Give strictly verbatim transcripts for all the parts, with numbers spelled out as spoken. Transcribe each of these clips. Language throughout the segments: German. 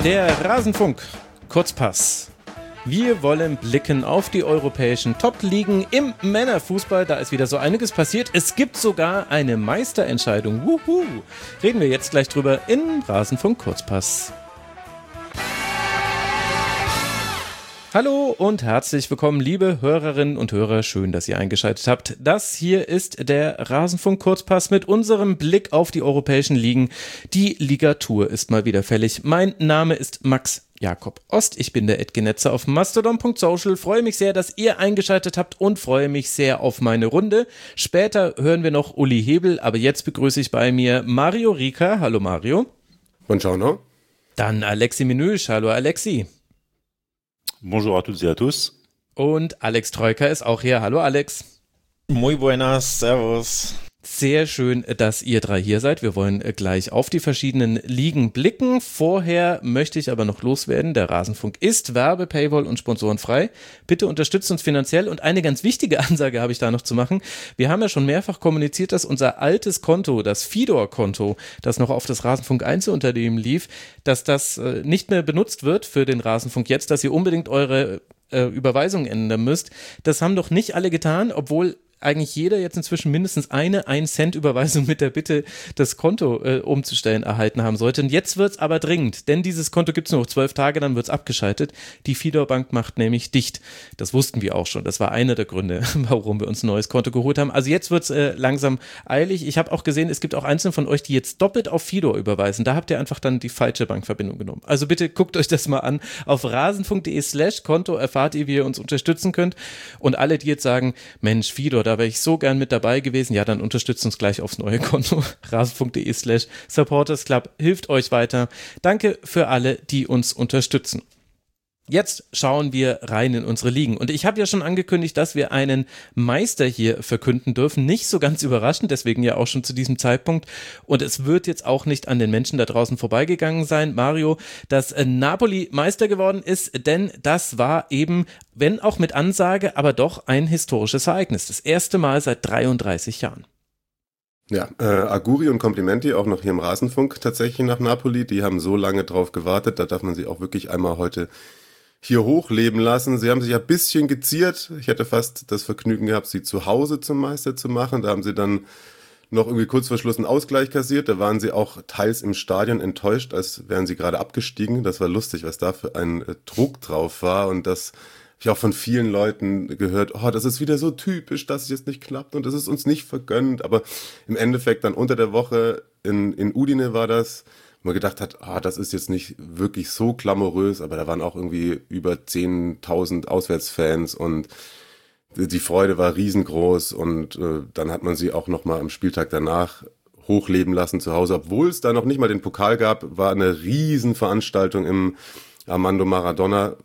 Der Rasenfunk, Kurzpass. Wir wollen blicken auf die europäischen Top-Ligen im Männerfußball. Da ist wieder so einiges passiert. Es gibt sogar eine Meisterentscheidung. Wuhu. Reden wir jetzt gleich drüber in Rasenfunk Kurzpass. Hallo und herzlich willkommen, liebe Hörerinnen und Hörer. Schön, dass ihr eingeschaltet habt. Das hier ist der Rasenfunk Kurzpass mit unserem Blick auf die europäischen Ligen. Die Ligatur ist mal wieder fällig. Mein Name ist Max Jakob Ost. Ich bin der Edgenetzer auf mastodon punkt social. Freue mich sehr, dass ihr eingeschaltet habt und freue mich sehr auf meine Runde. Später hören wir noch Uli Hebel, aber jetzt begrüße ich bei mir Mario Rieker. Hallo Mario. Buongiorno. Dann Alexi Menüsch. Hallo Alexi. Bonjour à toutes et à tous. Und Alex Troika ist auch hier. Hallo Alex. Muy buenas, servus. Sehr schön, dass ihr drei hier seid. Wir wollen gleich auf die verschiedenen Ligen blicken. Vorher möchte ich aber noch loswerden. Der Rasenfunk ist Werbe-, Paywall- und sponsorenfrei. Bitte unterstützt uns finanziell. Und eine ganz wichtige Ansage habe ich da noch zu machen. Wir haben ja schon mehrfach kommuniziert, dass unser altes Konto, das Fidor-Konto, das noch auf das Rasenfunk Einzelunternehmen lief, dass das äh, nicht mehr benutzt wird für den Rasenfunk jetzt, dass ihr unbedingt eure äh, Überweisungen ändern müsst. Das haben doch nicht alle getan, obwohl eigentlich jeder jetzt inzwischen mindestens eine ein Cent Überweisung mit der Bitte, das Konto äh, umzustellen, erhalten haben sollte. Und jetzt wird's aber dringend, denn dieses Konto gibt's nur noch zwölf Tage, dann wird's abgeschaltet. Die Fidor Bank macht nämlich dicht. Das wussten wir auch schon. Das war einer der Gründe, warum wir uns ein neues Konto geholt haben. Also jetzt wird's äh, langsam eilig. Ich habe auch gesehen, es gibt auch einzelne von euch, die jetzt doppelt auf Fidor überweisen. Da habt ihr einfach dann die falsche Bankverbindung genommen. Also bitte guckt euch das mal an. Auf rasenfunk.de slash Konto erfahrt ihr, wie ihr uns unterstützen könnt. Und alle, die jetzt sagen, Mensch, Fidor, da wäre ich so gern mit dabei gewesen, ja, dann unterstützt uns gleich aufs neue Konto. rasenfunk.de slash Supporters Club hilft euch weiter. Danke für alle, die uns unterstützen. Jetzt schauen wir rein in unsere Ligen. Und ich habe ja schon angekündigt, dass wir einen Meister hier verkünden dürfen. Nicht so ganz überraschend, deswegen ja auch schon zu diesem Zeitpunkt. Und es wird jetzt auch nicht an den Menschen da draußen vorbeigegangen sein, Mario, dass Napoli Meister geworden ist, denn das war eben, wenn auch mit Ansage, aber doch ein historisches Ereignis. Das erste Mal seit dreiunddreißig Jahren. Ja, äh, Auguri und Complimenti auch noch hier im Rasenfunk tatsächlich nach Napoli. Die haben so lange drauf gewartet, da darf man sie auch wirklich einmal heute hier hochleben lassen. Sie haben sich ein bisschen geziert. Ich hätte fast das Vergnügen gehabt, sie zu Hause zum Meister zu machen. Da haben sie dann noch irgendwie kurz vor Schluss einen Ausgleich kassiert. Da waren sie auch teils im Stadion enttäuscht, als wären sie gerade abgestiegen. Das war lustig, was da für ein äh, Druck drauf war. Und das habe ich auch von vielen Leuten gehört. Oh, das ist wieder so typisch, dass es jetzt nicht klappt und das ist uns nicht vergönnt. Aber im Endeffekt dann unter der Woche in, in Udine war das, man gedacht hat, ah, das ist jetzt nicht wirklich so glamourös, aber da waren auch irgendwie über zehntausend Auswärtsfans und die Freude war riesengroß und äh, dann hat man sie auch nochmal am Spieltag danach hochleben lassen zu Hause, obwohl es da noch nicht mal den Pokal gab, war eine Riesenveranstaltung im Armando Maradona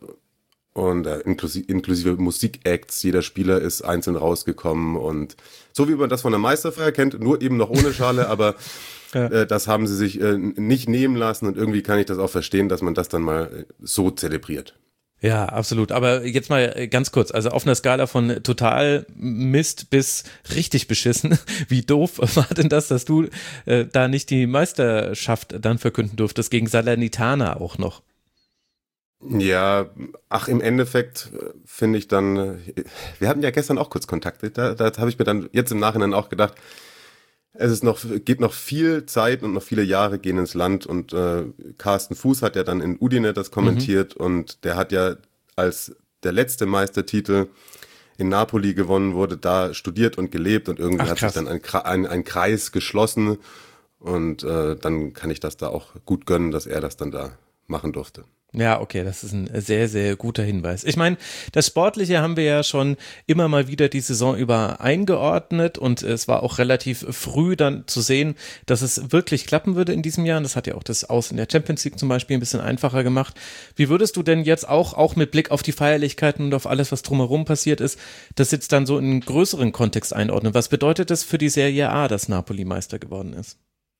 und äh, inklusive, inklusive Musikacts, jeder Spieler ist einzeln rausgekommen und so wie man das von der Meisterfeier kennt, nur eben noch ohne Schale, aber ja. äh, das haben sie sich äh, nicht nehmen lassen und irgendwie kann ich das auch verstehen, dass man das dann mal so zelebriert. Ja, absolut. Aber jetzt mal ganz kurz, also auf einer Skala von total Mist bis richtig beschissen, wie doof war denn das, dass du äh, da nicht die Meisterschaft dann verkünden durftest, gegen Salernitana auch noch? Ja, ach, im Endeffekt finde ich dann, wir hatten ja gestern auch kurz Kontakt, da, da habe ich mir dann jetzt im Nachhinein auch gedacht, es ist noch, geht noch viel Zeit und noch viele Jahre gehen ins Land und äh, Carsten Fuß hat ja dann in Udine das kommentiert mhm. und der hat ja, als der letzte Meistertitel in Napoli gewonnen wurde, da studiert und gelebt und irgendwie ach, hat sich dann ein, ein, ein Kreis geschlossen und äh, dann kann ich das da auch gut gönnen, dass er das dann da machen durfte. Ja, okay, das ist ein sehr, sehr guter Hinweis. Ich meine, das Sportliche haben wir ja schon immer mal wieder die Saison über eingeordnet und es war auch relativ früh dann zu sehen, dass es wirklich klappen würde in diesem Jahr. Und das hat ja auch das Aus in der Champions League zum Beispiel ein bisschen einfacher gemacht. Wie würdest du denn jetzt auch, auch mit Blick auf die Feierlichkeiten und auf alles, was drumherum passiert ist, das jetzt dann so in einen größeren Kontext einordnen? Was bedeutet das für die Serie A, dass Napoli Meister geworden ist?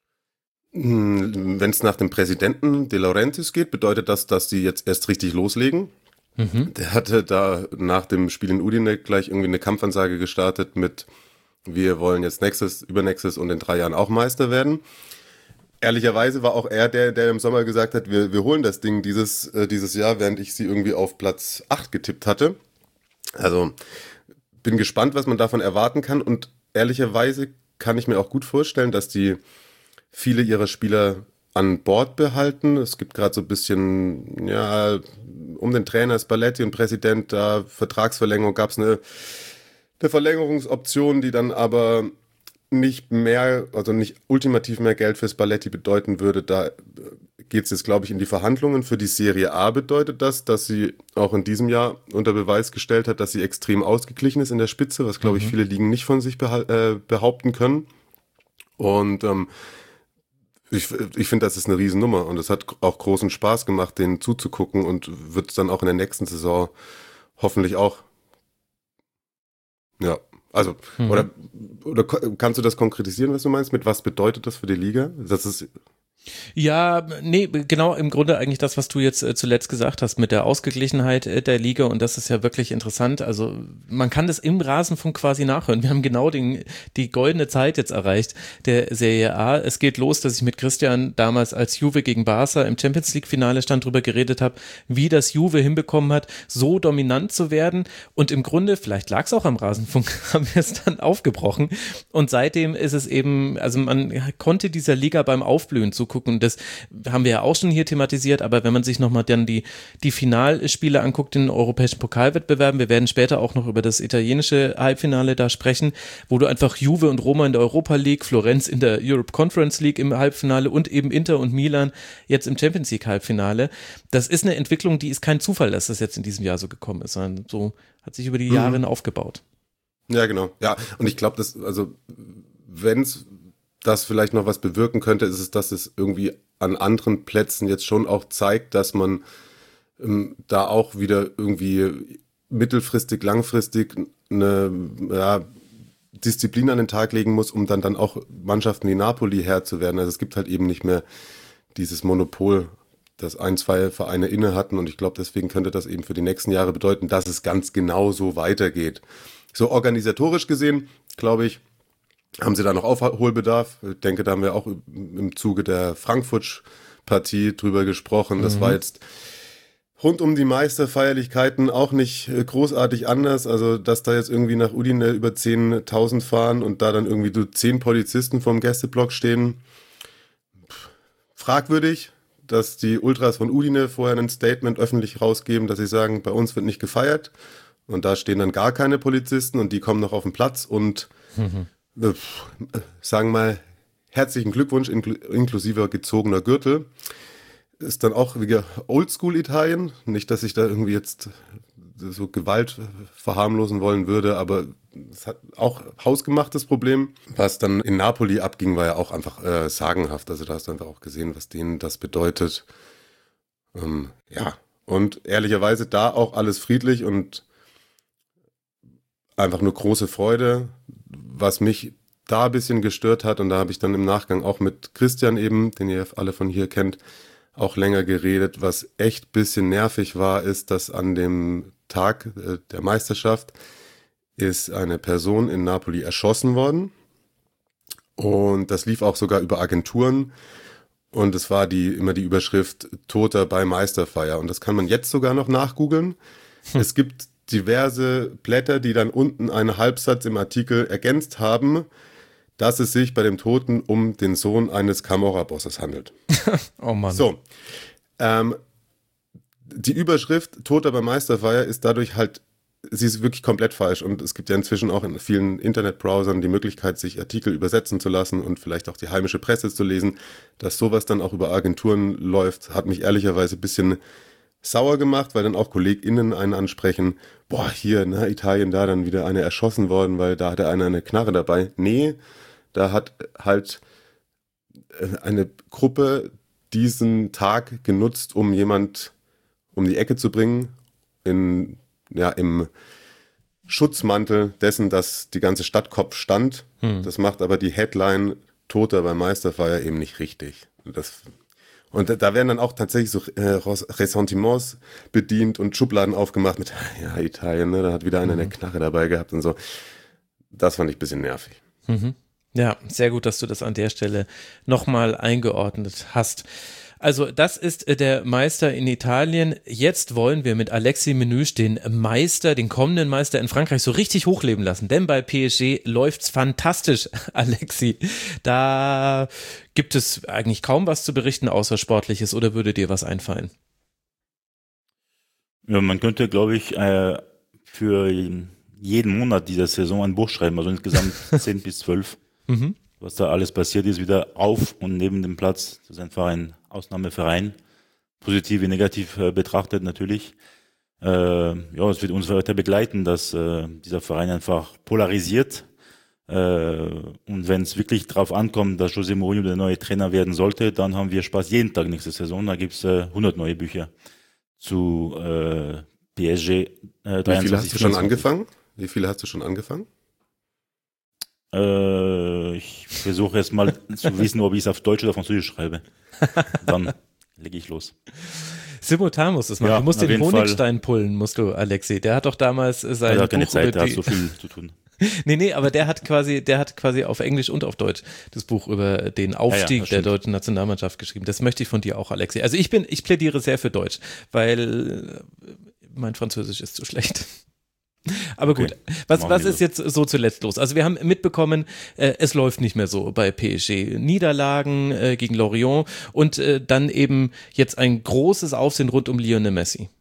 Wenn es nach dem Präsidenten De Laurentiis geht, bedeutet das, dass die jetzt erst richtig loslegen. Mhm. Der hatte da nach dem Spiel in Udine gleich irgendwie eine Kampfansage gestartet mit, wir wollen jetzt nächstes, übernächstes und in drei Jahren auch Meister werden. ehrlicherweise war auch er der, der im Sommer gesagt hat, wir, wir holen das Ding dieses, äh, dieses Jahr, während ich sie irgendwie auf Platz acht getippt hatte. Also bin gespannt, was man davon erwarten kann und ehrlicherweise kann ich mir auch gut vorstellen, dass die viele ihrer Spieler an Bord behalten. Es gibt gerade so ein bisschen, ja, um den Trainer Spalletti und Präsident, da Vertragsverlängerung, gab es eine, eine Verlängerungsoption, die dann aber nicht mehr, also nicht ultimativ mehr Geld für Spalletti bedeuten würde. Da geht es jetzt, glaube ich, in die Verhandlungen. Für die Serie A bedeutet das, dass sie auch in diesem Jahr unter Beweis gestellt hat, dass sie extrem ausgeglichen ist in der Spitze, was, glaube ich, viele Ligen nicht von sich behal- äh, behaupten können. Und ähm, ich, ich finde, das ist eine Riesennummer und es hat auch großen Spaß gemacht, denen zuzugucken und wird es dann auch in der nächsten Saison hoffentlich auch. Ja, also, mhm. oder, oder kannst du das konkretisieren, was du meinst? Mit was bedeutet das für die Liga? Das ist Ja, nee, genau im Grunde eigentlich das, was du jetzt äh, zuletzt gesagt hast mit der Ausgeglichenheit äh, der Liga und das ist ja wirklich interessant. Also man kann das im Rasenfunk quasi nachhören. Wir haben genau den, die goldene Zeit jetzt erreicht der Serie A. Es geht los, dass ich mit Christian damals als Juve gegen Barca im Champions League Finale stand, drüber geredet habe, wie das Juve hinbekommen hat, so dominant zu werden und im Grunde, vielleicht lag es auch am Rasenfunk, haben wir es dann aufgebrochen und seitdem ist es eben, also man konnte dieser Liga beim Aufblühen zu gucken. Das haben wir ja auch schon hier thematisiert, aber wenn man sich nochmal dann die, die Finalspiele anguckt in den europäischen Pokalwettbewerben, wir werden später auch noch über das italienische Halbfinale da sprechen, wo du einfach Juve und Roma in der Europa League, Florenz in der Europe Conference League im Halbfinale und eben Inter und Milan jetzt im Champions League Halbfinale. Das ist eine Entwicklung, die ist kein Zufall, dass das jetzt in diesem Jahr so gekommen ist, sondern so hat sich über die Jahre mhm. aufgebaut. Ja, genau. Ja, und ich glaube, dass, also, wenn es das vielleicht noch was bewirken könnte, ist es, dass es irgendwie an anderen Plätzen jetzt schon auch zeigt, dass man ähm, da auch wieder irgendwie mittelfristig, langfristig eine ja, Disziplin an den Tag legen muss, um dann, dann auch Mannschaften wie Napoli Herr zu werden. Also es gibt halt eben nicht mehr dieses Monopol, das ein, zwei Vereine inne hatten und ich glaube, deswegen könnte das eben für die nächsten Jahre bedeuten, dass es ganz genau so weitergeht. So organisatorisch gesehen, glaube ich, haben sie da noch Aufholbedarf? Ich denke, da haben wir auch im Zuge der Frankfurt-Partie drüber gesprochen. Das mhm. war jetzt rund um die Meisterfeierlichkeiten auch nicht großartig anders. Also, dass da jetzt irgendwie nach Udine über zehntausend fahren und da dann irgendwie so zehn Polizisten vorm Gästeblock stehen. Fragwürdig, dass die Ultras von Udine vorher ein Statement öffentlich rausgeben, dass sie sagen, bei uns wird nicht gefeiert. Und da stehen dann gar keine Polizisten und die kommen noch auf den Platz und mhm. sagen mal, herzlichen Glückwunsch inkl- inklusive gezogener Gürtel. Ist dann auch wieder Oldschool-Italien. Nicht, dass ich da irgendwie jetzt so Gewalt verharmlosen wollen würde, aber es hat auch hausgemachtes Problem. Was dann in Napoli abging, war ja auch einfach äh, sagenhaft. Also da hast du einfach auch gesehen, was denen das bedeutet. Ähm, ja, und ehrlicherweise da auch alles friedlich und einfach nur große Freude. Was mich da ein bisschen gestört hat, und da habe ich dann im Nachgang auch mit Christian eben, den ihr alle von hier kennt, auch länger geredet, was echt ein bisschen nervig war, ist, dass an dem Tag äh, der Meisterschaft ist eine Person in Napoli erschossen worden und das lief auch sogar über Agenturen und es war die immer die Überschrift Toter bei Meisterfeier und das kann man jetzt sogar noch nachgoogeln. Hm. Es gibt diverse Blätter, die dann unten einen Halbsatz im Artikel ergänzt haben, dass es sich bei dem Toten um den Sohn eines Camorra-Bosses handelt. Oh Mann. So, ähm, die Überschrift Toter bei Meisterfeier ist dadurch halt, sie ist wirklich komplett falsch und es gibt ja inzwischen auch in vielen Internetbrowsern die Möglichkeit, sich Artikel übersetzen zu lassen und vielleicht auch die heimische Presse zu lesen. Dass sowas dann auch über Agenturen läuft, hat mich ehrlicherweise ein bisschen sauer gemacht, weil dann auch KollegInnen einen ansprechen, boah, hier, ne, Italien, da dann wieder eine erschossen worden, weil da hatte einer eine Knarre dabei. Nee, da hat halt eine Gruppe diesen Tag genutzt, um jemand um die Ecke zu bringen, in, ja, im Schutzmantel dessen, dass die ganze Stadt Kopf stand. Hm. Das macht aber die Headline Toter beim Meisterfeier eben nicht richtig. Das Und da werden dann auch tatsächlich so äh, Ressentiments bedient und Schubladen aufgemacht mit, ja, Italien, ne, da hat wieder einer mhm. eine Knarre dabei gehabt und so. Das fand ich ein bisschen nervig. Mhm. Ja, sehr gut, dass du das an der Stelle nochmal eingeordnet hast. Also das ist der Meister in Italien. Jetzt wollen wir mit Alexis Menüsch den Meister, den kommenden Meister in Frankreich so richtig hochleben lassen. Denn bei P S G läuft's fantastisch, Alexis. Da gibt es eigentlich kaum was zu berichten außer Sportliches, oder würde dir was einfallen? Ja, man könnte, glaube ich, äh, für jeden Monat dieser Saison ein Buch schreiben, also insgesamt zehn bis zwölf. Mhm. Was da alles passiert ist, wieder auf und neben dem Platz. Das ist einfach ein Ausnahmeverein, positiv wie negativ äh, betrachtet natürlich. Äh, ja, es wird uns weiter begleiten, dass äh, dieser Verein einfach polarisiert. Äh, und wenn es wirklich drauf ankommt, dass José Mourinho der neue Trainer werden sollte, dann haben wir Spaß jeden Tag nächste Saison. Da gibt's äh, hundert neue Bücher zu äh, P S G. Äh, Wie viele hast du schon angefangen? Wie viele hast du schon angefangen? Äh, ich versuche erst mal zu wissen, ob ich es auf Deutsch oder Französisch schreibe. Dann lege ich los. Simultan musst du es machen. Ja, du musst auf den jeden Honigstein pullen, musst du, Alexi. Der hat doch damals äh, sein Er hat keine Buch Zeit, über der hat die... so viel zu tun. Nee, nee, aber der hat quasi, der hat quasi auf Englisch und auf Deutsch das Buch über den Aufstieg ja, ja, der deutschen Nationalmannschaft geschrieben. Das möchte ich von dir auch, Alexi. Also ich bin, ich plädiere sehr für Deutsch, weil mein Französisch ist zu schlecht. Aber gut, Okay, was, machen was wir ist so. jetzt so zuletzt los? Also wir haben mitbekommen, äh, es läuft nicht mehr so bei P S G. Niederlagen äh, gegen Lorient und äh, dann eben jetzt ein großes Aufsehen rund um Lionel Messi.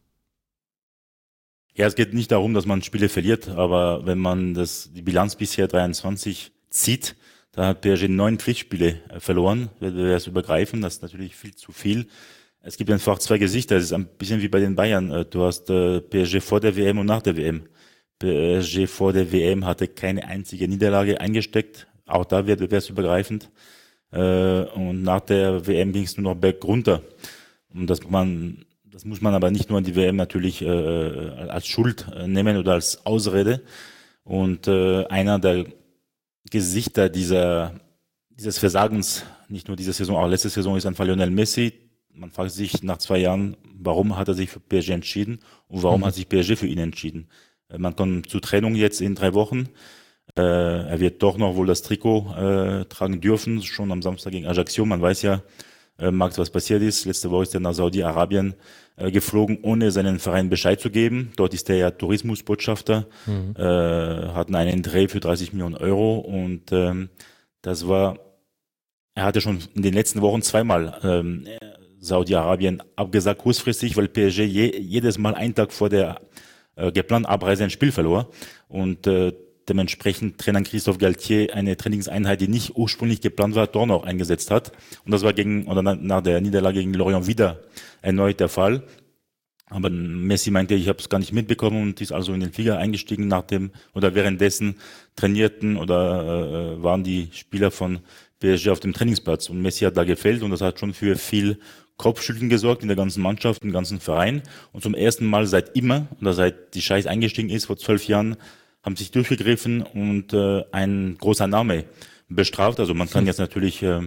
Ja, es geht nicht darum, dass man Spiele verliert, aber wenn man das, die Bilanz bisher dreiundzwanzig zieht, da hat P S G neun Pflichtspiele äh, verloren, wettbewerbsübergreifend, das ist natürlich viel zu viel. Es gibt einfach zwei Gesichter, es ist ein bisschen wie bei den Bayern. Äh, Du hast äh, P S G vor der W M und nach der W M. P S G vor der W M hatte keine einzige Niederlage eingesteckt, auch da wettbewerbsübergreifend. Äh, Und nach der W M ging es nur noch bergunter. Und das man, das muss man aber nicht nur an die W M natürlich äh, als Schuld äh, nehmen oder als Ausrede. Und äh, einer der Gesichter dieser, dieses Versagens, nicht nur diese Saison, auch letzte Saison, ist einfach Lionel Messi. Man fragt sich nach zwei Jahren, warum hat er sich für P S G entschieden und warum Mhm. hat sich P S G für ihn entschieden. Äh, Man kommt zur Trennung jetzt in drei Wochen. Äh, er wird doch noch wohl das Trikot äh, tragen dürfen, schon am Samstag gegen Ajaccio. Man weiß ja, äh, Max, was passiert ist. Letzte Woche ist er nach Saudi-Arabien äh, geflogen, ohne seinen Verein Bescheid zu geben. Dort ist er ja Tourismusbotschafter, Mhm. äh, hatten einen Dreh für dreißig Millionen Euro und ähm, das war, er hatte schon in den letzten Wochen zweimal ähm, Saudi-Arabien abgesagt, kurzfristig, weil P S G je, jedes Mal einen Tag vor der äh, geplanten Abreise ein Spiel verlor und äh, dementsprechend Trainer Christophe Galtier eine Trainingseinheit, die nicht ursprünglich geplant war, doch noch eingesetzt hat. Und das war gegen oder na- nach der Niederlage gegen Lorient wieder erneut der Fall. Aber Messi meinte, ich habe es gar nicht mitbekommen und ist also in den Flieger eingestiegen nach dem oder währenddessen trainierten oder äh, waren die Spieler von P S G auf dem Trainingsplatz. Und Messi hat da gefällt und das hat schon für viel Kopfschütteln gesorgt in der ganzen Mannschaft, im ganzen Verein. Und zum ersten Mal seit immer, oder seit die Scheiß eingestiegen ist, vor zwölf Jahren, haben sich durchgegriffen und äh, ein großer Name bestraft. Also man kann jetzt natürlich äh,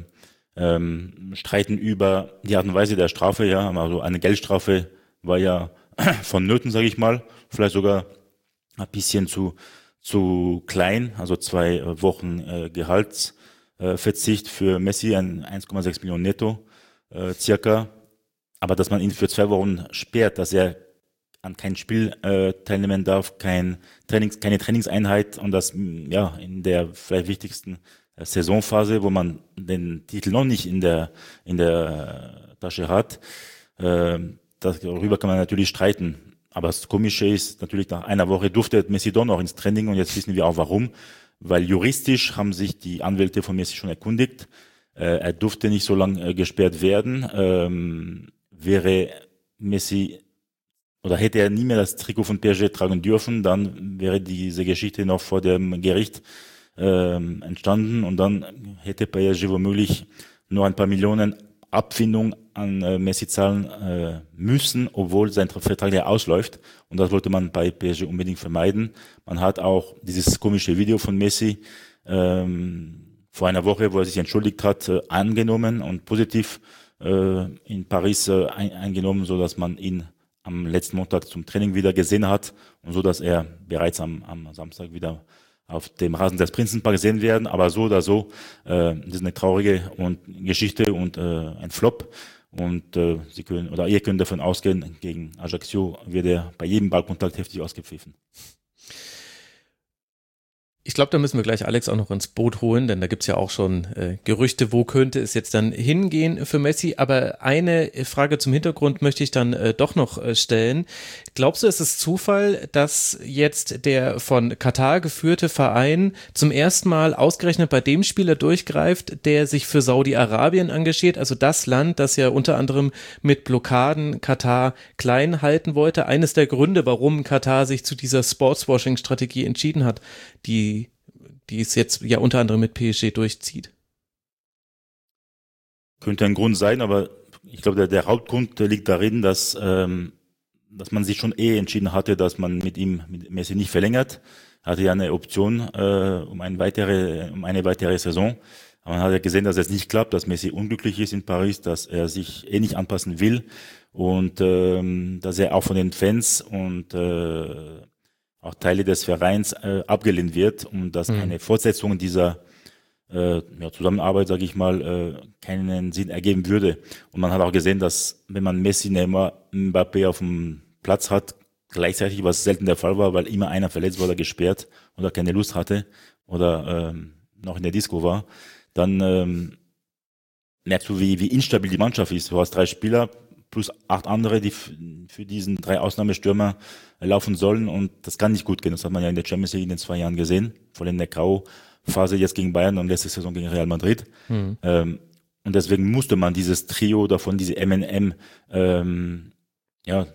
ähm, streiten über die Art und Weise der Strafe, ja, also eine Geldstrafe war ja vonnöten, sage ich mal, vielleicht sogar ein bisschen zu zu klein, also zwei äh, Wochen äh, Gehaltsverzicht äh, Verzicht für Messi, ein eins Komma sechs Millionen netto äh, circa, aber dass man ihn für zwei Wochen sperrt, dass er an kein Spiel äh, teilnehmen darf, kein Trainings, keine Trainingseinheit und das mh, ja in der vielleicht wichtigsten äh, Saisonphase, wo man den Titel noch nicht in der in der äh, Tasche hat. Äh, darüber kann man natürlich streiten. Aber das Komische ist natürlich, nach einer Woche durfte Messi doch noch ins Training und jetzt wissen wir auch warum. Weil juristisch haben sich die Anwälte von Messi schon erkundigt. Äh, er durfte nicht so lange äh, gesperrt werden. Ähm, wäre Messi oder hätte er nie mehr das Trikot von P S G tragen dürfen, dann wäre diese Geschichte noch vor dem Gericht ähm, entstanden und dann hätte P S G womöglich nur ein paar Millionen Abfindung an äh, Messi zahlen äh, müssen, obwohl sein Vertrag ja ausläuft. Und das wollte man bei P S G unbedingt vermeiden. Man hat auch dieses komische Video von Messi ähm, vor einer Woche, wo er sich entschuldigt hat, äh, angenommen und positiv äh, in Paris äh, ein, eingenommen, so dass man ihn am letzten Montag zum Training wieder gesehen hat und so, dass er bereits am, am Samstag wieder auf dem Rasen des Prinzenparks sehen werden. Aber so oder so, äh, das ist eine traurige und Geschichte und äh, ein Flop. Und äh, Sie können oder ihr könnt davon ausgehen, gegen Ajaccio wird er bei jedem Ballkontakt heftig ausgepfiffen. Ich glaube, da müssen wir gleich Alex auch noch ins Boot holen, denn da gibt's ja auch schon äh, Gerüchte, wo könnte es jetzt dann hingehen für Messi. Aber eine Frage zum Hintergrund möchte ich dann äh, doch noch äh, stellen. Glaubst du, ist es Zufall, dass jetzt der von Katar geführte Verein zum ersten Mal ausgerechnet bei dem Spieler durchgreift, der sich für Saudi-Arabien engagiert, also das Land, das ja unter anderem mit Blockaden Katar klein halten wollte? Eines der Gründe, warum Katar sich zu dieser Sportswashing-Strategie entschieden hat, die die es jetzt ja unter anderem mit P S G durchzieht. Könnte ein Grund sein, aber ich glaube, der, der Hauptgrund liegt darin, dass, ähm, dass man sich schon eh entschieden hatte, dass man mit ihm, mit Messi nicht verlängert. Er hatte ja eine Option äh, um, eine weitere, um eine weitere Saison. Aber man hat ja gesehen, dass es nicht klappt, dass Messi unglücklich ist in Paris, dass er sich eh nicht anpassen will und ähm, dass er auch von den Fans und äh, auch Teile des Vereins äh, abgelehnt wird und dass mhm. eine Fortsetzung dieser äh, ja, Zusammenarbeit, sage ich mal, äh, keinen Sinn ergeben würde. Und man hat auch gesehen, dass wenn man Messi, Neymar, Mbappé auf dem Platz hat, gleichzeitig, was selten der Fall war, weil immer einer verletzt war oder gesperrt oder keine Lust hatte oder ähm, noch in der Disco war, dann ähm, merkst du, wie, wie instabil die Mannschaft ist. Du hast drei Spieler plus acht andere, die f- für diesen drei Ausnahmestürmer laufen sollen und das kann nicht gut gehen. Das hat man ja in der Champions League in den zwei Jahren gesehen, vor allem in der K O-Phase jetzt gegen Bayern und letzte Saison gegen Real Madrid. Mhm. Ähm, und deswegen musste man dieses Trio davon, diese M und M, ähm, ja,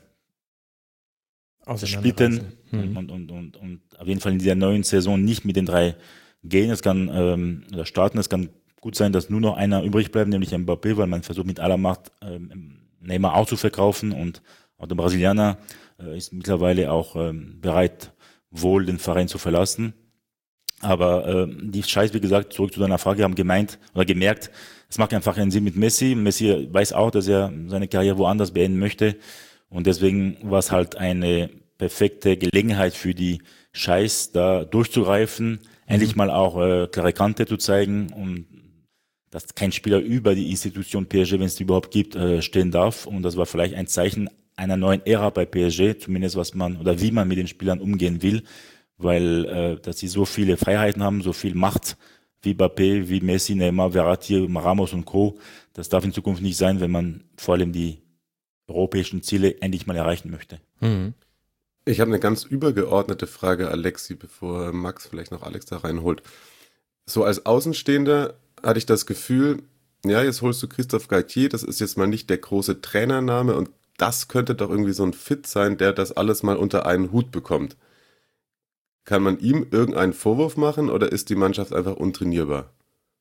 splitten mhm. und, und, und, und auf jeden Fall in dieser neuen Saison nicht mit den drei gehen. Es kann ähm, oder starten, es kann gut sein, dass nur noch einer übrig bleibt, nämlich Mbappé, weil man versucht mit aller Macht ähm, Neymar auch zu verkaufen und auch der Brasilianer äh, ist mittlerweile auch ähm, bereit, wohl den Verein zu verlassen. Aber äh, die Scheiß, wie gesagt, zurück zu deiner Frage, haben gemeint oder gemerkt, es macht einfach keinen Sinn mit Messi. Messi weiß auch, dass er seine Karriere woanders beenden möchte und deswegen war es halt eine perfekte Gelegenheit für die Scheiß, da durchzugreifen, mhm. endlich mal auch äh, klare Kante zu zeigen und dass kein Spieler über die Institution P S G, wenn es die überhaupt gibt, stehen darf. Und das war vielleicht ein Zeichen einer neuen Ära bei P S G, zumindest was man oder wie man mit den Spielern umgehen will, weil äh, dass sie so viele Freiheiten haben, so viel Macht wie Mbappé, wie Messi, Neymar, Verratti, Ramos und Co. Das darf in Zukunft nicht sein, wenn man vor allem die europäischen Ziele endlich mal erreichen möchte. Mhm. Ich habe eine ganz übergeordnete Frage, Alexi, bevor Max vielleicht noch Alex da reinholt. So als Außenstehender hatte ich das Gefühl, ja, jetzt holst du Christophe Galtier, das ist jetzt mal nicht der große Trainername und das könnte doch irgendwie so ein Fit sein, der das alles mal unter einen Hut bekommt. Kann man ihm irgendeinen Vorwurf machen oder ist die Mannschaft einfach untrainierbar?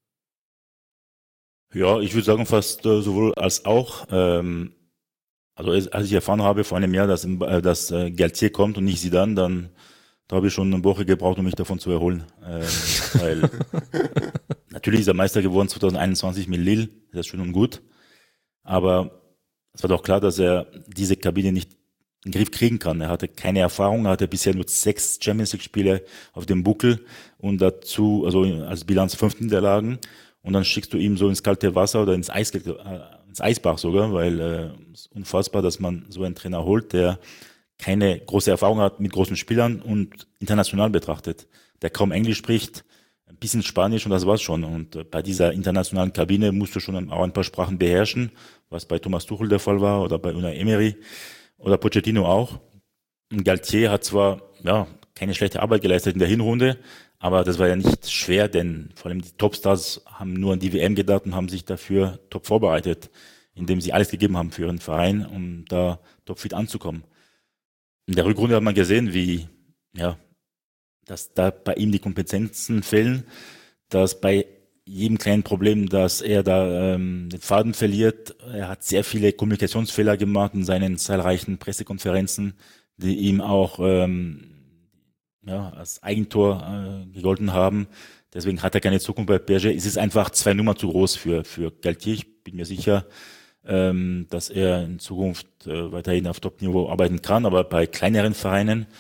Ja, ich würde sagen fast äh, sowohl als auch. Ähm, also als ich erfahren habe vor einem Jahr, dass, äh, dass äh, Galtier kommt und nicht Zidane, dann da habe ich schon eine Woche gebraucht, um mich davon zu erholen. Ähm, weil natürlich ist er Meister geworden zwanzig einundzwanzig mit Lille, das ist schön und gut. Aber es war doch klar, dass er diese Kabine nicht in den Griff kriegen kann. Er hatte keine Erfahrung, er hatte bisher nur sechs Champions League Spiele auf dem Buckel und dazu, also als Bilanz fünf Niederlagen. Und dann schickst du ihm so ins kalte Wasser oder ins, Eis, äh, ins Eisbach sogar, weil äh, es ist unfassbar, dass man so einen Trainer holt, der keine große Erfahrung hat mit großen Spielern und international betrachtet, der kaum Englisch spricht, ein bisschen Spanisch und das war's schon. Und äh, bei dieser internationalen Kabine musst du schon auch ein paar Sprachen beherrschen, was bei Thomas Tuchel der Fall war oder bei Unai Emery oder Pochettino auch. Und Galtier hat zwar ja keine schlechte Arbeit geleistet in der Hinrunde, aber das war ja nicht schwer, denn vor allem die Topstars haben nur an die W M gedacht und haben sich dafür top vorbereitet, indem sie alles gegeben haben für ihren Verein, um da topfit anzukommen. In der Rückrunde hat man gesehen, wie, ja, dass da bei ihm die Kompetenzen fehlen, dass bei jedem kleinen Problem, dass er da ähm, den Faden verliert. Er hat sehr viele Kommunikationsfehler gemacht in seinen zahlreichen Pressekonferenzen, die ihm auch ähm, ja, als Eigentor äh, gegolten haben. Deswegen hat er keine Zukunft bei P S G. Es ist einfach zwei Nummern zu groß für für Galtier. Ich bin mir sicher, ähm, dass er in Zukunft äh, weiterhin auf Top-Niveau arbeiten kann, aber bei kleineren Vereinen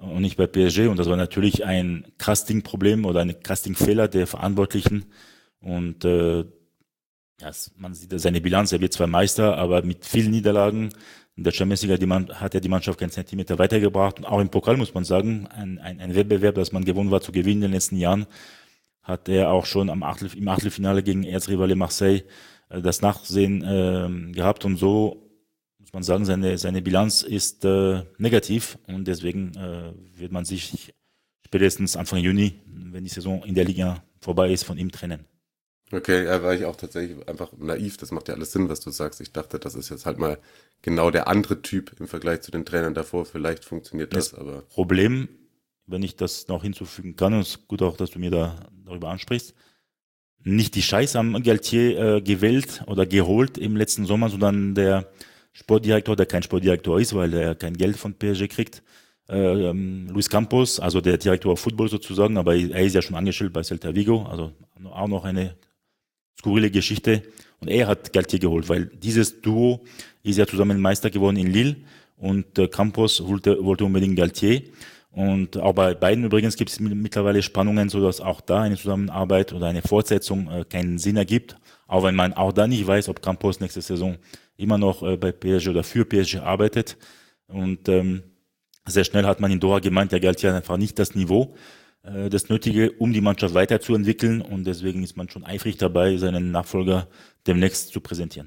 und nicht bei P S G. Und das war natürlich ein Casting-Problem oder ein Casting-Fehler der Verantwortlichen. Und äh, ja, man sieht seine Bilanz, er wird zwar Meister, aber mit vielen Niederlagen. In der Champions League hat, die Mann, hat er die Mannschaft keinen Zentimeter weitergebracht. Und auch im Pokal muss man sagen, ein, ein, ein Wettbewerb, das man gewohnt war zu gewinnen in den letzten Jahren, hat er auch schon am Achtel, im Achtelfinale gegen Erzrivale Marseille äh, das Nachsehen äh, gehabt. Und so muss man sagen, seine, seine Bilanz ist äh, negativ. Und deswegen äh, wird man sich spätestens Anfang Juni, wenn die Saison in der Liga vorbei ist, von ihm trennen. Okay, ja, war ich auch tatsächlich einfach naiv. Das macht ja alles Sinn, was du sagst. Ich dachte, das ist jetzt halt mal genau der andere Typ im Vergleich zu den Trainern davor. Vielleicht funktioniert das, das aber... Problem, wenn ich das noch hinzufügen kann, und es ist gut auch, dass du mir da darüber ansprichst, nicht die Scheiße am Galtier äh, gewählt oder geholt im letzten Sommer, sondern der Sportdirektor, der kein Sportdirektor ist, weil er kein Geld von P S G kriegt, äh, ähm, Luis Campos, also der Direktor of Football sozusagen, aber er ist ja schon angestellt bei Celta Vigo, also auch noch eine skurrile Geschichte. Und er hat Galtier geholt, weil dieses Duo ist ja zusammen Meister geworden in Lille und äh, Campos wollte, wollte unbedingt Galtier. Und auch bei beiden übrigens gibt es mittlerweile Spannungen, sodass auch da eine Zusammenarbeit oder eine Fortsetzung äh, keinen Sinn ergibt. Auch wenn man auch da nicht weiß, ob Campos nächste Saison immer noch äh, bei P S G oder für P S G arbeitet. Und ähm, sehr schnell hat man in Doha gemeint, der Galtier hat einfach nicht das Niveau, das Nötige, um die Mannschaft weiterzuentwickeln, und deswegen ist man schon eifrig dabei, seinen Nachfolger demnächst zu präsentieren.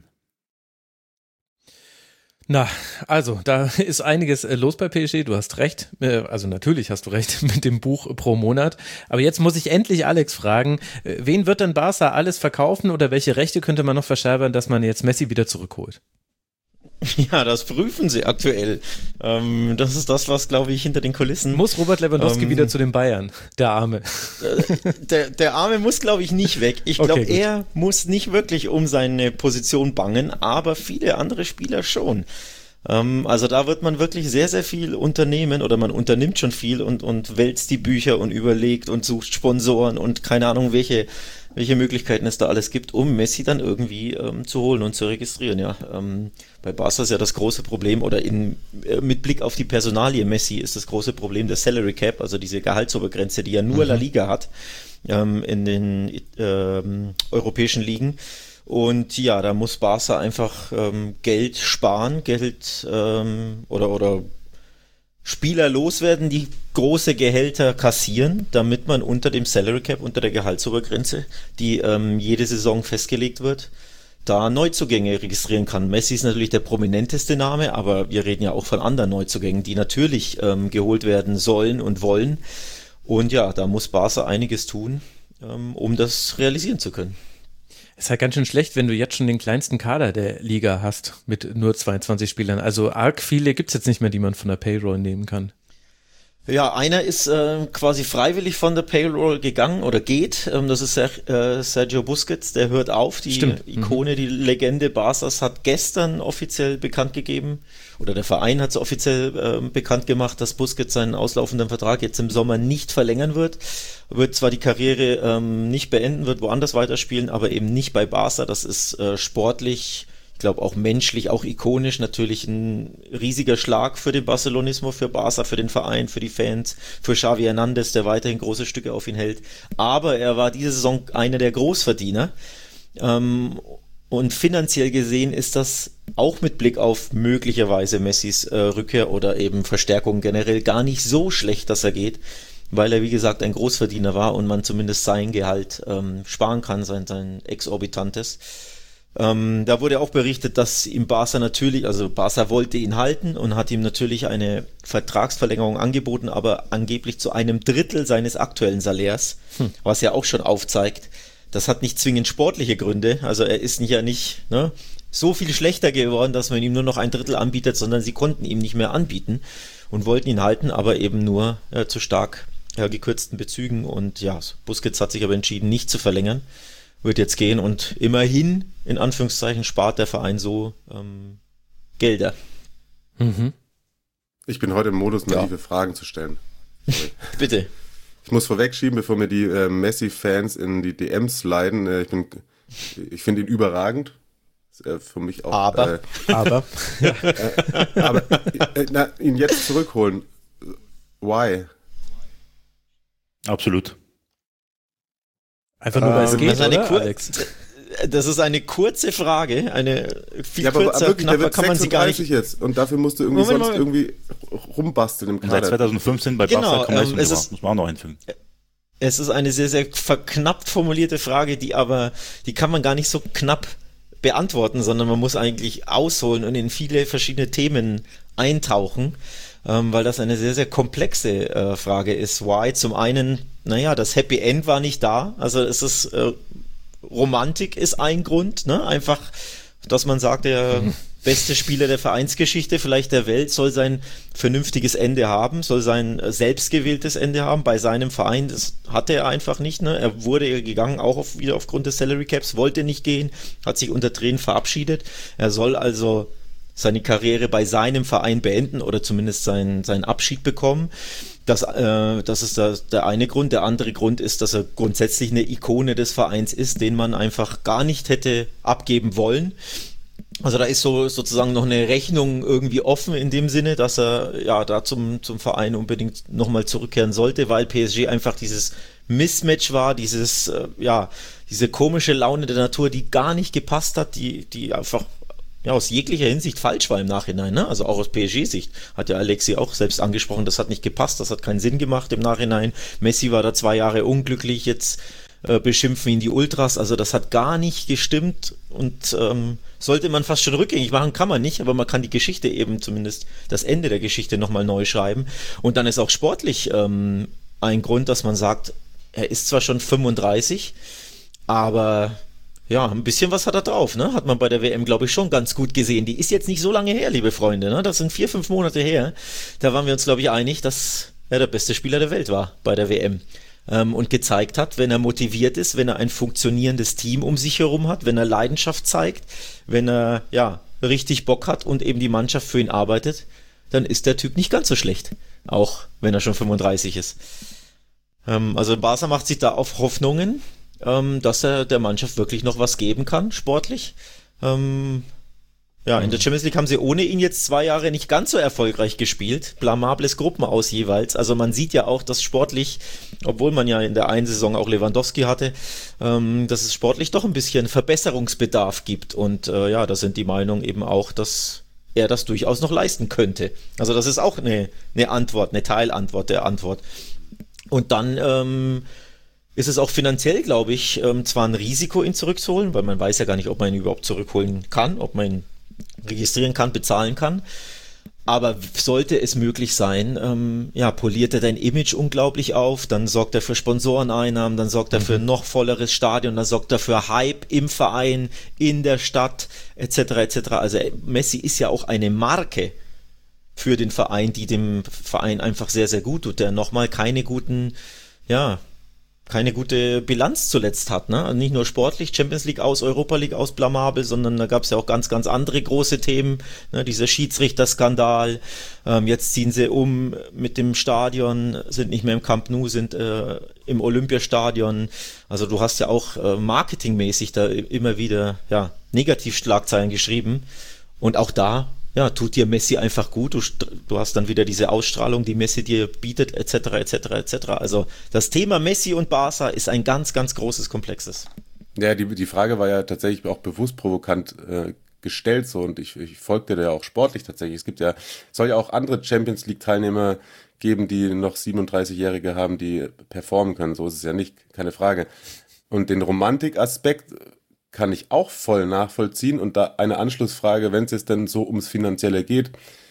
Na, also, da ist einiges los bei P S G, du hast recht, also natürlich hast du recht mit dem Buch pro Monat, aber jetzt muss ich endlich Alex fragen, wen wird denn Barca alles verkaufen oder welche Rechte könnte man noch verscherbern, dass man jetzt Messi wieder zurückholt? Ja, das prüfen sie aktuell. Ähm, das ist das, was, glaube ich, hinter den Kulissen... Muss Robert Lewandowski ähm, wieder zu den Bayern, der Arme? Äh, der, der Arme muss, glaube ich, nicht weg. Ich glaube, okay, er muss nicht wirklich um seine Position bangen, aber viele andere Spieler schon. Ähm, also da wird man wirklich sehr, sehr viel unternehmen, oder man unternimmt schon viel und, und wälzt die Bücher und überlegt und sucht Sponsoren und keine Ahnung, welche... welche Möglichkeiten es da alles gibt, um Messi dann irgendwie ähm, zu holen und zu registrieren. Ja, ähm, bei Barca ist ja das große Problem, oder in, äh, mit Blick auf die Personalie Messi ist das große Problem der Salary Cap, also diese Gehaltsobergrenze, die ja nur mhm. La Liga hat ähm, in den ähm, europäischen Ligen. Und ja, da muss Barca einfach ähm, Geld sparen, Geld ähm, oder oder Spieler loswerden, die große Gehälter kassieren, damit man unter dem Salary Cap, unter der Gehaltsobergrenze, die ähm, jede Saison festgelegt wird, da Neuzugänge registrieren kann. Messi ist natürlich der prominenteste Name, aber wir reden ja auch von anderen Neuzugängen, die natürlich ähm, geholt werden sollen und wollen. Und ja, da muss Barca einiges tun, ähm, um das realisieren zu können. Ist halt ganz schön schlecht, wenn du jetzt schon den kleinsten Kader der Liga hast mit nur zweiundzwanzig Spielern. Also arg viele gibt's jetzt nicht mehr, die man von der Payroll nehmen kann. Ja, einer ist äh, quasi freiwillig von der Payroll gegangen oder geht. Ähm, das ist Ser- äh, Sergio Busquets, der hört auf. Die Stimmt. Ikone, mhm. die Legende Barças hat gestern offiziell bekannt gegeben, oder der Verein hat es offiziell äh, bekannt gemacht, dass Busquets seinen auslaufenden Vertrag jetzt im Sommer nicht verlängern wird. Wird zwar die Karriere ähm, nicht beenden, wird woanders weiterspielen, aber eben nicht bei Barca. Das ist äh, sportlich, ich glaube auch menschlich, auch ikonisch natürlich ein riesiger Schlag für den Barcelonismo, für Barca, für den Verein, für die Fans, für Xavi Hernandez, der weiterhin große Stücke auf ihn hält. Aber er war diese Saison einer der Großverdiener. Ähm, und finanziell gesehen ist das auch mit Blick auf möglicherweise Messis äh, Rückkehr oder eben Verstärkung generell gar nicht so schlecht, dass er geht, weil er, wie gesagt, ein Großverdiener war und man zumindest sein Gehalt ähm, sparen kann, sein, sein exorbitantes. Ähm, da wurde auch berichtet, dass ihm Barca natürlich, also Barca wollte ihn halten und hat ihm natürlich eine Vertragsverlängerung angeboten, aber angeblich zu einem Drittel seines aktuellen Salärs, hm. was ja auch schon aufzeigt, das hat nicht zwingend sportliche Gründe, also er ist nicht ja nicht ne, so viel schlechter geworden, dass man ihm nur noch ein Drittel anbietet, sondern sie konnten ihm nicht mehr anbieten und wollten ihn halten, aber eben nur äh, zu stark ja, gekürzten Bezügen. Und ja, Busquets hat sich aber entschieden, nicht zu verlängern, wird jetzt gehen und immerhin, in Anführungszeichen, spart der Verein so ähm, Gelder. Mhm. Ich bin heute im Modus, naive ja. Fragen zu stellen. Bitte. Ich muss vorwegschieben, bevor mir die äh, Messi-Fans in die D Ms leiden. Äh, ich bin, ich finde ihn überragend. Ist, äh, für mich auch. Aber. Äh, aber. äh, aber äh, na, ihn jetzt zurückholen. Why? Absolut. Einfach nur, weil es Ähm, geht, das ist eine oder, Kur- Alex? Das ist eine kurze Frage, eine viel Ja, aber kürzer, wirklich, der knapper wird kann man sie gar nicht. sechsunddreißig jetzt und dafür musst du irgendwie Moment, sonst Moment. irgendwie rumbasteln im Und seit Kader. zweitausendfünfzehn bei Genau, Barca kaum ähm, Leistung es gebracht, ist- muss man auch noch einfügen. Es ist eine sehr, sehr verknappt formulierte Frage, die aber, die kann man gar nicht so knapp beantworten, sondern man muss eigentlich ausholen und in viele verschiedene Themen eintauchen, ähm, weil das eine sehr, sehr komplexe äh, Frage ist. Why? Zum einen, naja, das Happy End war nicht da, also es ist, äh, Romantik ist ein Grund, ne? Einfach, dass man sagt, der beste Spieler der Vereinsgeschichte, vielleicht der Welt, soll sein vernünftiges Ende haben, soll sein äh, selbstgewähltes Ende haben bei seinem Verein. Das hatte er einfach nicht, ne? Er wurde ja gegangen, auch auf, wieder aufgrund des Salary Caps, wollte nicht gehen, hat sich unter Tränen verabschiedet. Er soll also seine Karriere bei seinem Verein beenden oder zumindest seinen, seinen Abschied bekommen. Das, äh, das ist der, der eine Grund. Der andere Grund ist, dass er grundsätzlich eine Ikone des Vereins ist, den man einfach gar nicht hätte abgeben wollen. Also da ist so sozusagen noch eine Rechnung irgendwie offen in dem Sinne, dass er ja da zum, zum Verein unbedingt nochmal zurückkehren sollte, weil P S G einfach dieses Mismatch war, dieses, äh, ja, diese komische Laune der Natur, die gar nicht gepasst hat, die, die einfach ja, aus jeglicher Hinsicht falsch war im Nachhinein, ne? Also auch aus P S G-Sicht, hat ja Alexi auch selbst angesprochen, das hat nicht gepasst, das hat keinen Sinn gemacht im Nachhinein. Messi war da zwei Jahre unglücklich, jetzt äh, beschimpfen ihn die Ultras, also das hat gar nicht gestimmt und ähm, sollte man fast schon rückgängig machen, kann man nicht, aber man kann die Geschichte eben zumindest, das Ende der Geschichte nochmal neu schreiben. Und dann ist auch sportlich ähm, ein Grund, dass man sagt, er ist zwar schon fünfunddreißig, aber ja, ein bisschen was hat er drauf, ne? Hat man bei der W M, glaube ich, schon ganz gut gesehen. Die ist jetzt nicht so lange her, liebe Freunde, ne? Das sind vier, fünf Monate her. Da waren wir uns, glaube ich, einig, dass er der beste Spieler der Welt war bei der W M. Ähm, und gezeigt hat, wenn er motiviert ist, wenn er ein funktionierendes Team um sich herum hat, wenn er Leidenschaft zeigt, wenn er, ja, richtig Bock hat und eben die Mannschaft für ihn arbeitet, dann ist der Typ nicht ganz so schlecht. Auch wenn er schon fünfunddreißig ist. Ähm, also Barca macht sich da auf Hoffnungen, Ähm, dass er der Mannschaft wirklich noch was geben kann, sportlich. Ähm, ja, in der Champions League haben sie ohne ihn jetzt zwei Jahre nicht ganz so erfolgreich gespielt. Blamables Gruppenaus jeweils. Also man sieht ja auch, dass sportlich, obwohl man ja in der einen Saison auch Lewandowski hatte, ähm, dass es sportlich doch ein bisschen Verbesserungsbedarf gibt. Und äh, ja, da sind die Meinungen eben auch, dass er das durchaus noch leisten könnte. Also das ist auch eine, eine Antwort, eine Teilantwort der Antwort. Und dann ähm, ist es auch finanziell, glaube ich, ähm, zwar ein Risiko, ihn zurückzuholen, weil man weiß ja gar nicht, ob man ihn überhaupt zurückholen kann, ob man ihn registrieren kann, bezahlen kann. Aber sollte es möglich sein, ähm, ja, poliert er dein Image unglaublich auf, dann sorgt er für Sponsoreneinnahmen, dann sorgt er für noch volleres Stadion, dann sorgt er für Hype im Verein, in der Stadt, et cetera et cetera. Also Messi ist ja auch eine Marke für den Verein, die dem Verein einfach sehr, sehr gut tut, der nochmal keine guten, ja, keine gute Bilanz zuletzt hat, ne? Also nicht nur sportlich, Champions League aus, Europa League aus, blamabel, sondern da gab es ja auch ganz, ganz andere große Themen, ne? Dieser Schiedsrichterskandal, ähm, jetzt ziehen sie um mit dem Stadion, sind nicht mehr im Camp Nou, sind äh, im Olympiastadion, also du hast ja auch äh, marketingmäßig da immer wieder, ja, Negativschlagzeilen geschrieben und auch da ja, tut dir Messi einfach gut, du, du hast dann wieder diese Ausstrahlung, die Messi dir bietet, et cetera et cetera et cetera. Also das Thema Messi und Barca ist ein ganz, ganz großes Komplexes. Ja, die, die Frage war ja tatsächlich auch bewusst provokant äh, gestellt so und ich, ich folgte da ja auch sportlich tatsächlich. Es gibt ja, soll ja auch andere Champions League Teilnehmer geben, die noch siebenunddreißigjährige haben, die performen können. So ist es ja nicht, keine Frage. Und den Romantikaspekt kann ich auch voll nachvollziehen. Und da eine Anschlussfrage, wenn es jetzt dann so ums Finanzielle geht,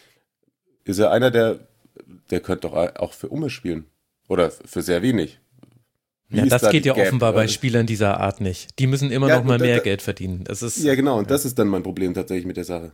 ist er einer, der, der könnte doch auch für Umme spielen. Oder für sehr wenig. Wie Ja, das da geht ja Gap? offenbar bei Spielern dieser Art nicht. Die müssen immer Ja, noch mal da- mehr da- Geld verdienen. Das ist, Ja, genau. Und das ist dann mein Problem tatsächlich mit der Sache.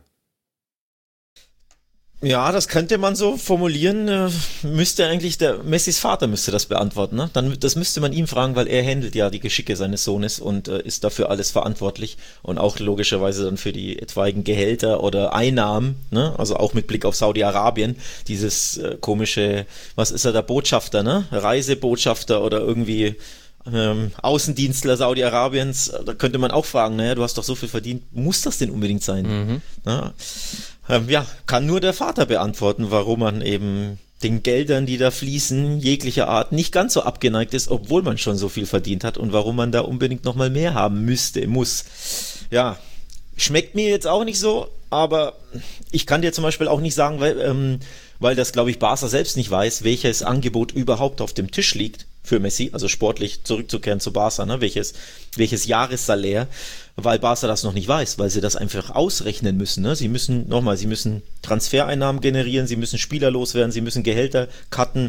Ja, das könnte man so formulieren, äh, müsste eigentlich der Messis Vater müsste das beantworten, ne? Dann, das müsste man ihm fragen, weil er handelt ja die Geschicke seines Sohnes und äh, ist dafür alles verantwortlich und auch logischerweise dann für die etwaigen Gehälter oder Einnahmen, ne? Also auch mit Blick auf Saudi-Arabien, dieses äh, komische, was ist er, der Botschafter, ne? Reisebotschafter oder irgendwie ähm, Außendienstler Saudi-Arabiens, da könnte man auch fragen, naja, du hast doch so viel verdient, muss das denn unbedingt sein? Mhm. Ne? Ähm, ja, kann nur der Vater beantworten, warum man eben den Geldern, die da fließen, jeglicher Art, nicht ganz so abgeneigt ist, obwohl man schon so viel verdient hat und warum man da unbedingt nochmal mehr haben müsste, muss. Ja, schmeckt mir jetzt auch nicht so, aber ich kann dir zum Beispiel auch nicht sagen, weil, ähm, weil das, glaube ich, Barca selbst nicht weiß, welches Angebot überhaupt auf dem Tisch liegt für Messi, also sportlich zurückzukehren zu Barca, ne? welches, welches Jahressalär, weil Barca das noch nicht weiß, weil sie das einfach ausrechnen müssen. Ne? Sie müssen, nochmal, sie müssen Transfereinnahmen generieren, sie müssen Spieler loswerden, sie müssen Gehälter cutten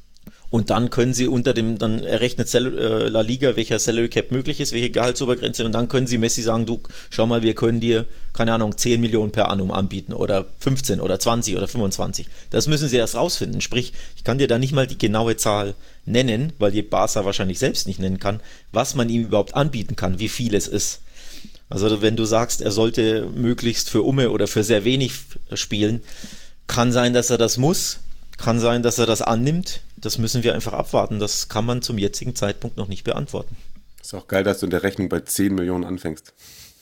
und dann können sie unter dem, dann errechnet La Liga, welcher Salary Cap möglich ist, welche Gehaltsobergrenze und dann können sie Messi sagen, du, schau mal, wir können dir, keine Ahnung, zehn Millionen per annum anbieten oder fünfzehn oder zwanzig oder fünfundzwanzig. Das müssen sie erst rausfinden. Sprich, ich kann dir da nicht mal die genaue Zahl nennen, weil die Barca wahrscheinlich selbst nicht nennen kann, was man ihm überhaupt anbieten kann, wie viel es ist. Also wenn du sagst, er sollte möglichst für Umme oder für sehr wenig spielen, kann sein, dass er das muss, kann sein, dass er das annimmt. Das müssen wir einfach abwarten. Das kann man zum jetzigen Zeitpunkt noch nicht beantworten. Ist auch geil, dass du in der Rechnung bei zehn Millionen anfängst.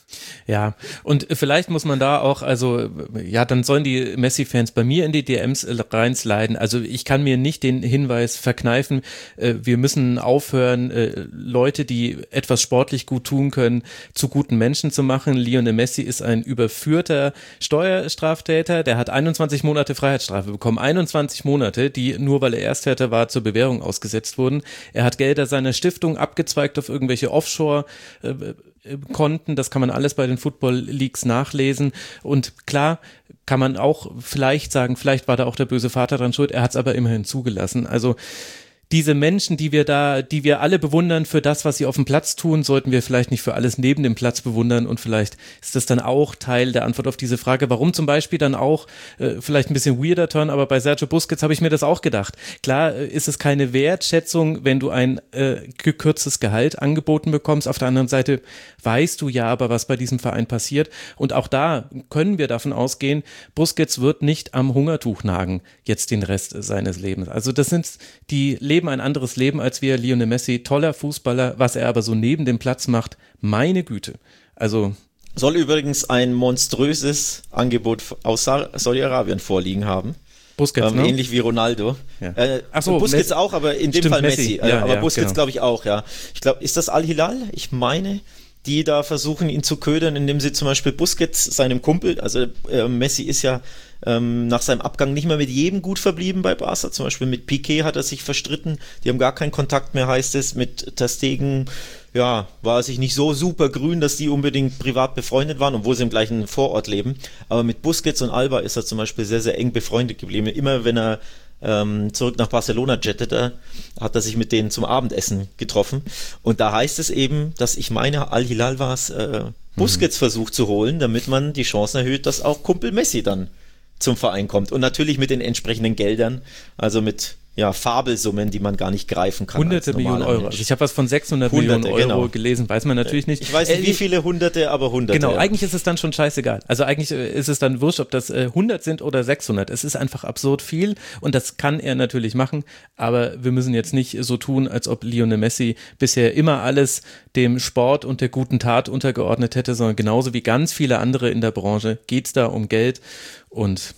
Ja, und vielleicht muss man da auch, also ja, dann sollen die Messi-Fans bei mir in die D Ms reinsliden. Also ich kann mir nicht den Hinweis verkneifen, äh, wir müssen aufhören, äh, Leute, die etwas sportlich gut tun können, zu guten Menschen zu machen. Lionel Messi ist ein überführter Steuerstraftäter, der hat einundzwanzig Monate Freiheitsstrafe bekommen. einundzwanzig Monate, die nur weil er Ersttäter war, zur Bewährung ausgesetzt wurden. Er hat Gelder seiner Stiftung abgezweigt auf irgendwelche Offshore- äh, Konten, das kann man alles bei den Football Leagues nachlesen und klar kann man auch vielleicht sagen, vielleicht war da auch der böse Vater dran schuld, er hat es aber immerhin zugelassen. Also diese Menschen, die wir da, die wir alle bewundern für das, was sie auf dem Platz tun, sollten wir vielleicht nicht für alles neben dem Platz bewundern und vielleicht ist das dann auch Teil der Antwort auf diese Frage, warum zum Beispiel dann auch, äh, vielleicht ein bisschen weirder Turn, aber bei Sergio Busquets habe ich mir das auch gedacht. Klar äh, ist es keine Wertschätzung, wenn du ein äh, gekürztes Gehalt angeboten bekommst, auf der anderen Seite weißt du ja aber, was bei diesem Verein passiert und auch da können wir davon ausgehen, Busquets wird nicht am Hungertuch nagen, jetzt den Rest seines Lebens. Also das sind die Leben ein anderes Leben als wir, Lionel Messi, toller Fußballer, was er aber so neben dem Platz macht, meine Güte. Also soll übrigens ein monströses Angebot aus Saudi-Arabien vorliegen haben. Busquets, ähm, ne? Ähnlich wie Ronaldo. Ja. Äh, Ach so, Busquets Messi. auch, aber in dem Stimmt, Fall Messi. Messi. Äh, Ja, aber ja, Busquets genau. glaube ich auch, ja. Ich glaube, ist das Al-Hilal? Ich meine, die da versuchen, ihn zu ködern, indem sie zum Beispiel Busquets, seinem Kumpel, also äh, Messi ist ja ähm, nach seinem Abgang nicht mehr mit jedem gut verblieben bei Barca, zum Beispiel mit Piqué hat er sich verstritten, die haben gar keinen Kontakt mehr, heißt es, mit Ter Stegen, ja, war er sich nicht so super grün, dass die unbedingt privat befreundet waren, obwohl sie im gleichen Vorort leben, aber mit Busquets und Alba ist er zum Beispiel sehr, sehr eng befreundet geblieben, immer wenn er Ähm, zurück nach Barcelona jettete, hat er sich mit denen zum Abendessen getroffen und da heißt es eben, dass ich meine, Al-Hilal war es, äh, Busquets mhm. versucht zu holen, damit man die Chancen erhöht, dass auch Kumpel Messi dann zum Verein kommt und natürlich mit den entsprechenden Geldern, also mit ja, Fabelsummen, die man gar nicht greifen kann. Hunderte Millionen Euro. Also ich habe was von sechshundert Millionen Euro genau. gelesen, weiß man natürlich nicht. Ich weiß nicht, äh, wie viele Hunderte, aber Hunderte. Genau, ja. eigentlich ist es dann schon scheißegal. Also eigentlich ist es dann wurscht, ob das äh, hundert sind oder sechshundert. Es ist einfach absurd viel und das kann er natürlich machen, aber wir müssen jetzt nicht so tun, als ob Lionel Messi bisher immer alles dem Sport und der guten Tat untergeordnet hätte, sondern genauso wie ganz viele andere in der Branche geht es da um Geld und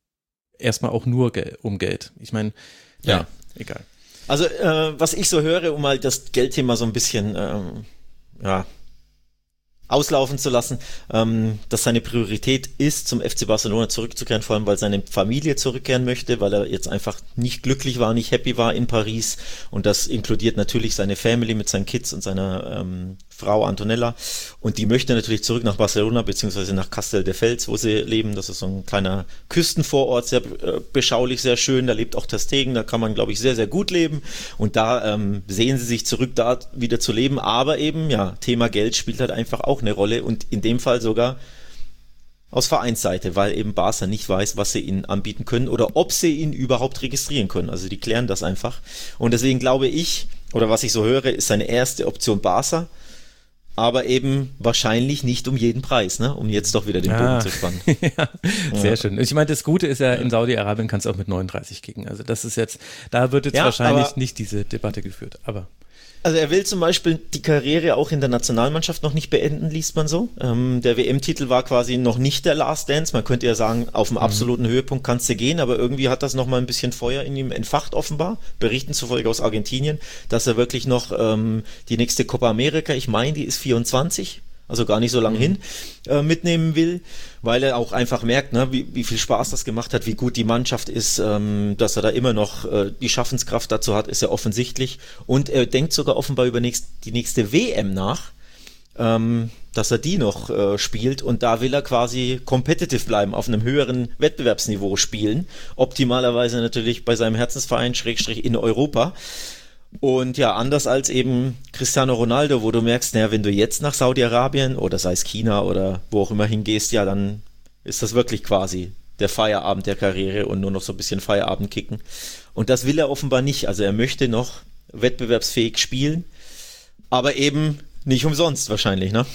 erstmal auch nur Gel- um Geld. Ich meine, ja, ja, egal. Also, äh, was ich so höre, um mal das Geldthema so ein bisschen, ähm, ja, auslaufen zu lassen, ähm, dass seine Priorität ist, zum F C Barcelona zurückzukehren, vor allem weil seine Familie zurückkehren möchte, weil er jetzt einfach nicht glücklich war, nicht happy war in Paris und das inkludiert natürlich seine Family mit seinen Kids und seiner ähm, Frau Antonella und die möchte natürlich zurück nach Barcelona beziehungsweise nach Castelldefels, wo sie leben, das ist so ein kleiner Küstenvorort, sehr äh, beschaulich, sehr schön, da lebt auch Ter Stegen, da kann man glaube ich sehr, sehr gut leben und da ähm, sehen sie sich zurück, da wieder zu leben, aber eben, ja, Thema Geld spielt halt einfach auch eine Rolle und in dem Fall sogar aus Vereinsseite, weil eben Barca nicht weiß, was sie ihnen anbieten können oder ob sie ihn überhaupt registrieren können. Also die klären das einfach. Und deswegen glaube ich, oder was ich so höre, ist seine erste Option Barca, aber eben wahrscheinlich nicht um jeden Preis, ne? Um jetzt doch wieder den Bogen ah. zu spannen. ja, sehr ja. schön. Ich meine, das Gute ist ja, in Saudi-Arabien kannst du auch mit neununddreißig kicken. Also das ist jetzt, da wird jetzt ja, wahrscheinlich aber, nicht diese Debatte geführt, aber Also er will zum Beispiel die Karriere auch in der Nationalmannschaft noch nicht beenden, liest man so. Ähm, der W M-Titel war quasi noch nicht der Last Dance. Man könnte ja sagen, auf dem absoluten mhm. Höhepunkt kannst du gehen, aber irgendwie hat das nochmal ein bisschen Feuer in ihm entfacht offenbar. Berichten zufolge aus Argentinien, dass er wirklich noch ähm, die nächste Copa America, ich meine, die ist vierundzwanzig, also gar nicht so lang mhm. hin, äh, mitnehmen will, weil er auch einfach merkt, ne, wie, wie viel Spaß das gemacht hat, wie gut die Mannschaft ist, ähm, dass er da immer noch äh, die Schaffenskraft dazu hat, ist ja offensichtlich. Und er denkt sogar offenbar über nächst, die nächste W M nach, ähm, dass er die noch äh, spielt, und da will er quasi competitive bleiben, auf einem höheren Wettbewerbsniveau spielen, optimalerweise natürlich bei seinem Herzensverein, Schrägstrich in Europa. Und ja, anders als eben Cristiano Ronaldo, wo du merkst, naja, wenn du jetzt nach Saudi-Arabien oder sei es China oder wo auch immer hingehst, ja, dann ist das wirklich quasi der Feierabend der Karriere und nur noch so ein bisschen Feierabend kicken. Und das will er offenbar nicht. Also er möchte noch wettbewerbsfähig spielen, aber eben nicht umsonst wahrscheinlich, ne?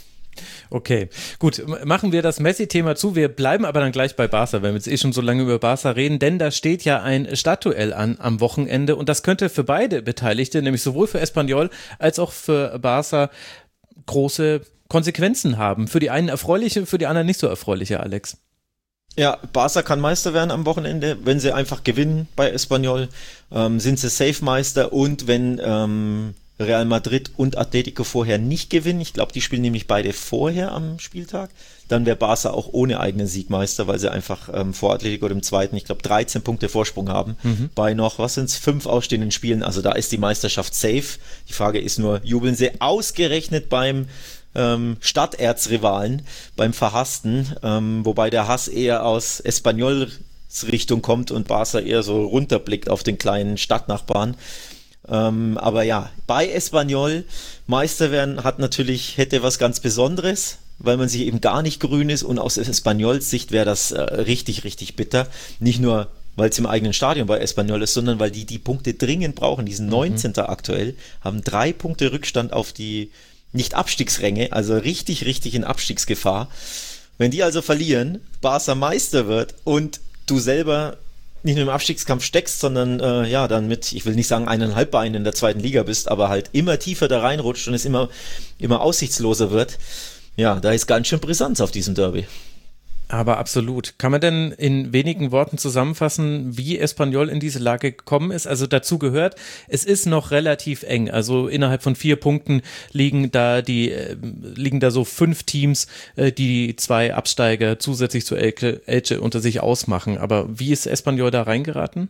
Okay, gut, machen wir das Messi-Thema zu. Wir bleiben aber dann gleich bei Barca, wenn wir jetzt eh schon so lange über Barca reden, denn da steht ja ein Stadtduell an am Wochenende und das könnte für beide Beteiligte, nämlich sowohl für Espanyol als auch für Barca, große Konsequenzen haben. Für die einen erfreuliche, für die anderen nicht so erfreuliche, Alex. Ja, Barca kann Meister werden am Wochenende, wenn sie einfach gewinnen bei Espanyol, ähm, sind sie Safe-Meister, und wenn ähm, Real Madrid und Atletico vorher nicht gewinnen, ich glaube, die spielen nämlich beide vorher am Spieltag, dann wäre Barca auch ohne eigenen Siegmeister, weil sie einfach ähm, vor Atletico dem zweiten, ich glaube, dreizehn Punkte Vorsprung haben, mhm. bei noch, was sind es, fünf ausstehenden Spielen, also da ist die Meisterschaft safe. Die Frage ist nur, jubeln sie ausgerechnet beim ähm, Stadterzrivalen, beim Verhassten, ähm, wobei der Hass eher aus Espanyols Richtung kommt und Barca eher so runterblickt auf den kleinen Stadtnachbarn. Ähm, aber ja, bei Espanyol Meister werden hat natürlich, hätte was ganz Besonderes, weil man sich eben gar nicht grün ist, und aus Espanyols Sicht wäre das äh, richtig, richtig bitter. Nicht nur, weil es im eigenen Stadion bei Espanyol ist, sondern weil die die Punkte dringend brauchen. Die sind neunzehnter Mhm. aktuell, haben drei Punkte Rückstand auf die Nicht-Abstiegsränge, also richtig, richtig in Abstiegsgefahr. Wenn die also verlieren, Barca Meister wird und du selber nicht nur im Abstiegskampf steckst, sondern äh, ja, dann mit, ich will nicht sagen eineinhalb Beinen in der zweiten Liga bist, aber halt immer tiefer da reinrutscht und es immer, immer aussichtsloser wird. Ja, da ist ganz schön Brisanz auf diesem Derby. Aber absolut. Kann man denn in wenigen Worten zusammenfassen, wie Espanyol in diese Lage gekommen ist? Also dazu gehört, es ist noch relativ eng. Also innerhalb von vier Punkten liegen da die äh, liegen da so fünf Teams, äh, die zwei Absteiger zusätzlich zu Elche, Elche unter sich ausmachen. Aber wie ist Espanyol da reingeraten?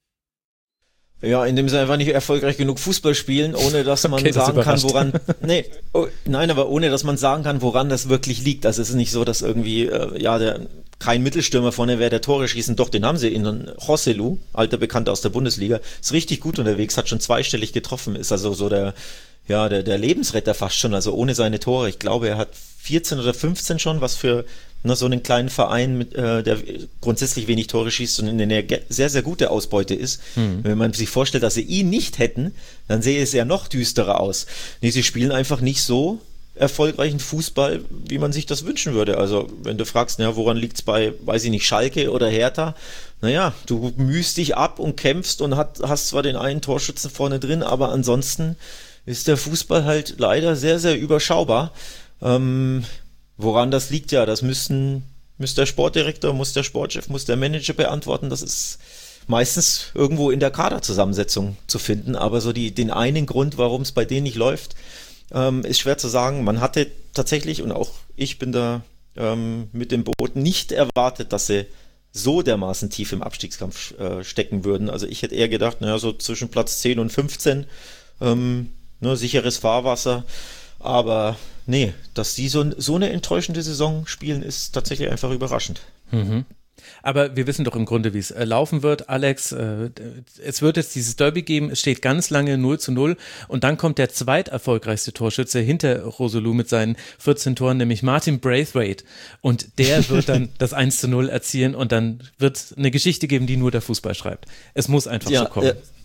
Ja, indem sie einfach nicht erfolgreich genug Fußball spielen, ohne dass man okay, sagen kann, woran, nee, oh, nein, aber ohne dass man sagen kann, woran das wirklich liegt. Also es ist nicht so, dass irgendwie, äh, ja, der, kein Mittelstürmer vorne wäre, der Tore schießen. Doch, den haben sie in Joselu, alter Bekannter aus der Bundesliga, ist richtig gut unterwegs, hat schon zweistellig getroffen, ist also so der, ja, der, der Lebensretter fast schon, also ohne seine Tore. Ich glaube, er hat vierzehn oder fünfzehn schon, was für ne, so einen kleinen Verein, mit, äh, der grundsätzlich wenig Tore schießt und in der Nähe sehr, sehr gute Ausbeute ist. Mhm. Wenn man sich vorstellt, dass sie ihn nicht hätten, dann sähe es ja noch düsterer aus. Nee, sie spielen einfach nicht so erfolgreichen Fußball, wie man sich das wünschen würde. Also, wenn du fragst, na, woran liegt's bei, weiß ich nicht, Schalke oder Hertha? Naja, du mühst dich ab und kämpfst und hat, hast zwar den einen Torschützen vorne drin, aber ansonsten ist der Fußball halt leider sehr, sehr überschaubar. Ähm, woran das liegt, ja, das müssen, muss der Sportdirektor, muss der Sportchef, muss der Manager beantworten. Das ist meistens irgendwo in der Kaderzusammensetzung zu finden, aber so die, den einen Grund, warum es bei denen nicht läuft, ähm, ist schwer zu sagen. Man hatte tatsächlich, und auch ich bin da ähm, mit dem Boot, nicht erwartet, dass sie so dermaßen tief im Abstiegskampf äh, stecken würden. Also ich hätte eher gedacht, naja, so zwischen Platz zehn und fünfzehn, ähm, ne, sicheres Fahrwasser, aber nee, dass die so, so eine enttäuschende Saison spielen, ist tatsächlich einfach überraschend. Mhm. Aber wir wissen doch im Grunde, wie es äh, laufen wird, Alex. Äh, es wird jetzt dieses Derby geben, es steht ganz lange null zu null und dann kommt der zweiterfolgreichste Torschütze hinter Joselu mit seinen vierzehn Toren, nämlich Martin Braithwaite, und der wird dann das eins zu null erzielen und dann wird es eine Geschichte geben, die nur der Fußball schreibt. Es muss einfach ja, so kommen. Äh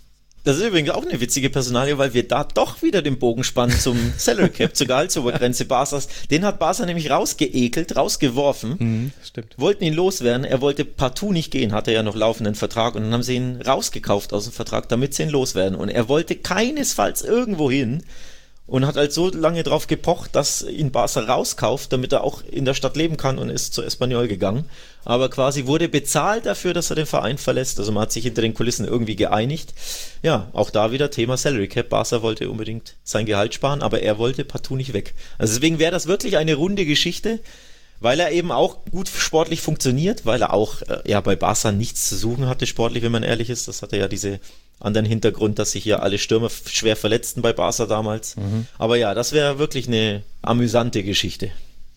Das ist übrigens auch eine witzige Personalie, weil wir da doch wieder den Bogen spannen zum Salary Cap, zur Gehaltsobergrenze Barca's. Den hat Barca nämlich rausgeekelt, rausgeworfen. Mhm, stimmt. Wollten ihn loswerden, er wollte partout nicht gehen, hatte ja noch laufenden Vertrag und dann haben sie ihn rausgekauft aus dem Vertrag, damit sie ihn loswerden. Und er wollte keinesfalls irgendwo hin und hat halt so lange drauf gepocht, dass ihn Barca rauskauft, damit er auch in der Stadt leben kann und ist zu Espanyol gegangen. Aber quasi wurde bezahlt dafür, dass er den Verein verlässt. Also man hat sich hinter den Kulissen irgendwie geeinigt. Ja, auch da wieder Thema Salary Cap. Barca wollte unbedingt sein Gehalt sparen, aber er wollte partout nicht weg. Also deswegen wäre das wirklich eine runde Geschichte, weil er eben auch gut sportlich funktioniert, weil er auch äh, ja bei Barca nichts zu suchen hatte sportlich, wenn man ehrlich ist. Das hatte ja diese anderen Hintergrund, dass sich hier alle Stürmer schwer verletzten bei Barca damals. Mhm. Aber ja, das wäre wirklich eine amüsante Geschichte.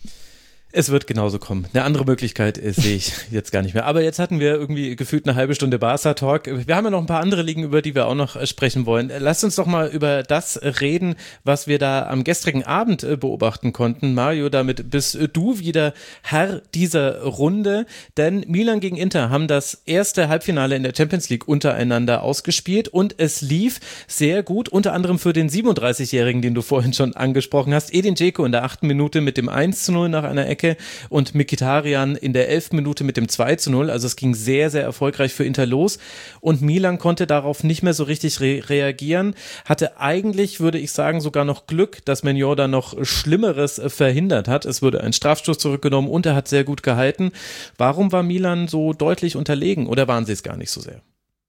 Es wird genauso kommen. Eine andere Möglichkeit äh, sehe ich jetzt gar nicht mehr. Aber jetzt hatten wir irgendwie gefühlt eine halbe Stunde Barca-Talk. Wir haben ja noch ein paar andere Ligen, über die wir auch noch äh, sprechen wollen. Lasst uns doch mal über das reden, was wir da am gestrigen Abend äh, beobachten konnten. Mario, damit bist äh, du wieder Herr dieser Runde. Denn Milan gegen Inter haben das erste Halbfinale in der Champions League untereinander ausgespielt und es lief sehr gut, unter anderem für den siebenunddreißigjährigen, den du vorhin schon angesprochen hast. Edin Dzeko in der achten Minute mit dem eins zu null nach einer Ecke und Mkhitaryan in der elften Minute mit dem zwei zu null. Also es ging sehr, sehr erfolgreich für Inter los und Milan konnte darauf nicht mehr so richtig re- reagieren. Hatte eigentlich, würde ich sagen, sogar noch Glück, dass Maignan da noch Schlimmeres verhindert hat. Es wurde ein Strafstoß zurückgenommen und er hat sehr gut gehalten. Warum war Milan so deutlich unterlegen oder waren sie es gar nicht so sehr?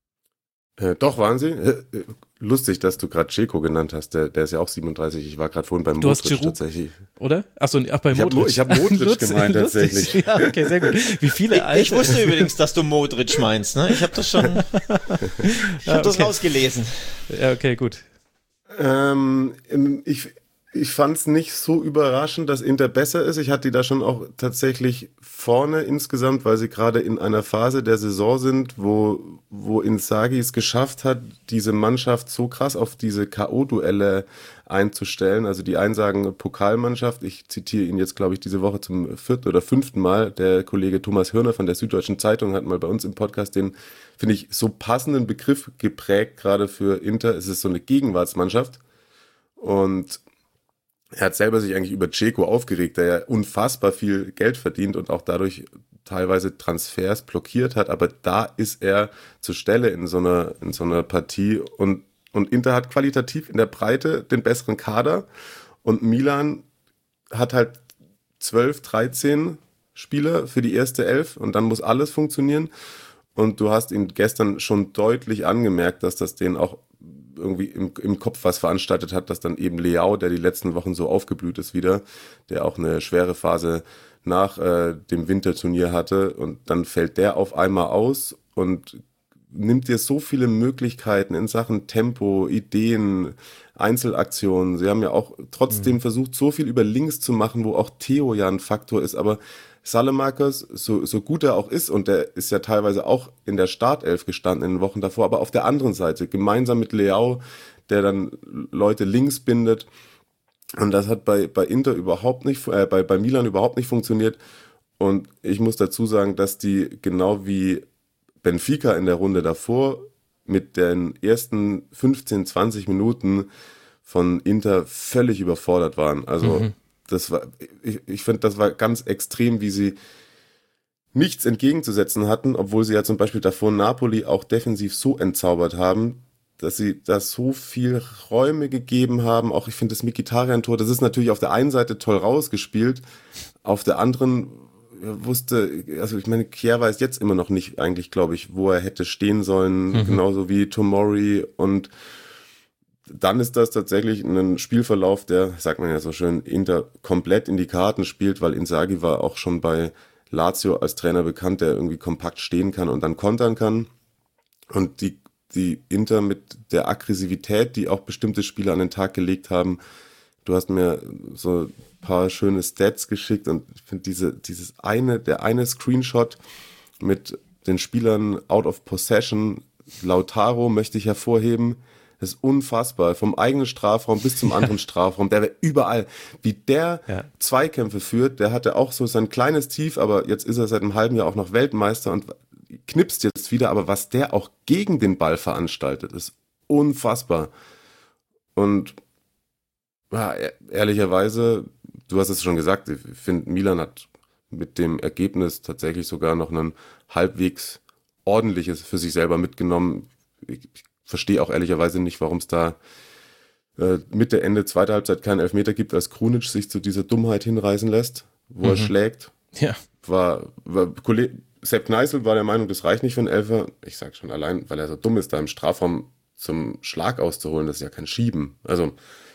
Äh, doch, waren sie. Äh, lustig, dass du gerade Dzeko genannt hast. Der, der ist ja auch siebenunddreißig. Ich war gerade vorhin beim du Modric hast tatsächlich. Oder? Achso, ach, bei Modric. Ich habe hab Modric Lutz, gemeint tatsächlich. Ja, okay, sehr gut. Wie viele ich, Alte. ich wusste übrigens, dass du Modric meinst. Ne? Ich habe das schon ich hab ja, okay. das rausgelesen. Ja, okay, gut. Ähm, ich ich fand es nicht so überraschend, dass Inter besser ist. Ich hatte die da schon auch tatsächlich vorne insgesamt, weil sie gerade in einer Phase der Saison sind, wo, wo Inzaghi es geschafft hat, diese Mannschaft so krass auf diese K O-Duelle einzustellen. Also die einen sagen Pokalmannschaft, ich zitiere ihn jetzt, glaube ich, diese Woche zum vierten oder fünften Mal. Der Kollege Thomas Hörner von der Süddeutschen Zeitung hat mal bei uns im Podcast den, finde ich, so passenden Begriff geprägt, gerade für Inter. Es ist so eine Gegenwartsmannschaft. Und er hat selber sich eigentlich über Dzeko aufgeregt, der ja unfassbar viel Geld verdient und auch dadurch teilweise Transfers blockiert hat, aber da ist er zur Stelle in so einer, in so einer Partie und, und Inter hat qualitativ in der Breite den besseren Kader und Milan hat halt zwölf, dreizehn Spieler für die erste Elf und dann muss alles funktionieren und du hast ihn gestern schon deutlich angemerkt, dass das denen auch irgendwie im, im Kopf was veranstaltet hat, dass dann eben Leao, der die letzten Wochen so aufgeblüht ist wieder, der auch eine schwere Phase nach äh, dem Winterturnier hatte und dann fällt der auf einmal aus und nimmt dir so viele Möglichkeiten in Sachen Tempo, Ideen, Einzelaktionen. Sie haben ja auch trotzdem mhm. versucht, so viel über links zu machen, wo auch Theo ja ein Faktor ist, aber Salamakers, so, so gut er auch ist, und der ist ja teilweise auch in der Startelf gestanden in den Wochen davor, aber auf der anderen Seite, gemeinsam mit Leao, der dann Leute links bindet. Und das hat bei, bei Inter überhaupt nicht, äh, bei, bei Milan überhaupt nicht funktioniert. Und ich muss dazu sagen, dass die genau wie Benfica in der Runde davor mit den ersten fünfzehn, zwanzig Minuten von Inter völlig überfordert waren. Also, mhm. Das war, ich, ich finde, das war ganz extrem, wie sie nichts entgegenzusetzen hatten, obwohl sie ja zum Beispiel davor Napoli auch defensiv so entzaubert haben, dass sie da so viel Räume gegeben haben. Auch ich finde das Mkhitaryan-Tor, das ist natürlich auf der einen Seite toll rausgespielt, auf der anderen wusste, also ich meine, Kjaer weiß jetzt immer noch nicht eigentlich, glaube ich, wo er hätte stehen sollen, mhm. genauso wie Tomori und dann ist das tatsächlich ein Spielverlauf, der, sagt man ja so schön, Inter komplett in die Karten spielt, weil Inzaghi war auch schon bei Lazio als Trainer bekannt, der irgendwie kompakt stehen kann und dann kontern kann. Und die, die Inter mit der Aggressivität, die auch bestimmte Spieler an den Tag gelegt haben, du hast mir so ein paar schöne Stats geschickt und ich finde diese, dieses eine, der eine Screenshot mit den Spielern out of possession, Lautaro möchte ich hervorheben. Das ist unfassbar. Vom eigenen Strafraum bis zum anderen Strafraum. Der wäre überall. Wie der ja. Zweikämpfe führt, der hatte auch so sein kleines Tief, aber jetzt ist er seit einem halben Jahr auch noch Weltmeister und knipst jetzt wieder. Aber was der auch gegen den Ball veranstaltet, ist unfassbar. Und ja, ehrlicherweise, du hast es schon gesagt, ich finde, Milan hat mit dem Ergebnis tatsächlich sogar noch ein halbwegs ordentliches für sich selber mitgenommen. Ich verstehe auch ehrlicherweise nicht, warum es da äh, Mitte, Ende, zweite Halbzeit keinen Elfmeter gibt, als Krunic sich zu dieser Dummheit hinreißen lässt, wo mhm. er schlägt. Ja. War, war Kollege, Sepp Kneißl war der Meinung, das reicht nicht für einen Elfer. Ich sag schon allein, weil er so dumm ist, da im Strafraum zum Schlag auszuholen, das ist ja kein Schieben. Also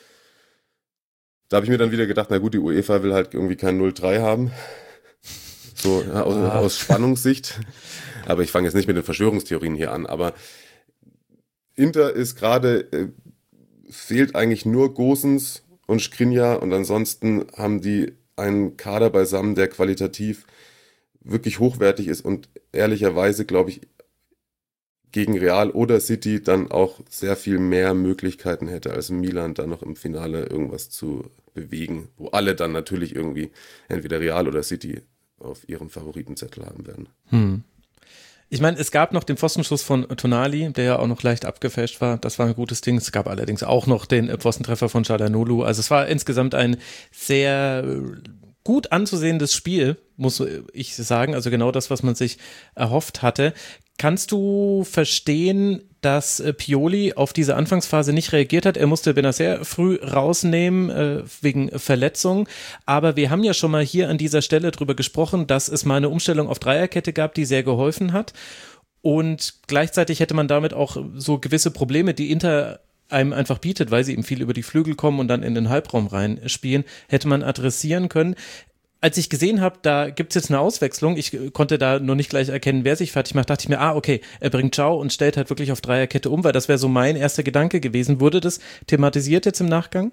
da habe ich mir dann wieder gedacht, na gut, die UEFA will halt irgendwie kein null drei haben. So ja, aus, ah. aus Spannungssicht. Aber ich fange jetzt nicht mit den Verschwörungstheorien hier an. Aber Inter ist gerade, äh, fehlt eigentlich nur Gosens und Skriniar und ansonsten haben die einen Kader beisammen, der qualitativ wirklich hochwertig ist und ehrlicherweise, glaube ich, gegen Real oder City dann auch sehr viel mehr Möglichkeiten hätte, als Milan da noch im Finale irgendwas zu bewegen, wo alle dann natürlich irgendwie entweder Real oder City auf ihrem Favoritenzettel haben werden. Hm. Ich meine, es gab noch den Pfostenschuss von Tonali, der ja auch noch leicht abgefälscht war. Das war ein gutes Ding. Es gab allerdings auch noch den Pfostentreffer von Çalhanoğlu. Also es war insgesamt ein sehr gut anzusehendes Spiel, muss ich sagen. Also genau das, was man sich erhofft hatte. Kannst du verstehen, dass Pioli auf diese Anfangsphase nicht reagiert hat? Er musste Benacer früh rausnehmen äh, wegen Verletzung. Aber wir haben ja schon mal hier an dieser Stelle drüber gesprochen, dass es mal eine Umstellung auf Dreierkette gab, die sehr geholfen hat. Und gleichzeitig hätte man damit auch so gewisse Probleme, die Inter einem einfach bietet, weil sie eben viel über die Flügel kommen und dann in den Halbraum reinspielen, hätte man adressieren können. Als ich gesehen habe, da gibt's jetzt eine Auswechslung, ich konnte da nur nicht gleich erkennen, wer sich fertig macht, dachte ich mir, ah, okay, er bringt Ciao und stellt halt wirklich auf Dreierkette um, weil das wäre so mein erster Gedanke gewesen. Wurde das thematisiert jetzt im Nachgang?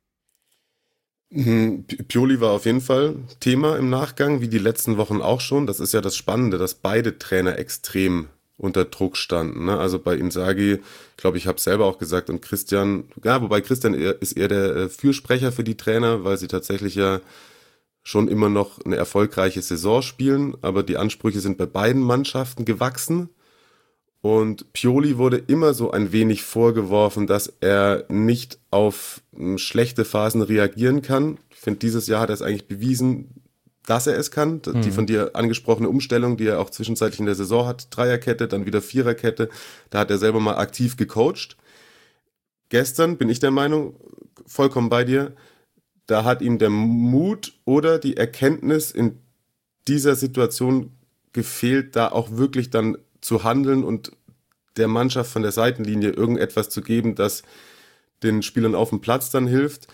Pioli war auf jeden Fall Thema im Nachgang, wie die letzten Wochen auch schon. Das ist ja das Spannende, dass beide Trainer extrem unter Druck standen. Ne? Also bei Inzaghi, ich glaube, ich habe selber auch gesagt, und Christian, ja, wobei Christian ist eher der Fürsprecher für die Trainer, weil sie tatsächlich ja schon immer noch eine erfolgreiche Saison spielen, aber die Ansprüche sind bei beiden Mannschaften gewachsen und Pioli wurde immer so ein wenig vorgeworfen, dass er nicht auf schlechte Phasen reagieren kann. Ich finde, dieses Jahr hat er es eigentlich bewiesen, dass er es kann. Mhm. Die von dir angesprochene Umstellung, die er auch zwischenzeitlich in der Saison hat, Dreierkette, dann wieder Viererkette, da hat er selber mal aktiv gecoacht. Gestern bin ich der Meinung, vollkommen bei dir, da hat ihm der Mut oder die Erkenntnis in dieser Situation gefehlt, da auch wirklich dann zu handeln und der Mannschaft von der Seitenlinie irgendetwas zu geben, das den Spielern auf dem Platz dann hilft.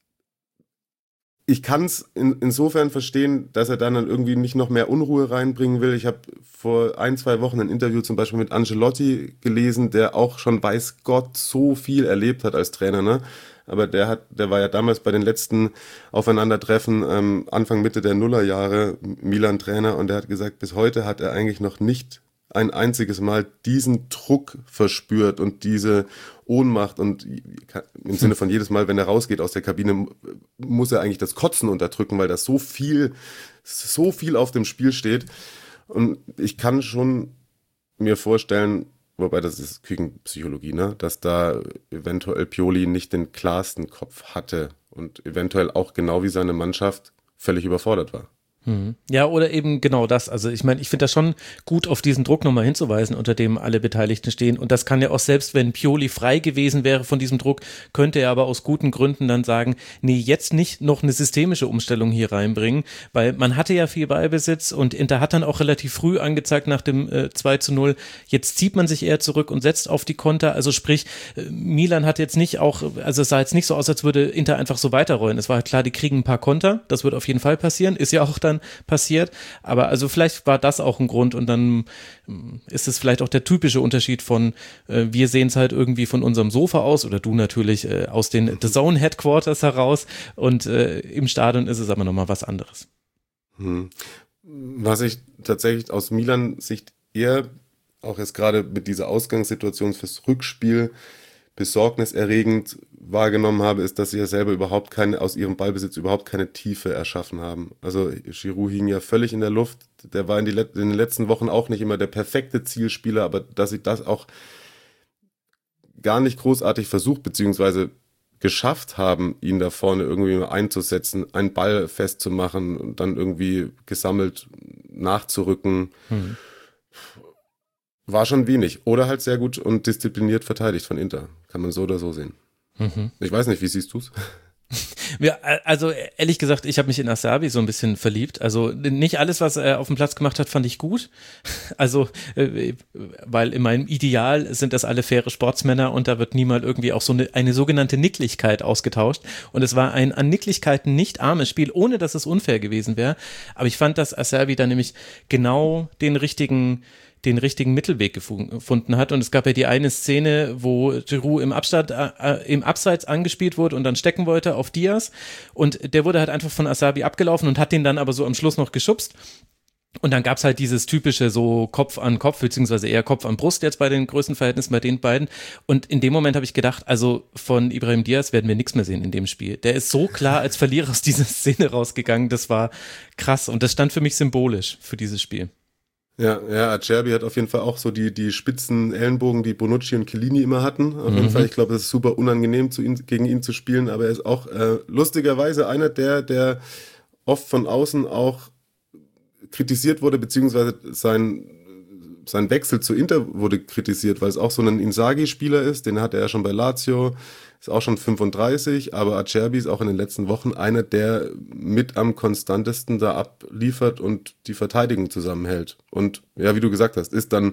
Ich kann es in, insofern verstehen, dass er dann, dann irgendwie nicht noch mehr Unruhe reinbringen will. Ich habe vor ein, zwei Wochen ein Interview zum Beispiel mit Ancelotti gelesen, der auch schon weiß Gott so viel erlebt hat als Trainer, ne? Aber der hat, der war ja damals bei den letzten Aufeinandertreffen ähm, Anfang Mitte der Nullerjahre Milan-Trainer und der hat gesagt, bis heute hat er eigentlich noch nicht ein einziges Mal diesen Druck verspürt und diese Ohnmacht und im Sinne von jedes Mal, wenn er rausgeht aus der Kabine, muss er eigentlich das Kotzen unterdrücken, weil da so viel, so viel auf dem Spiel steht. Und ich kann schon mir vorstellen, wobei das ist Küchenpsychologie, ne, dass da eventuell Pioli nicht den klarsten Kopf hatte und eventuell auch genau wie seine Mannschaft völlig überfordert war. Ja, oder eben genau das. Also ich meine, ich finde das schon gut, auf diesen Druck nochmal hinzuweisen, unter dem alle Beteiligten stehen. Und das kann ja auch, selbst wenn Pioli frei gewesen wäre von diesem Druck, könnte er aber aus guten Gründen dann sagen, nee, jetzt nicht noch eine systemische Umstellung hier reinbringen, weil man hatte ja viel Ballbesitz und Inter hat dann auch relativ früh angezeigt nach dem äh, zwei zu null, jetzt zieht man sich eher zurück und setzt auf die Konter. Also sprich, äh, Milan hat jetzt nicht auch, also es sah jetzt nicht so aus, als würde Inter einfach so weiterrollen. Es war klar, die kriegen ein paar Konter, das wird auf jeden Fall passieren, ist ja auch dann passiert, aber also vielleicht war das auch ein Grund und dann ist es vielleicht auch der typische Unterschied von, äh, wir sehen es halt irgendwie von unserem Sofa aus oder du natürlich äh, aus den The Zone Headquarters heraus und äh, im Stadion ist es aber nochmal was anderes. Hm. Was ich tatsächlich aus Milan-Sicht eher, auch jetzt gerade mit dieser Ausgangssituation fürs Rückspiel, besorgniserregend wahrgenommen habe, ist, dass sie ja selber überhaupt keine, aus ihrem Ballbesitz überhaupt keine Tiefe erschaffen haben. Also Giroud hing ja völlig in der Luft, der war in, die, in den letzten Wochen auch nicht immer der perfekte Zielspieler, aber dass sie das auch gar nicht großartig versucht, beziehungsweise geschafft haben, ihn da vorne irgendwie einzusetzen, einen Ball festzumachen und dann irgendwie gesammelt nachzurücken. Hm. War schon wenig. Oder halt sehr gut und diszipliniert verteidigt von Inter. Kann man so oder so sehen. Mhm. Ich weiß nicht, wie siehst du's? Ja, also ehrlich gesagt, ich habe mich in Acerbi so ein bisschen verliebt. Also nicht alles, was er auf dem Platz gemacht hat, fand ich gut. Also, äh, weil in meinem Ideal sind das alle faire Sportsmänner und da wird niemals irgendwie auch so eine, eine sogenannte Nicklichkeit ausgetauscht. Und es war ein an Nicklichkeiten nicht armes Spiel, ohne dass es unfair gewesen wäre. Aber ich fand, dass Acerbi da nämlich genau den richtigen den richtigen Mittelweg gefunden hat. Und es gab ja die eine Szene, wo Giroud im Abstand, äh, im Abseits angespielt wurde und dann stecken wollte auf Diaz. Und der wurde halt einfach von Acerbi abgelaufen und hat den dann aber so am Schluss noch geschubst. Und dann gab's halt dieses typische so Kopf an Kopf, beziehungsweise eher Kopf an Brust jetzt bei den Größenverhältnissen bei den beiden. Und in dem Moment habe ich gedacht, also von Ibrahim Diaz werden wir nichts mehr sehen in dem Spiel. Der ist so klar als Verlierer aus dieser Szene rausgegangen. Das war krass. Und das stand für mich symbolisch für dieses Spiel. Ja, ja, Acerbi hat auf jeden Fall auch so die, die spitzen Ellenbogen, die Bonucci und Chiellini immer hatten. Auf mhm. jeden Fall, ich glaube, es ist super unangenehm, zu ihn, gegen ihn zu spielen, aber er ist auch äh, lustigerweise einer der, der oft von außen auch kritisiert wurde, beziehungsweise sein, sein Wechsel zu Inter wurde kritisiert, weil es auch so ein Inzaghi-Spieler ist, den hatte er schon bei Lazio, ist auch schon fünfunddreißig, aber Acerbi ist auch in den letzten Wochen einer, der mit am konstantesten da abliefert und die Verteidigung zusammenhält. Und ja, wie du gesagt hast, ist dann,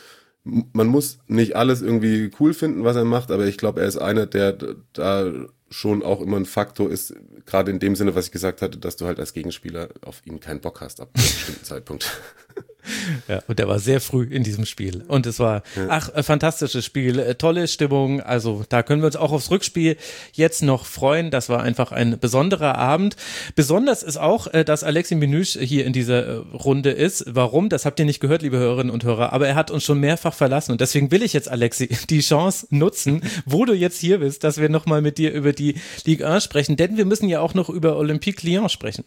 man muss nicht alles irgendwie cool finden, was er macht, aber ich glaube, er ist einer, der da schon auch immer ein Faktor ist, gerade in dem Sinne, was ich gesagt hatte, dass du halt als Gegenspieler auf ihn keinen Bock hast ab einem bestimmten Zeitpunkt. Ja, und der war sehr früh in diesem Spiel. Und es war, ja. ach, ein fantastisches Spiel, äh, tolle Stimmung. Also da können wir uns auch aufs Rückspiel jetzt noch freuen. Das war einfach ein besonderer Abend. Besonders ist auch, äh, dass Alexis Menüsch hier in dieser äh, Runde ist. Warum? Das habt ihr nicht gehört, liebe Hörerinnen und Hörer. Aber er hat uns schon mehrfach verlassen. Und deswegen will ich jetzt, Alexis, die Chance nutzen, wo du jetzt hier bist, dass wir nochmal mit dir über die Ligue eins sprechen. Denn wir müssen ja auch noch über Olympique Lyon sprechen.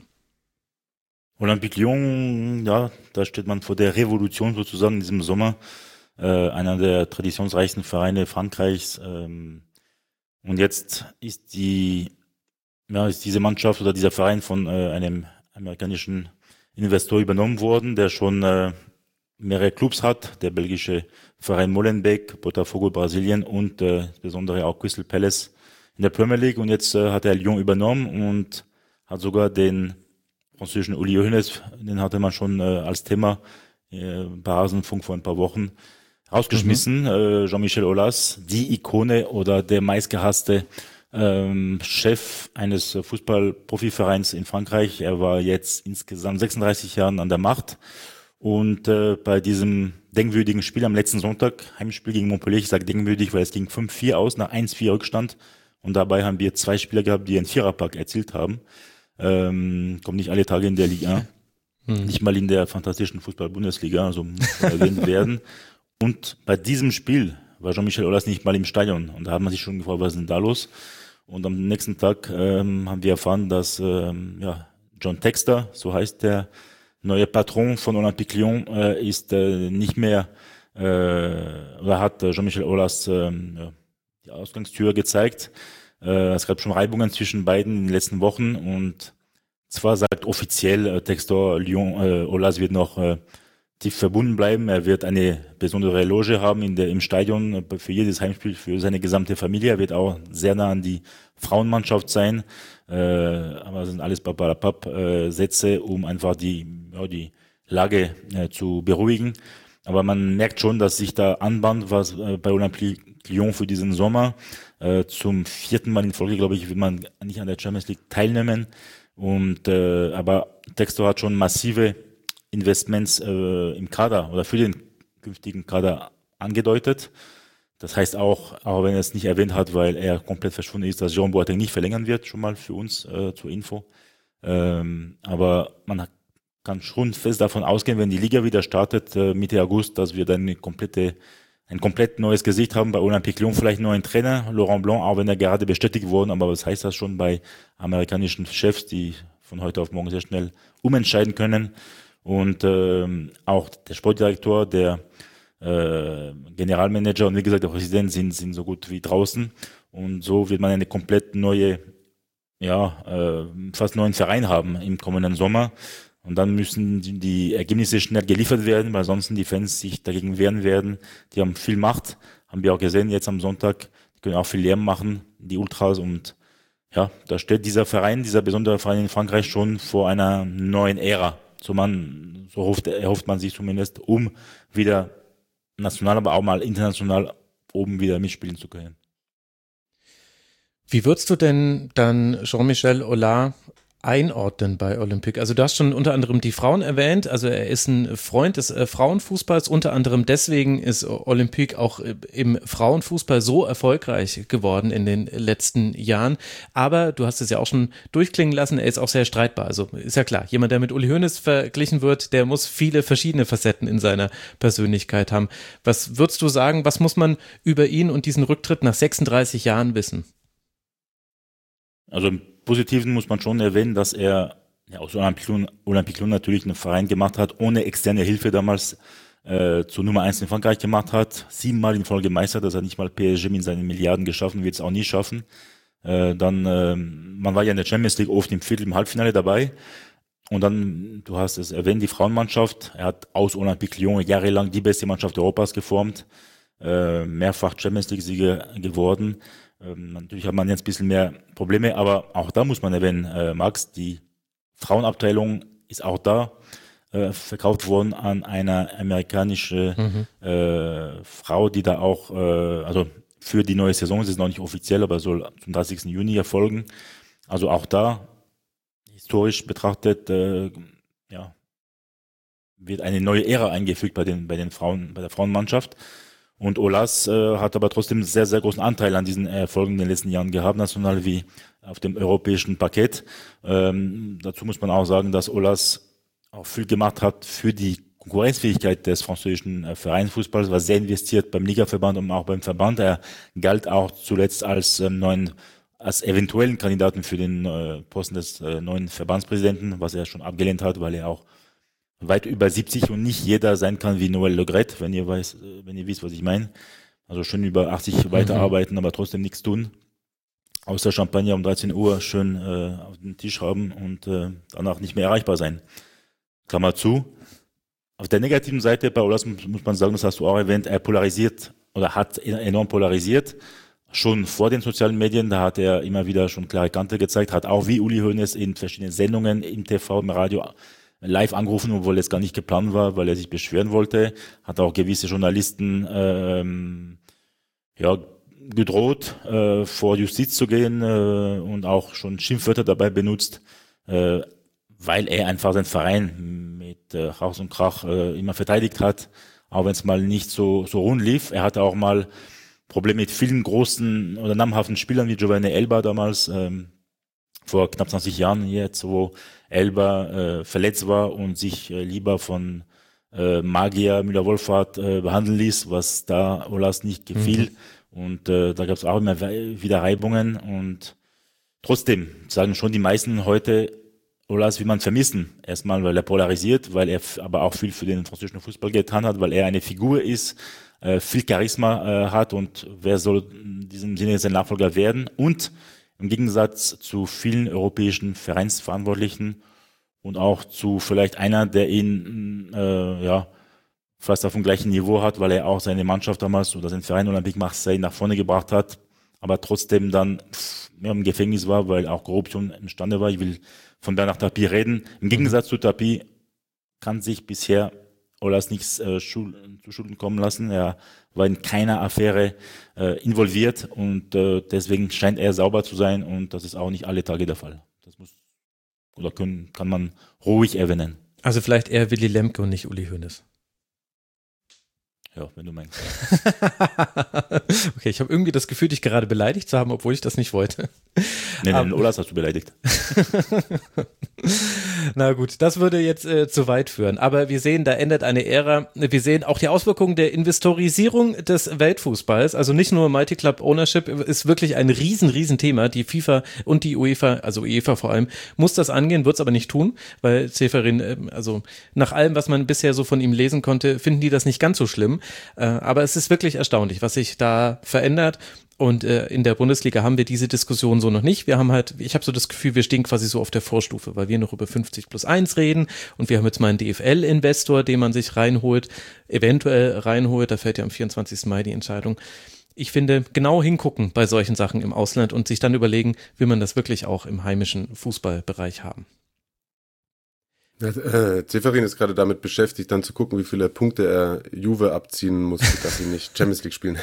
Olympique Lyon, ja, da steht man vor der Revolution sozusagen in diesem Sommer. Äh, einer der traditionsreichsten Vereine Frankreichs. Ähm, und jetzt ist die, ja, ist diese Mannschaft oder dieser Verein von äh, einem amerikanischen Investor übernommen worden, der schon äh, mehrere Clubs hat. Der belgische Verein Molenbeek, Botafogo Brasilien und äh, insbesondere auch Crystal Palace in der Premier League. Und jetzt äh, hat er Lyon übernommen und hat sogar den französischen Uli Hoeneß, den hatte man schon äh, als Thema äh, bei Rasenfunk vor ein paar Wochen rausgeschmissen. Mhm. Äh, Jean-Michel Aulas, die Ikone oder der meistgehasste ähm, Chef eines Fußball-Profivereins in Frankreich. Er war jetzt insgesamt sechsunddreißig Jahren an der Macht. Und äh, bei diesem denkwürdigen Spiel am letzten Sonntag, Heimspiel gegen Montpellier, ich sage denkwürdig, weil es ging fünf vier aus, nach eins vier Rückstand. Und dabei haben wir zwei Spieler gehabt, die einen Viererpack erzielt haben. Ähm, kommt nicht alle Tage in der Liga, hm. nicht mal in der fantastischen Fußball-Bundesliga, also muss erwähnt werden. Und bei diesem Spiel war Jean-Michel Aulas nicht mal im Stadion und da hat man sich schon gefragt, was ist denn da los? Und am nächsten Tag ähm, haben wir erfahren, dass ähm, ja, John Textor, so heißt der neue Patron von Olympique Lyon, äh, ist äh, nicht mehr äh, oder hat äh, Jean-Michel Aulas äh, ja, die Ausgangstür gezeigt. Äh, es gab schon Reibungen zwischen beiden in den letzten Wochen und zwar sagt offiziell äh, Textor Lyon, äh, Aulas wird noch äh, tief verbunden bleiben. Er wird eine besondere Loge haben in der, im Stadion äh, für jedes Heimspiel, für seine gesamte Familie. Er wird auch sehr nah an die Frauenmannschaft sein. Äh, aber das sind alles Papalapap äh, Sätze, um einfach die, ja, die Lage äh, zu beruhigen. Aber man merkt schon, dass sich da anbahnt, was äh, bei Olympique Lyon für diesen Sommer. Äh, zum vierten Mal in Folge, glaube ich, will man nicht an der Champions League teilnehmen. Und äh, aber Textor hat schon massive Investments äh, im Kader oder für den künftigen Kader angedeutet. Das heißt auch, auch wenn er es nicht erwähnt hat, weil er komplett verschwunden ist, dass Jean Boateng nicht verlängern wird, schon mal für uns äh, zur Info. Ähm, aber man kann schon fest davon ausgehen, wenn die Liga wieder startet äh, Mitte August, dass wir dann eine komplette ein komplett neues Gesicht haben bei Olympique Lyon, vielleicht nur ein Trainer, Laurent Blanc, auch wenn er gerade bestätigt wurde, aber was heißt das schon bei amerikanischen Chefs, die von heute auf morgen sehr schnell umentscheiden können. Und ähm, auch der Sportdirektor, der äh, Generalmanager und wie gesagt, der Präsident sind, sind so gut wie draußen. Und so wird man eine komplett neue, ja, äh, fast neuen Verein haben im kommenden Sommer. Und dann müssen die, die Ergebnisse schnell geliefert werden, weil sonst die Fans sich dagegen wehren werden. Die haben viel Macht, haben wir auch gesehen jetzt am Sonntag. Die können auch viel Lärm machen, die Ultras. Und ja, da steht dieser Verein, dieser besondere Verein in Frankreich schon vor einer neuen Ära. So man, so hofft, erhofft man sich zumindest, um wieder national, aber auch mal international oben wieder mitspielen zu können. Wie würdest du denn dann Jean-Michel Aulas einordnen bei Olympique? Also du hast schon unter anderem die Frauen erwähnt, also er ist ein Freund des äh, Frauenfußballs, unter anderem deswegen ist Olympique auch äh, im Frauenfußball so erfolgreich geworden in den letzten Jahren, aber du hast es ja auch schon durchklingen lassen, er ist auch sehr streitbar, also ist ja klar, jemand, der mit Uli Hoeneß verglichen wird, der muss viele verschiedene Facetten in seiner Persönlichkeit haben. Was würdest du sagen, was muss man über ihn und diesen Rücktritt nach sechsunddreißig Jahren wissen? Also im Positiven muss man schon erwähnen, dass er ja, aus Olympique Lyon natürlich einen Verein gemacht hat, ohne externe Hilfe damals äh, zur Nummer eins in Frankreich gemacht hat. Siebenmal in Folge Meister, das hat nicht mal P S G mit seinen Milliarden geschaffen, wird es auch nie schaffen. Äh, dann, äh, man war ja in der Champions League oft im Viertel, im Halbfinale dabei. Und dann, du hast es erwähnt, die Frauenmannschaft. Er hat aus Olympique Lyon jahrelang die beste Mannschaft Europas geformt, äh, mehrfach Champions League-Sieger geworden. Ähm, natürlich hat man jetzt ein bisschen mehr Probleme, aber auch da muss man erwähnen, äh, Max, die Frauenabteilung ist auch da äh, verkauft worden an eine amerikanische mhm. äh, Frau, die da auch, äh, also für die neue Saison, es ist noch nicht offiziell, aber soll zum dreißigsten Juni erfolgen. Also auch da, historisch betrachtet, äh, ja, wird eine neue Ära eingefügt bei den, bei den Frauen, bei der Frauenmannschaft. Und Aulas äh, hat aber trotzdem sehr, sehr großen Anteil an diesen Erfolgen in den letzten Jahren gehabt, national wie auf dem europäischen Parkett. Ähm, dazu muss man auch sagen, dass Aulas auch viel gemacht hat für die Konkurrenzfähigkeit des französischen äh, Vereinsfußballs, war sehr investiert beim Ligaverband und auch beim Verband. Er galt auch zuletzt als ähm, neuen, als eventuellen Kandidaten für den äh, Posten des äh, neuen Verbandspräsidenten, was er schon abgelehnt hat, weil er auch weit über siebzig und nicht jeder sein kann wie Noël Le Graët, wenn ihr weiß, wenn ihr wisst, was ich meine. Also schön über achtzig mhm. weiterarbeiten, aber trotzdem nichts tun. Außer Champagner um dreizehn Uhr schön äh, auf den Tisch haben und äh, danach nicht mehr erreichbar sein. Klammer zu. Auf der negativen Seite bei Aulas muss man sagen, das hast du auch erwähnt, er polarisiert oder hat enorm polarisiert. Schon vor den sozialen Medien, da hat er immer wieder schon klare Kante gezeigt, hat auch wie Uli Hoeneß in verschiedenen Sendungen im T V, im Radio live angerufen, obwohl es gar nicht geplant war, weil er sich beschweren wollte, hat auch gewisse Journalisten ähm, ja, gedroht, äh, vor Justiz zu gehen äh, und auch schon Schimpfwörter dabei benutzt, äh, weil er einfach seinen Verein mit äh, Haus und Krach äh, immer verteidigt hat, auch wenn es mal nicht so so rund lief. Er hatte auch mal Probleme mit vielen großen oder namhaften Spielern wie Giovanni Elba damals, ähm, vor knapp zwanzig Jahren jetzt, wo Elba äh, verletzt war und sich äh, lieber von äh, Magier Müller-Wohlfahrt äh, behandeln ließ, was da Aulas nicht gefiel. Mhm. Und äh, da gab es auch immer wieder Reibungen. Und trotzdem sagen schon die meisten heute, Aulas will man vermissen. Erstmal, weil er polarisiert, weil er aber auch viel für den französischen Fußball getan hat, weil er eine Figur ist, äh, viel Charisma äh, hat und wer soll in diesem Sinne sein Nachfolger werden. Und im Gegensatz zu vielen europäischen Vereinsverantwortlichen und auch zu vielleicht einer, der ihn äh, ja fast auf dem gleichen Niveau hat, weil er auch seine Mannschaft damals oder seinen Verein Olympique Marseille nach vorne gebracht hat, aber trotzdem dann mehr im Gefängnis war, weil auch Korruption imstande war. Ich will von Bernard Tapie reden. Im Gegensatz zu Tapie kann sich bisher Aulas nichts äh, Schul- zu Schulden kommen lassen. Er war in keiner Affäre äh, involviert und äh, deswegen scheint er sauber zu sein und das ist auch nicht alle Tage der Fall. Das muss oder können, kann man ruhig erwähnen. Also vielleicht eher Willy Lemke und nicht Uli Hoeneß. Ja, wenn du meinst. Okay, ich habe irgendwie das Gefühl, dich gerade beleidigt zu haben, obwohl ich das nicht wollte. Nee, nee, um, Aulas hast du beleidigt. Na gut, das würde jetzt äh, zu weit führen. Aber wir sehen, da endet eine Ära. Wir sehen auch die Auswirkungen der Investorisierung des Weltfußballs. Also nicht nur Multi-Club Ownership ist wirklich ein riesen, riesen Thema. Die FIFA und die UEFA, also UEFA vor allem, muss das angehen, wird es aber nicht tun, weil Ceferin, äh, also nach allem, was man bisher so von ihm lesen konnte, finden die das nicht ganz so schlimm. Äh, aber es ist wirklich erstaunlich, was sich da verändert. Und äh, in der Bundesliga haben wir diese Diskussion so noch nicht. Wir haben halt, ich habe so das Gefühl, wir stehen quasi so auf der Vorstufe, weil wir noch über fünfzig plus eins reden und wir haben jetzt mal einen D F L-Investor, den man sich reinholt, eventuell reinholt, da fällt ja am vierundzwanzigsten Mai die Entscheidung. Ich finde, genau hingucken bei solchen Sachen im Ausland und sich dann überlegen, will man das wirklich auch im heimischen Fußballbereich haben. Ja, äh, Ceferin ist gerade damit beschäftigt, dann zu gucken, wie viele Punkte er Juve abziehen muss, dass sie nicht Champions League spielen.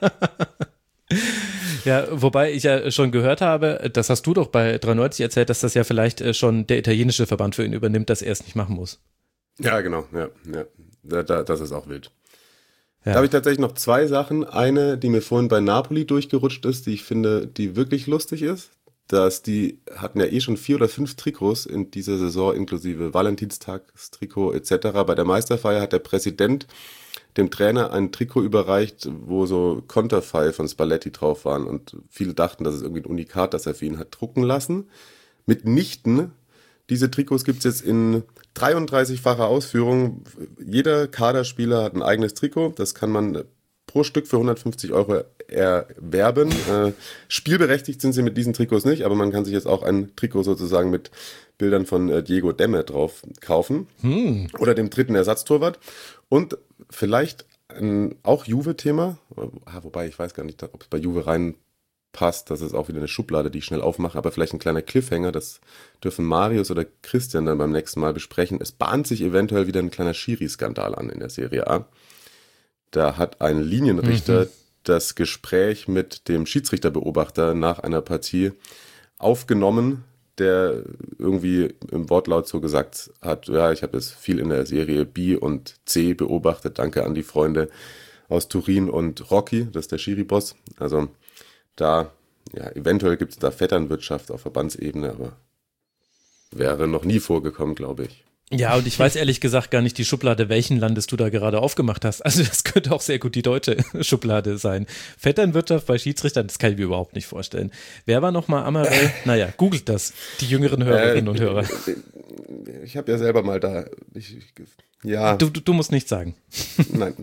Ja, wobei ich ja schon gehört habe, das hast du doch bei dreiundneunzig erzählt, dass das ja vielleicht schon der italienische Verband für ihn übernimmt, dass er es nicht machen muss. Ja, genau, ja, ja. Da, da, das ist auch wild. Ja. Da habe ich tatsächlich noch zwei Sachen. Eine, die mir vorhin bei Napoli durchgerutscht ist, die ich finde, die wirklich lustig ist. Dass die hatten ja eh schon vier oder fünf Trikots in dieser Saison, inklusive Valentinstagstrikot et cetera. Bei der Meisterfeier hat der Präsident dem Trainer ein Trikot überreicht, wo so Konterfei von Spalletti drauf waren und viele dachten, das ist irgendwie ein Unikat, das er für ihn hat drucken lassen. Mitnichten, diese Trikots gibt's jetzt in dreiunddreißigfacher Ausführung. Jeder Kaderspieler hat ein eigenes Trikot, das kann man pro Stück für hundertfünfzig Euro erwerben. Äh, spielberechtigt sind sie mit diesen Trikots nicht, aber man kann sich jetzt auch ein Trikot sozusagen mit Bildern von äh, Diego Demme drauf kaufen. Hm. Oder dem dritten Ersatztorwart. Und vielleicht ein auch Juve-Thema, wobei ich weiß gar nicht, ob es bei Juve reinpasst, das ist auch wieder eine Schublade, die ich schnell aufmache, aber vielleicht ein kleiner Cliffhanger, das dürfen Marius oder Christian dann beim nächsten Mal besprechen. Es bahnt sich eventuell wieder ein kleiner Schiri-Skandal an in der Serie A. Da hat ein Linienrichter mhm. das Gespräch mit dem Schiedsrichterbeobachter nach einer Partie aufgenommen, der irgendwie im Wortlaut so gesagt hat, ja, ich habe jetzt viel in der Serie B und C beobachtet, danke an die Freunde aus Turin und Rocky, das ist der Schiri-Boss. Also da, ja, eventuell gibt es da Vetternwirtschaft auf Verbandsebene, aber wäre noch nie vorgekommen, glaube ich. Ja, und ich weiß ehrlich gesagt gar nicht die Schublade, welchen Landes du da gerade aufgemacht hast. Also das könnte auch sehr gut die deutsche Schublade sein. Vetternwirtschaft bei Schiedsrichtern, das kann ich mir überhaupt nicht vorstellen. Wer war nochmal Amarell? Naja, googelt das, die jüngeren Hörerinnen äh, und Hörer. Ich habe ja selber mal da, ich, ja. Du, du, du musst nichts sagen. Nein.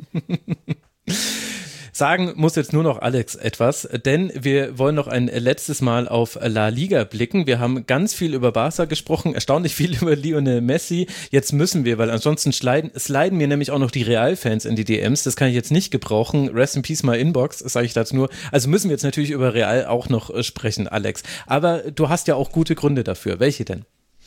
Sagen muss jetzt nur noch Alex etwas, denn wir wollen noch ein letztes Mal auf La Liga blicken. Wir haben ganz viel über Barca gesprochen, erstaunlich viel über Lionel Messi. Jetzt müssen wir, weil ansonsten sliden, sliden mir nämlich auch noch die Real-Fans in die D Ms. Das kann ich jetzt nicht gebrauchen. Rest in peace my inbox, sage ich dazu nur. Also müssen wir jetzt natürlich über Real auch noch sprechen, Alex. Aber du hast ja auch gute Gründe dafür. Welche denn?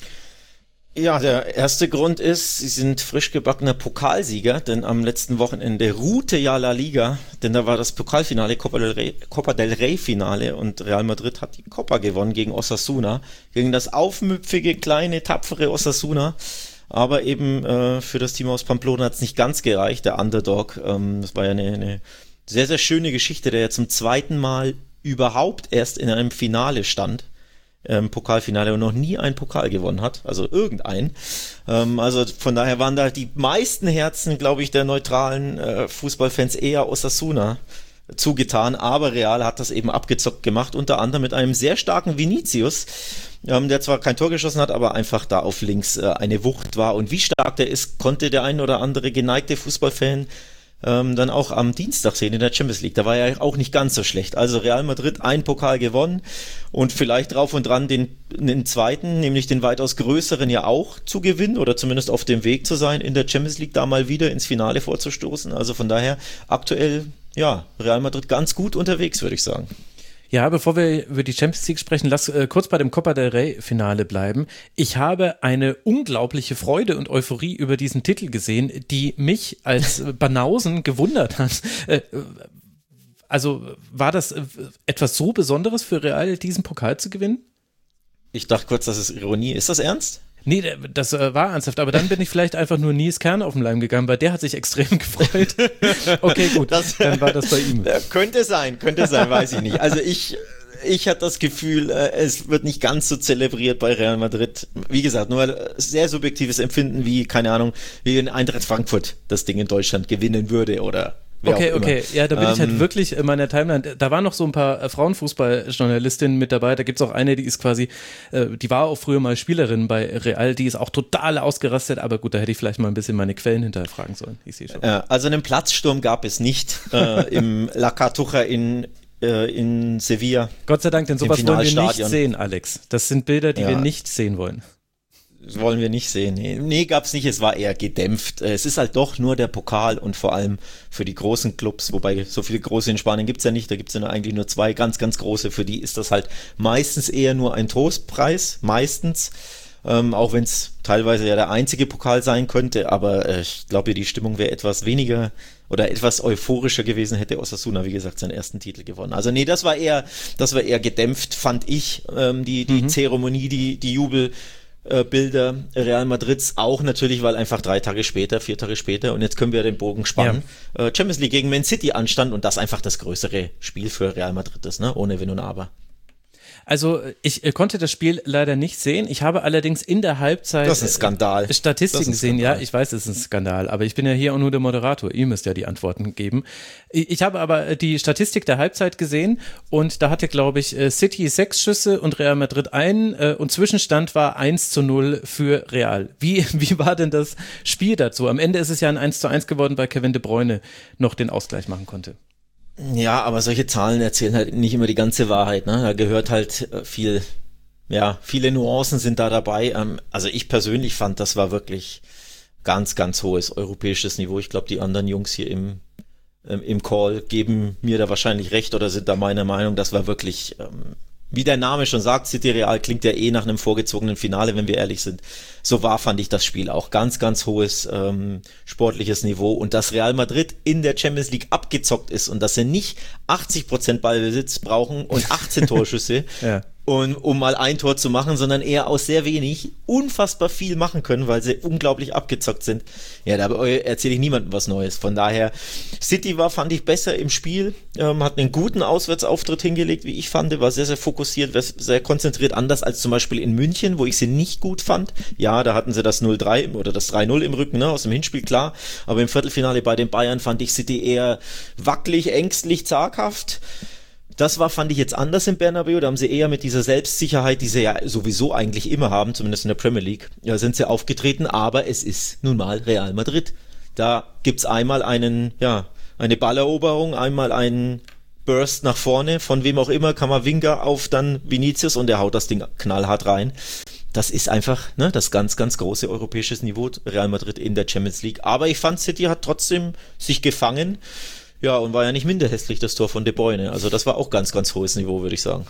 Ja, der erste Grund ist, sie sind frisch gebackener Pokalsieger, denn am letzten Wochenende ruhte ja La Liga, denn da war das Pokalfinale, Copa del Rey, Copa del Rey Finale und Real Madrid hat die Copa gewonnen gegen Osasuna, gegen das aufmüpfige, kleine, tapfere Osasuna, aber eben äh, für das Team aus Pamplona hat es nicht ganz gereicht, der Underdog, ähm, das war ja eine, eine sehr, sehr schöne Geschichte, der ja zum zweiten Mal überhaupt erst in einem Finale stand. Ähm, Pokalfinale und noch nie einen Pokal gewonnen hat, also irgendein. Ähm, also von daher waren da die meisten Herzen, glaube ich, der neutralen äh, Fußballfans eher Osasuna zugetan, aber Real hat das eben abgezockt gemacht, unter anderem mit einem sehr starken Vinicius, ähm, der zwar kein Tor geschossen hat, aber einfach da auf links äh, eine Wucht war und wie stark der ist, konnte der ein oder andere geneigte Fußballfan Ähm, dann auch am Dienstag sehen in der Champions League. Da war ja auch nicht ganz so schlecht. Also Real Madrid ein Pokal gewonnen und vielleicht drauf und dran den, den zweiten, nämlich den weitaus größeren ja auch zu gewinnen oder zumindest auf dem Weg zu sein, in der Champions League da mal wieder ins Finale vorzustoßen. Also von daher aktuell, ja, Real Madrid ganz gut unterwegs, würde ich sagen. Ja, bevor wir über die Champions League sprechen, lass äh, kurz bei dem Copa del Rey Finale bleiben. Ich habe eine unglaubliche Freude und Euphorie über diesen Titel gesehen, die mich als Banausen gewundert hat. Äh, also war das äh, etwas so Besonderes für Real, diesen Pokal zu gewinnen? Ich dachte kurz, das ist Ironie. Ist das ernst? Nee, das äh, war ernsthaft, aber dann bin ich vielleicht einfach nur Nies Kern auf den Leim gegangen, weil der hat sich extrem gefreut. Okay, gut, das, dann war das bei ihm. Könnte sein, könnte sein, weiß ich nicht. Also ich ich hatte das Gefühl, äh, es wird nicht ganz so zelebriert bei Real Madrid. Wie gesagt, nur sehr subjektives Empfinden, wie, keine Ahnung, wie wenn Eintracht Frankfurt das Ding in Deutschland gewinnen würde oder okay, okay. Ja, da bin ähm, ich halt wirklich in meiner Timeline. Da waren noch so ein paar äh, Frauenfußball-Journalistinnen mit dabei. Da gibt's auch eine, die ist quasi, äh, die war auch früher mal Spielerin bei Real. Die ist auch total ausgerastet. Aber gut, da hätte ich vielleicht mal ein bisschen meine Quellen hinterfragen sollen. Ich sehe schon. Äh, also einen Platzsturm gab es nicht äh, im La Cartuja in äh, in Sevilla. Gott sei Dank, denn sowas wollen wir nicht sehen, Alex. Das sind Bilder, die ja. wir nicht sehen wollen. Das wollen wir nicht sehen. Nee, nee, gab's nicht. Es war eher gedämpft. Es ist halt doch nur der Pokal und vor allem für die großen Clubs, wobei so viele große in Spanien gibt's ja nicht. Da gibt's ja nur eigentlich nur zwei ganz, ganz große. Für die ist das halt meistens eher nur ein Trostpreis. Meistens. Ähm, auch wenn es teilweise ja der einzige Pokal sein könnte. Aber äh, ich glaube, die Stimmung wäre etwas weniger oder etwas euphorischer gewesen, hätte Osasuna, wie gesagt, seinen ersten Titel gewonnen. Also nee, das war eher, das war eher gedämpft, fand ich. Ähm, die, die mhm. Zeremonie, die, die Jubel. Bilder Real Madrids, auch natürlich, weil einfach drei Tage später, vier Tage später, und jetzt können wir den Bogen spannen, ja. Champions League gegen Man City anstand und das einfach das größere Spiel für Real Madrid ist, ne? Ohne Wenn und Aber. Also ich äh, konnte das Spiel leider nicht sehen. Ich habe allerdings in der Halbzeit das ist ein Skandal. Äh, Statistiken gesehen. Ja, ich weiß, es ist ein Skandal, aber ich bin ja hier auch nur der Moderator. Ihr müsst ja die Antworten geben. Ich, ich habe aber die Statistik der Halbzeit gesehen und da hatte, glaube ich, City sechs Schüsse und Real Madrid einen äh, und Zwischenstand war eins zu null für Real. Wie, wie war denn das Spiel dazu? Am Ende ist es ja ein eins zu eins geworden, weil Kevin De Bruyne noch den Ausgleich machen konnte. Ja, aber solche Zahlen erzählen halt nicht immer die ganze Wahrheit, ne? Da gehört halt viel, ja, viele Nuancen sind da dabei. Also ich persönlich fand, das war wirklich ganz, ganz hohes europäisches Niveau. Ich glaube, die anderen Jungs hier im, im Call geben mir da wahrscheinlich recht oder sind da meiner Meinung, das war wirklich, wie der Name schon sagt, City Real klingt ja eh nach einem vorgezogenen Finale, wenn wir ehrlich sind. So war, fand ich das Spiel auch. Ganz, ganz hohes ähm, sportliches Niveau. Und dass Real Madrid in der Champions League abgezockt ist und dass sie nicht achtzig Prozent Ballbesitz brauchen und achtzehn Torschüsse, ja. und, um mal ein Tor zu machen, sondern eher aus sehr wenig unfassbar viel machen können, weil sie unglaublich abgezockt sind. Ja, da erzähle ich niemandem was Neues. Von daher, City war, fand ich, besser im Spiel, ähm, hat einen guten Auswärtsauftritt hingelegt, wie ich fand, war sehr, sehr fokussiert, sehr konzentriert, anders als zum Beispiel in München, wo ich sie nicht gut fand. Ja, da hatten sie das null drei oder das drei null im Rücken, ne, aus dem Hinspiel, klar. Aber im Viertelfinale bei den Bayern fand ich City eher wackelig, ängstlich, zaghaft. Das war, fand ich jetzt anders im Bernabeu, da haben sie eher mit dieser Selbstsicherheit, die sie ja sowieso eigentlich immer haben, zumindest in der Premier League, ja, sind sie aufgetreten, aber es ist nun mal Real Madrid. Da gibt's einmal einen, ja, eine Balleroberung, einmal einen Burst nach vorne, von wem auch immer, Camavinga auf dann Vinicius und der haut das Ding knallhart rein. Das ist einfach, ne, das ganz, ganz große europäisches Niveau, Real Madrid in der Champions League. Aber ich fand, City hat trotzdem sich gefangen. Ja, und war ja nicht minder hässlich, das Tor von De Bruyne. Also das war auch ganz, ganz hohes Niveau, würde ich sagen.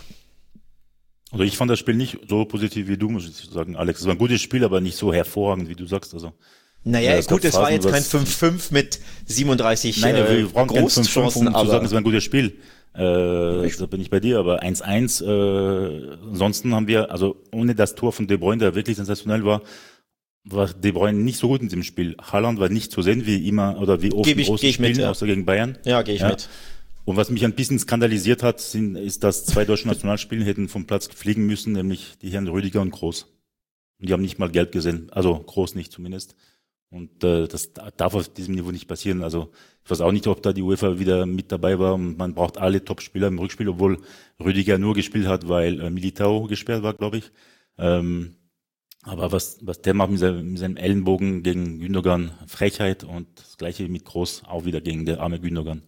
Also ich fand das Spiel nicht so positiv wie du, muss ich sagen, Alex. Es war ein gutes Spiel, aber nicht so hervorragend, wie du sagst. Also Naja, ja, gut, es war jetzt kein fünf fünf mit siebenunddreißig Nein, äh, wir brauchen Großchancen, um aber zu sagen, es war ein gutes Spiel. Äh, da bin ich bei dir, aber eins eins, äh, ansonsten haben wir, also ohne das Tor von De Bruyne, der wirklich sensationell war, war De Bruyne nicht so gut in diesem Spiel. Haaland war nicht zu sehen wie immer oder wie oft in großen Spielen, mit, ja. außer gegen Bayern. Ja, gehe ich ja. mit. Und was mich ein bisschen skandalisiert hat, sind, ist, dass zwei deutsche Nationalspieler hätten vom Platz fliegen müssen, nämlich die Herren Rüdiger und Kroos. Und die haben nicht mal gelb gesehen, also Kroos nicht zumindest. Und äh, das darf auf diesem Niveau nicht passieren. Also ich weiß auch nicht, ob da die UEFA wieder mit dabei war. Und man braucht alle Top-Spieler im Rückspiel, obwohl Rüdiger nur gespielt hat, weil äh, Militao gesperrt war, glaube ich. Ähm, aber was was der macht mit seinem, mit seinem Ellenbogen gegen Gündogan, Frechheit, und das gleiche mit Kroos auch wieder gegen der arme Gündogan.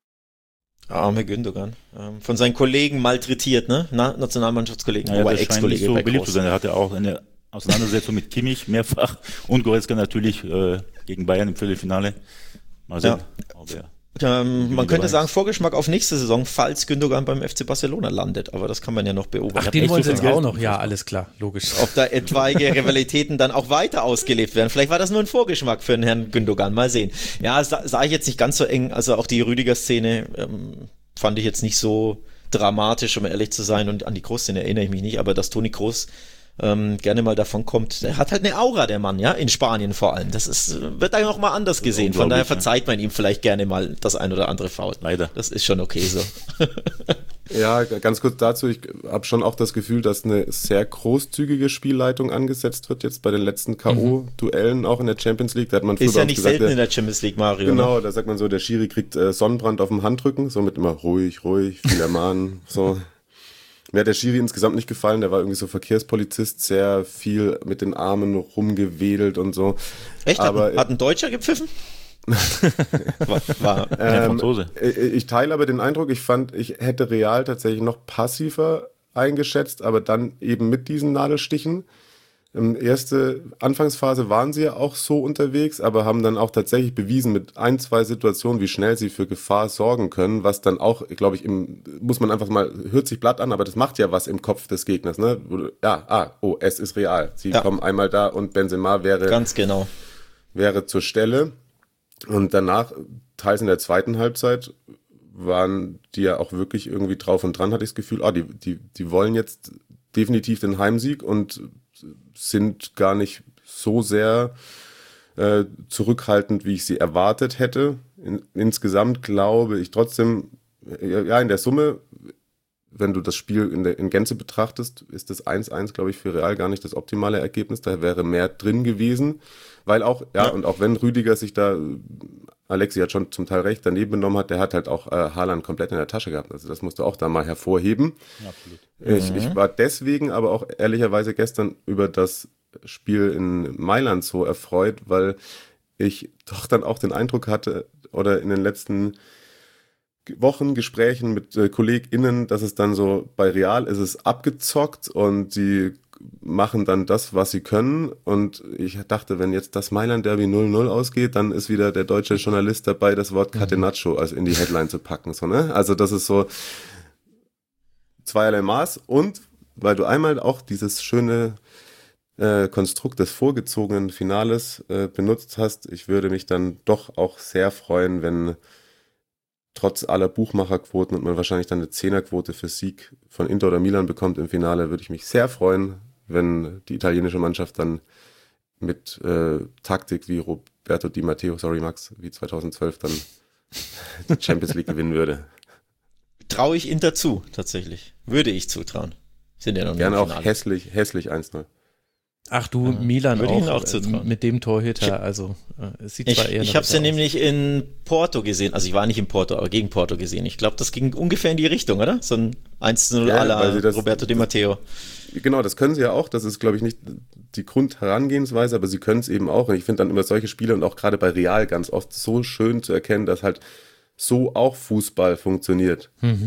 Arme Gündogan. Ähm, von seinen Kollegen malträtiert, ne? Na, Nationalmannschaftskollegen, naja, aber Ex-Kollege so bei beliebt zu sein. Er hatte auch eine Auseinandersetzung mit Kimmich mehrfach und Goretzka natürlich äh, gegen Bayern im Viertelfinale. Mal sehen. Ja. Ob er ähm, man könnte sagen, Vorgeschmack auf nächste Saison, falls Gündogan beim F C Barcelona landet, aber das kann man ja noch beobachten. Ach, den wollen sie jetzt auch noch, ja, alles klar, logisch. Ob da etwaige Rivalitäten dann auch weiter ausgelebt werden. Vielleicht war das nur ein Vorgeschmack für den Herrn Gündogan, mal sehen. Ja, sah, sah ich jetzt nicht ganz so eng, also auch die Rüdiger-Szene ähm, fand ich jetzt nicht so dramatisch, um ehrlich zu sein, und an die Kroos-Szene erinnere ich mich nicht, aber dass Toni Kroos Ähm, gerne mal davon kommt. Er hat halt eine Aura, der Mann, ja, in Spanien vor allem. Das ist, wird da noch mal anders gesehen. Von daher verzeiht man ihm vielleicht gerne mal das ein oder andere Foul. Leider. Das ist schon okay so. Ja, ganz kurz dazu, ich habe schon auch das Gefühl, dass eine sehr großzügige Spielleitung angesetzt wird, jetzt bei den letzten K O-Duellen, auch in der Champions League. Da hat man ist ja nicht gesagt, selten in der Champions League, Mario. Genau, ne? da sagt man so, der Schiri kriegt äh, Sonnenbrand auf dem Handrücken, so mit immer ruhig, ruhig, viel ermahnen, so. Mir hat der Schiri insgesamt nicht gefallen, der war irgendwie so Verkehrspolizist, sehr viel mit den Armen rumgewedelt und so. Echt? Aber, hat, ein, hat ein Deutscher gepfiffen? war, war Der ähm, Franzose. ich, ich teile aber den Eindruck, ich fand, ich hätte Real tatsächlich noch passiver eingeschätzt, aber dann eben mit diesen Nadelstichen. Ähm, erste Anfangsphase waren sie ja auch so unterwegs, aber haben dann auch tatsächlich bewiesen mit ein, zwei Situationen, wie schnell sie für Gefahr sorgen können, was dann auch, glaube ich, im, muss man einfach mal, hört sich blatt an, aber das macht ja was im Kopf des Gegners, ne? Ja, ah, oh, es ist Real. Sie ja. kommen einmal da und Benzema wäre, ganz genau. wäre zur Stelle. Und danach, teils in der zweiten Halbzeit, waren die ja auch wirklich irgendwie drauf und dran, hatte ich das Gefühl, ah, die, die, die wollen jetzt definitiv den Heimsieg und sind gar nicht so sehr äh, zurückhaltend, wie ich sie erwartet hätte. In, insgesamt glaube ich trotzdem, ja, in der Summe, wenn du das Spiel in, der, in Gänze betrachtest, ist das eins eins, glaube ich, für Real gar nicht das optimale Ergebnis. Da wäre mehr drin gewesen. Weil auch, ja, ja, und auch wenn Rüdiger sich da, Alexi hat schon zum Teil recht, daneben genommen hat, der hat halt auch äh, Haaland komplett in der Tasche gehabt. Also das musst du auch da mal hervorheben. Ja, absolut. Ich, Mhm. ich war deswegen aber auch ehrlicherweise gestern über das Spiel in Mailand so erfreut, weil ich doch dann auch den Eindruck hatte, oder in den letzten Wochen Gesprächen mit äh, KollegInnen, dass es dann so, bei Real ist es abgezockt und die machen dann das, was sie können, und ich dachte, wenn jetzt das Mailand-Derby null null ausgeht, dann ist wieder der deutsche Journalist dabei, das Wort Catenaccio also in die Headline zu packen, so, ne? Also das ist so zweierlei Maß, und weil du einmal auch dieses schöne äh, Konstrukt des vorgezogenen Finales äh, benutzt hast, ich würde mich dann doch auch sehr freuen, wenn trotz aller Buchmacherquoten und man wahrscheinlich dann eine Zehnerquote für Sieg von Inter oder Milan bekommt im Finale, würde ich mich sehr freuen, wenn die italienische Mannschaft dann mit äh, Taktik wie Roberto Di Matteo, sorry Max, wie zweitausendzwölf dann die Champions League gewinnen würde. Traue ich Inter zu, tatsächlich. Würde ich zutrauen. Sind ja noch Gerne im auch Finale. hässlich, hässlich eins null. Ach du, Ja, Milan würde ich Ihnen auch, auch zutrauen. äh, mit dem Torhüter, also äh, es sieht Ich, zwar eher ich nach habe sie aus. nämlich in Porto gesehen, also ich war nicht in Porto, aber gegen Porto gesehen. Ich glaube, das ging ungefähr in die Richtung, oder? So ein eins zu null Ja, à la weil sie das- Roberto Di Matteo. Genau, das können sie ja auch. Das ist, glaube ich, nicht die Grundherangehensweise, aber sie können es eben auch. Und ich finde dann immer solche Spiele und auch gerade bei Real ganz oft so schön zu erkennen, dass halt so auch Fußball funktioniert. Mhm.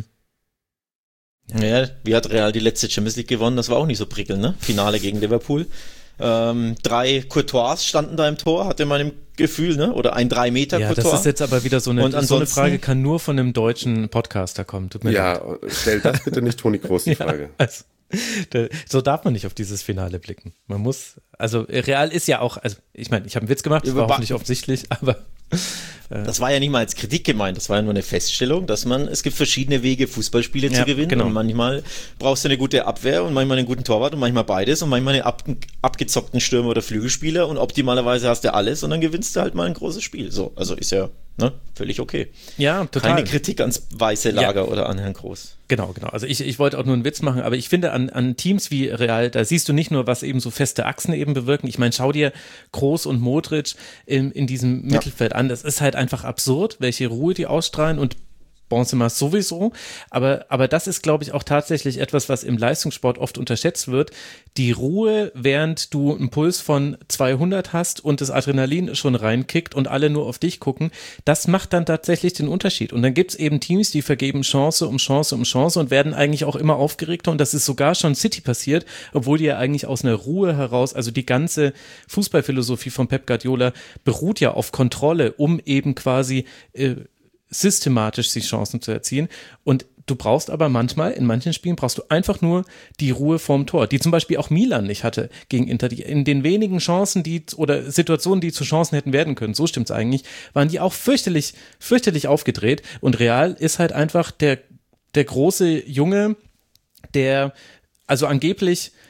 Ja, wie hat Real die letzte Champions League gewonnen? Das war auch nicht so prickelnd, ne? Finale gegen Liverpool. Ähm, drei Courtois standen da im Tor, hatte man im Gefühl, ne? Oder ein drei Meter Ja, Courtois. das ist jetzt aber wieder so eine, Und so eine ansonsten- Frage, kann nur von einem deutschen Podcaster kommen. Tut mir leid. Ja, stell das bitte nicht Toni Kroos die Frage. Also, da, so darf man nicht auf dieses Finale blicken. Man muss, also Real ist ja auch, also ich meine, ich habe einen Witz gemacht, das war Über- hoffentlich offensichtlich, aber Das war ja nicht mal als Kritik gemeint, das war ja nur eine Feststellung, dass man, es gibt verschiedene Wege, Fußballspiele Ja, zu gewinnen, genau. und manchmal brauchst du eine gute Abwehr und manchmal einen guten Torwart und manchmal beides und manchmal einen ab, abgezockten Stürmer oder Flügelspieler, und optimalerweise hast du alles und dann gewinnst du halt mal ein großes Spiel. So, also ist ja, ne, völlig okay. ja, total. Keine Kritik ans weiße Lager oder an Herrn Groß. Genau, genau. Also ich, ich wollte auch nur einen Witz machen, aber ich finde an, an Teams wie Real, da siehst du nicht nur, was eben so feste Achsen eben bewirken. Ich meine, schau dir Kroos und Modric in, in diesem Mittelfeld an. Das ist halt einfach absurd, welche Ruhe die ausstrahlen, und Benzema sowieso, aber, aber das ist, glaube ich, auch tatsächlich etwas, was im Leistungssport oft unterschätzt wird. Die Ruhe, während du einen Puls von zweihundert hast und das Adrenalin schon reinkickt und alle nur auf dich gucken, das macht dann tatsächlich den Unterschied. Und dann gibt's eben Teams, die vergeben Chance um Chance um Chance und werden eigentlich auch immer aufgeregter, und das ist sogar schon City passiert, obwohl die ja eigentlich aus einer Ruhe heraus, also die ganze Fußballphilosophie von Pep Guardiola beruht ja auf Kontrolle, um eben quasi äh, systematisch die Chancen zu erzielen. Und du brauchst aber manchmal, in manchen Spielen brauchst du einfach nur die Ruhe vorm Tor, die zum Beispiel auch Milan nicht hatte gegen Inter. Die, in den wenigen Chancen, die oder Situationen, die zu Chancen hätten werden können, so stimmt's eigentlich, waren die auch fürchterlich, fürchterlich aufgedreht. Und Real ist halt einfach der, der große Junge, der also angeblich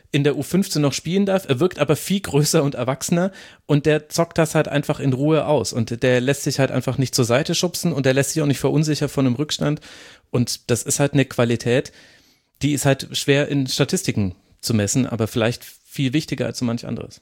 in der U fünfzehn noch spielen darf. Er wirkt aber viel größer und erwachsener und der zockt das halt einfach in Ruhe aus und der lässt sich halt einfach nicht zur Seite schubsen und der lässt sich auch nicht verunsichern von einem Rückstand und das ist halt eine Qualität, die ist halt schwer in Statistiken zu messen, aber vielleicht viel wichtiger als so manch anderes.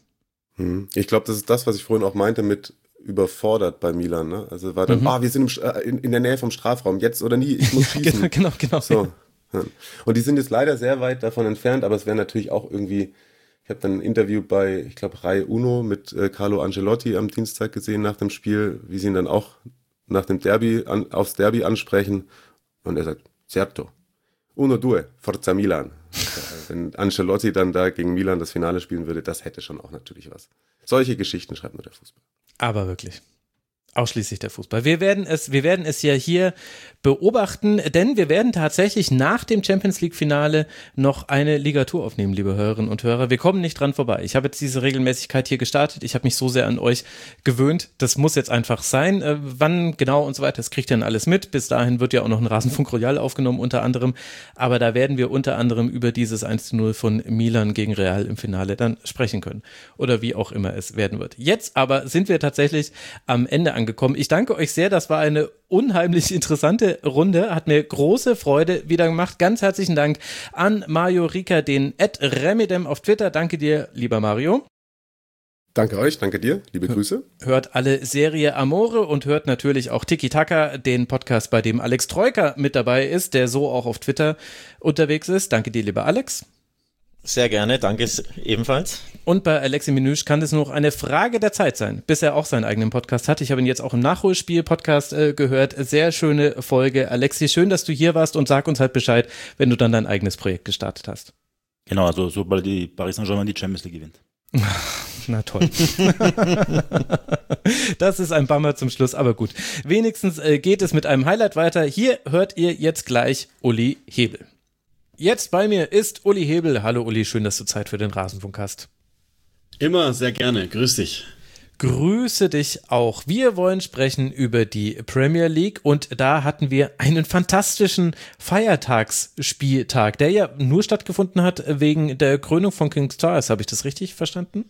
Ich glaube, das ist das, was ich vorhin auch meinte mit überfordert bei Milan. Ne? Also war dann, mhm. ah, wir sind im, äh, in, in der Nähe vom Strafraum, jetzt oder nie, ich muss schießen. genau, genau, genau. So. Und die sind jetzt leider sehr weit davon entfernt, aber es wäre natürlich auch irgendwie, ich habe dann ein Interview bei, ich glaube, Rai Uno mit äh, Carlo Ancelotti am Dienstag gesehen nach dem Spiel, wie sie ihn dann auch nach dem Derby, an, aufs Derby ansprechen und er sagt, certo, uno due, forza Milan. Wenn Ancelotti dann da gegen Milan das Finale spielen würde, das hätte schon auch natürlich was. Solche Geschichten schreibt nur der Fußball. Aber wirklich. Ausschließlich der Fußball. Wir werden es, wir werden es ja hier beobachten, denn wir werden tatsächlich nach dem Champions-League-Finale noch eine Ligatur aufnehmen, liebe Hörerinnen und Hörer. Wir kommen nicht dran vorbei. Ich habe jetzt diese Regelmäßigkeit hier gestartet. Ich habe mich so sehr an euch gewöhnt. Das muss jetzt einfach sein. Äh, wann genau und so weiter, das kriegt ihr dann alles mit. Bis dahin wird ja auch noch ein Rasenfunk Royal aufgenommen unter anderem. Aber da werden wir unter anderem über dieses eins zu null von Milan gegen Real im Finale dann sprechen können. Oder wie auch immer es werden wird. Jetzt aber sind wir tatsächlich am Ende angekommen. Gekommen. Ich danke euch sehr, das war eine unheimlich interessante Runde, hat mir große Freude wieder gemacht. Ganz herzlichen Dank an Mario Rieker, den at Remedem auf Twitter. Danke dir, lieber Mario. Danke euch, danke dir, liebe Grüße. Hört alle Serie Amore und hört natürlich auch Tiki Taka, den Podcast, bei dem Alex Troika mit dabei ist, der so auch auf Twitter unterwegs ist. Danke dir, lieber Alex. Sehr gerne, danke ebenfalls. Und bei Alexi Menüsch kann es nur noch eine Frage der Zeit sein, bis er auch seinen eigenen Podcast hat. Ich habe ihn jetzt auch im Nachholspiel-Podcast äh, gehört. Sehr schöne Folge. Alexi, schön, dass du hier warst und sag uns halt Bescheid, wenn du dann dein eigenes Projekt gestartet hast. Genau, also sobald die Paris Saint-Germain die Champions League gewinnt. Na toll. Das ist ein Bummer zum Schluss, aber gut. Wenigstens äh, geht es mit einem Highlight weiter. Hier hört ihr jetzt gleich Uli Hebel. Jetzt bei mir ist Uli Hebel. Hallo Uli, schön, dass du Zeit für den Rasenfunk hast. Immer sehr gerne, grüß dich. Grüße dich auch. Wir wollen sprechen über die Premier League und da hatten wir einen fantastischen Feiertagsspieltag, der ja nur stattgefunden hat wegen der Krönung von King Charles. Habe ich das richtig verstanden?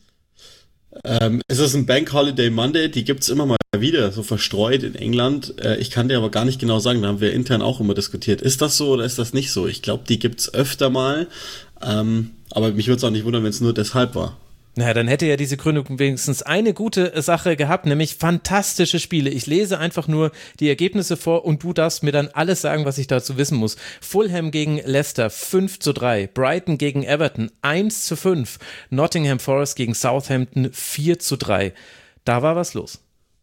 Ähm, es ist ein Bank Holiday Monday, die gibt's immer mal wieder, so verstreut in England. Äh, ich kann dir aber gar nicht genau sagen, da haben wir intern auch immer diskutiert. Ist das so oder ist das nicht so? Ich glaube, die gibt's öfter mal, ähm, aber mich würde es auch nicht wundern, wenn es nur deshalb war. Naja, dann hätte ja diese Krönung wenigstens eine gute Sache gehabt, nämlich fantastische Spiele. Ich lese einfach nur die Ergebnisse vor und du darfst mir dann alles sagen, was ich dazu wissen muss. Fulham gegen Leicester fünf zu drei, Brighton gegen Everton eins zu fünf, Nottingham Forest gegen Southampton vier zu drei. Da war was los.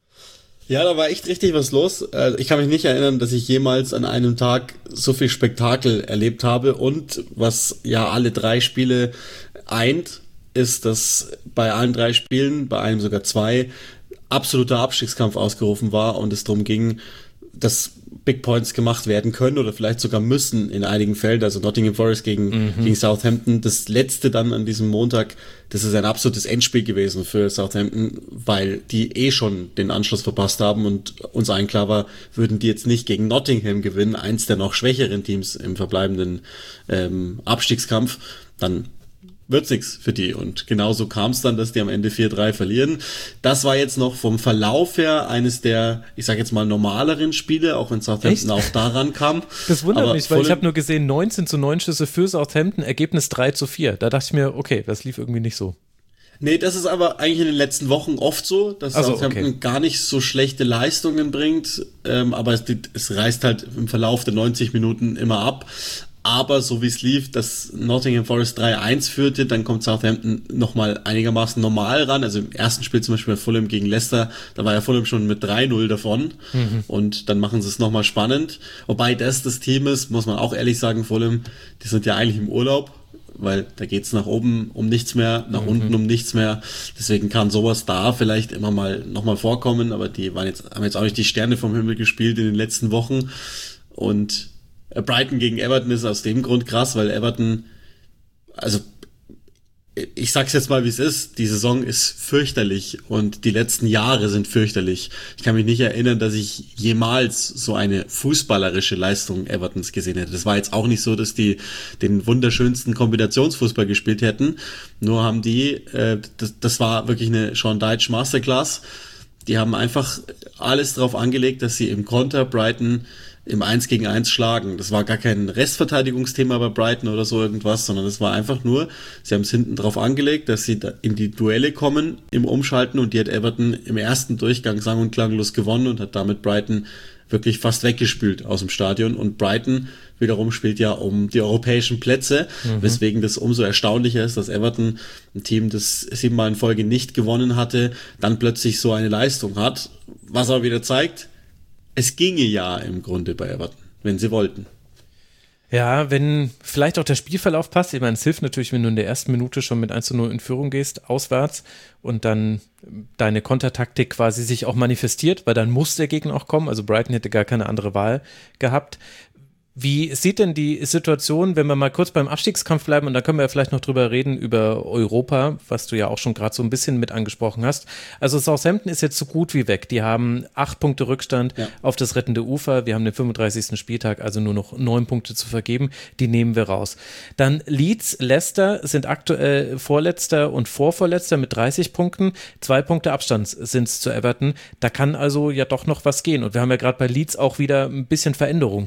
Ja, da war echt richtig was los. Ich kann mich nicht erinnern, dass ich jemals an einem Tag so viel Spektakel erlebt habe und was ja alle drei Spiele eint, ist, dass bei allen drei Spielen, bei einem sogar zwei, absoluter Abstiegskampf ausgerufen war und es darum ging, dass Big Points gemacht werden können oder vielleicht sogar müssen in einigen Fällen, also Nottingham Forest gegen, mhm. gegen Southampton. Das letzte dann an diesem Montag, das ist ein absolutes Endspiel gewesen für Southampton, weil die eh schon den Anschluss verpasst haben und uns allen klar war, würden die jetzt nicht gegen Nottingham gewinnen, eins der noch schwächeren Teams im verbleibenden ähm, Abstiegskampf, dann wird's nix für die. Und genauso kam es dann, dass die am Ende vier drei verlieren. Das war jetzt noch vom Verlauf her eines der, ich sag jetzt mal, normaleren Spiele, auch wenn Southampton auch daran kam. Das wundert Aber mich, weil ich habe nur gesehen, neunzehn zu neun Schüsse für Southampton, Ergebnis drei zu vier. Da dachte ich mir, okay, das lief irgendwie nicht so. Nee, das ist aber eigentlich in den letzten Wochen oft so, dass also, Southampton okay. gar nicht so schlechte Leistungen bringt, ähm, aber es, es reißt halt im Verlauf der neunzig Minuten immer ab. Aber so wie es lief, dass Nottingham Forest drei eins führte, dann kommt Southampton nochmal einigermaßen normal ran. Also im ersten Spiel zum Beispiel bei Fulham gegen Leicester, da war ja Fulham schon mit drei null davon. Mhm. Und dann machen sie es nochmal spannend. Wobei das das Team ist, muss man auch ehrlich sagen, Fulham, die sind ja eigentlich im Urlaub, weil da geht's nach oben um nichts mehr, nach mhm. unten um nichts mehr. Deswegen kann sowas da vielleicht immer mal nochmal vorkommen, aber die waren jetzt, haben jetzt auch nicht die Sterne vom Himmel gespielt in den letzten Wochen. Und Brighton gegen Everton ist aus dem Grund krass, weil Everton, also ich sag's jetzt mal, wie es ist, die Saison ist fürchterlich und die letzten Jahre sind fürchterlich. Ich kann mich nicht erinnern, dass ich jemals so eine fußballerische Leistung Evertons gesehen hätte. Das war jetzt auch nicht so, dass die den wunderschönsten Kombinationsfußball gespielt hätten, nur haben die, äh, das, das war wirklich eine Sean Dyche Masterclass. Die haben einfach alles drauf angelegt, dass sie im Konter Brighton im eins gegen eins schlagen. Das war gar kein Restverteidigungsthema bei Brighton oder so irgendwas, sondern es war einfach nur, sie haben es hinten drauf angelegt, dass sie da in die Duelle kommen im Umschalten und die hat Everton im ersten Durchgang sang- und klanglos gewonnen und hat damit Brighton wirklich fast weggespült aus dem Stadion. Und Brighton wiederum spielt ja um die europäischen Plätze, mhm. weswegen das umso erstaunlicher ist, dass Everton, ein Team, das siebenmal in Folge nicht gewonnen hatte, dann plötzlich so eine Leistung hat, was aber wieder zeigt, es ginge ja im Grunde bei Everton, wenn sie wollten. Ja, wenn vielleicht auch der Spielverlauf passt. Ich meine, es hilft natürlich, wenn du in der ersten Minute schon mit eins zu null in Führung gehst, auswärts und dann deine Kontertaktik quasi sich auch manifestiert, weil dann muss der Gegner auch kommen. Also Brighton hätte gar keine andere Wahl gehabt. Wie sieht denn die Situation, wenn wir mal kurz beim Abstiegskampf bleiben und da können wir ja vielleicht noch drüber reden, über Europa, was du ja auch schon gerade so ein bisschen mit angesprochen hast. Also Southampton ist jetzt so gut wie weg. Die haben acht Punkte Rückstand ja. auf das rettende Ufer. Wir haben den fünfunddreißigsten Spieltag, also nur noch neun Punkte zu vergeben. Die nehmen wir raus. Dann Leeds, Leicester sind aktuell Vorletzter und Vorvorletzter mit dreißig Punkten. Zwei Punkte Abstand sind es zu Everton. Da kann also ja doch noch was gehen. Und wir haben ja gerade bei Leeds auch wieder ein bisschen Veränderung.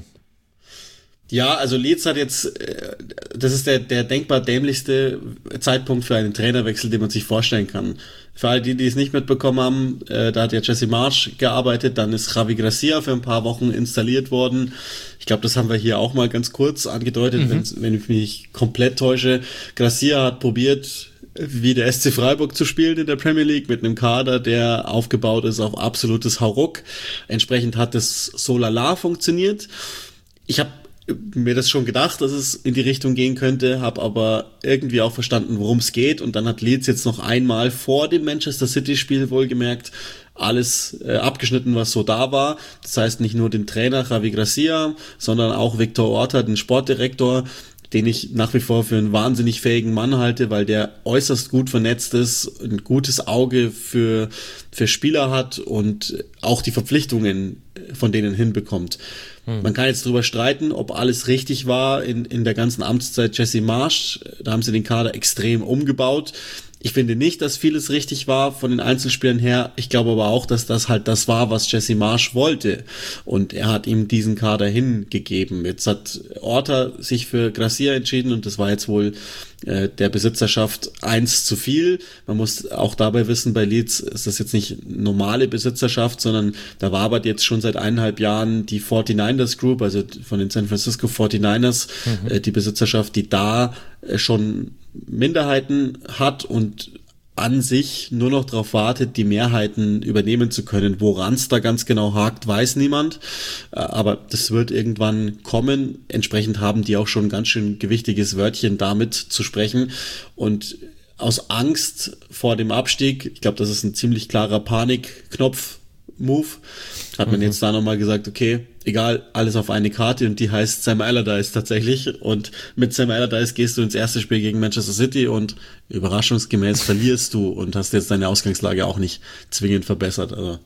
Ja, also Leeds hat jetzt, das ist der, der denkbar dämlichste Zeitpunkt für einen Trainerwechsel, den man sich vorstellen kann. Für alle die, die es nicht mitbekommen haben, äh, da hat ja Jesse Marsch gearbeitet, dann ist Javi Gracia für ein paar Wochen installiert worden. Ich glaube, das haben wir hier auch mal ganz kurz angedeutet, mhm. wenn ich mich komplett täusche. Gracia hat probiert, wie der S C Freiburg zu spielen in der Premier League mit einem Kader, der aufgebaut ist auf absolutes Hauruck. Entsprechend hat es so lala funktioniert. Ich habe mir das schon gedacht, dass es in die Richtung gehen könnte, habe aber irgendwie auch verstanden, worum es geht, und dann hat Leeds jetzt noch einmal vor dem Manchester City-Spiel wohlgemerkt alles äh, abgeschnitten, was so da war. Das heißt nicht nur den Trainer Javi Gracia, sondern auch Victor Orta, den Sportdirektor, den ich nach wie vor für einen wahnsinnig fähigen Mann halte, weil der äußerst gut vernetzt ist, ein gutes Auge für, für Spieler hat und auch die Verpflichtungen von denen hinbekommt. Hm. Man kann jetzt drüber streiten, ob alles richtig war in, in der ganzen Amtszeit Jesse Marsch. Da haben sie den Kader extrem umgebaut. Ich finde nicht, dass vieles richtig war von den Einzelspielern her. Ich glaube aber auch, dass das halt das war, was Jesse Marsch wollte. Und er hat ihm diesen Kader hingegeben. Jetzt hat Orta sich für Gracia entschieden und das war jetzt wohl äh, der Besitzerschaft eins zu viel. Man muss auch dabei wissen, bei Leeds ist das jetzt nicht normale Besitzerschaft, sondern da war aber jetzt schon seit eineinhalb Jahren die forty-niners Group, also von den San Francisco forty-niners, mhm. äh, die Besitzerschaft, die da äh, schon Minderheiten hat und an sich nur noch darauf wartet, die Mehrheiten übernehmen zu können. Woran es da ganz genau hakt, weiß niemand. Aber das wird irgendwann kommen. Entsprechend haben die auch schon ein ganz schön gewichtiges Wörtchen damit zu sprechen. Und aus Angst vor dem Abstieg, ich glaube, das ist ein ziemlich klarer Panikknopf, Move, hat man mhm. jetzt da nochmal gesagt, okay, egal, alles auf eine Karte, und die heißt Sam Allardyce tatsächlich, und mit Sam Allardyce gehst du ins erste Spiel gegen Manchester City und überraschungsgemäß verlierst du und hast jetzt deine Ausgangslage auch nicht zwingend verbessert, also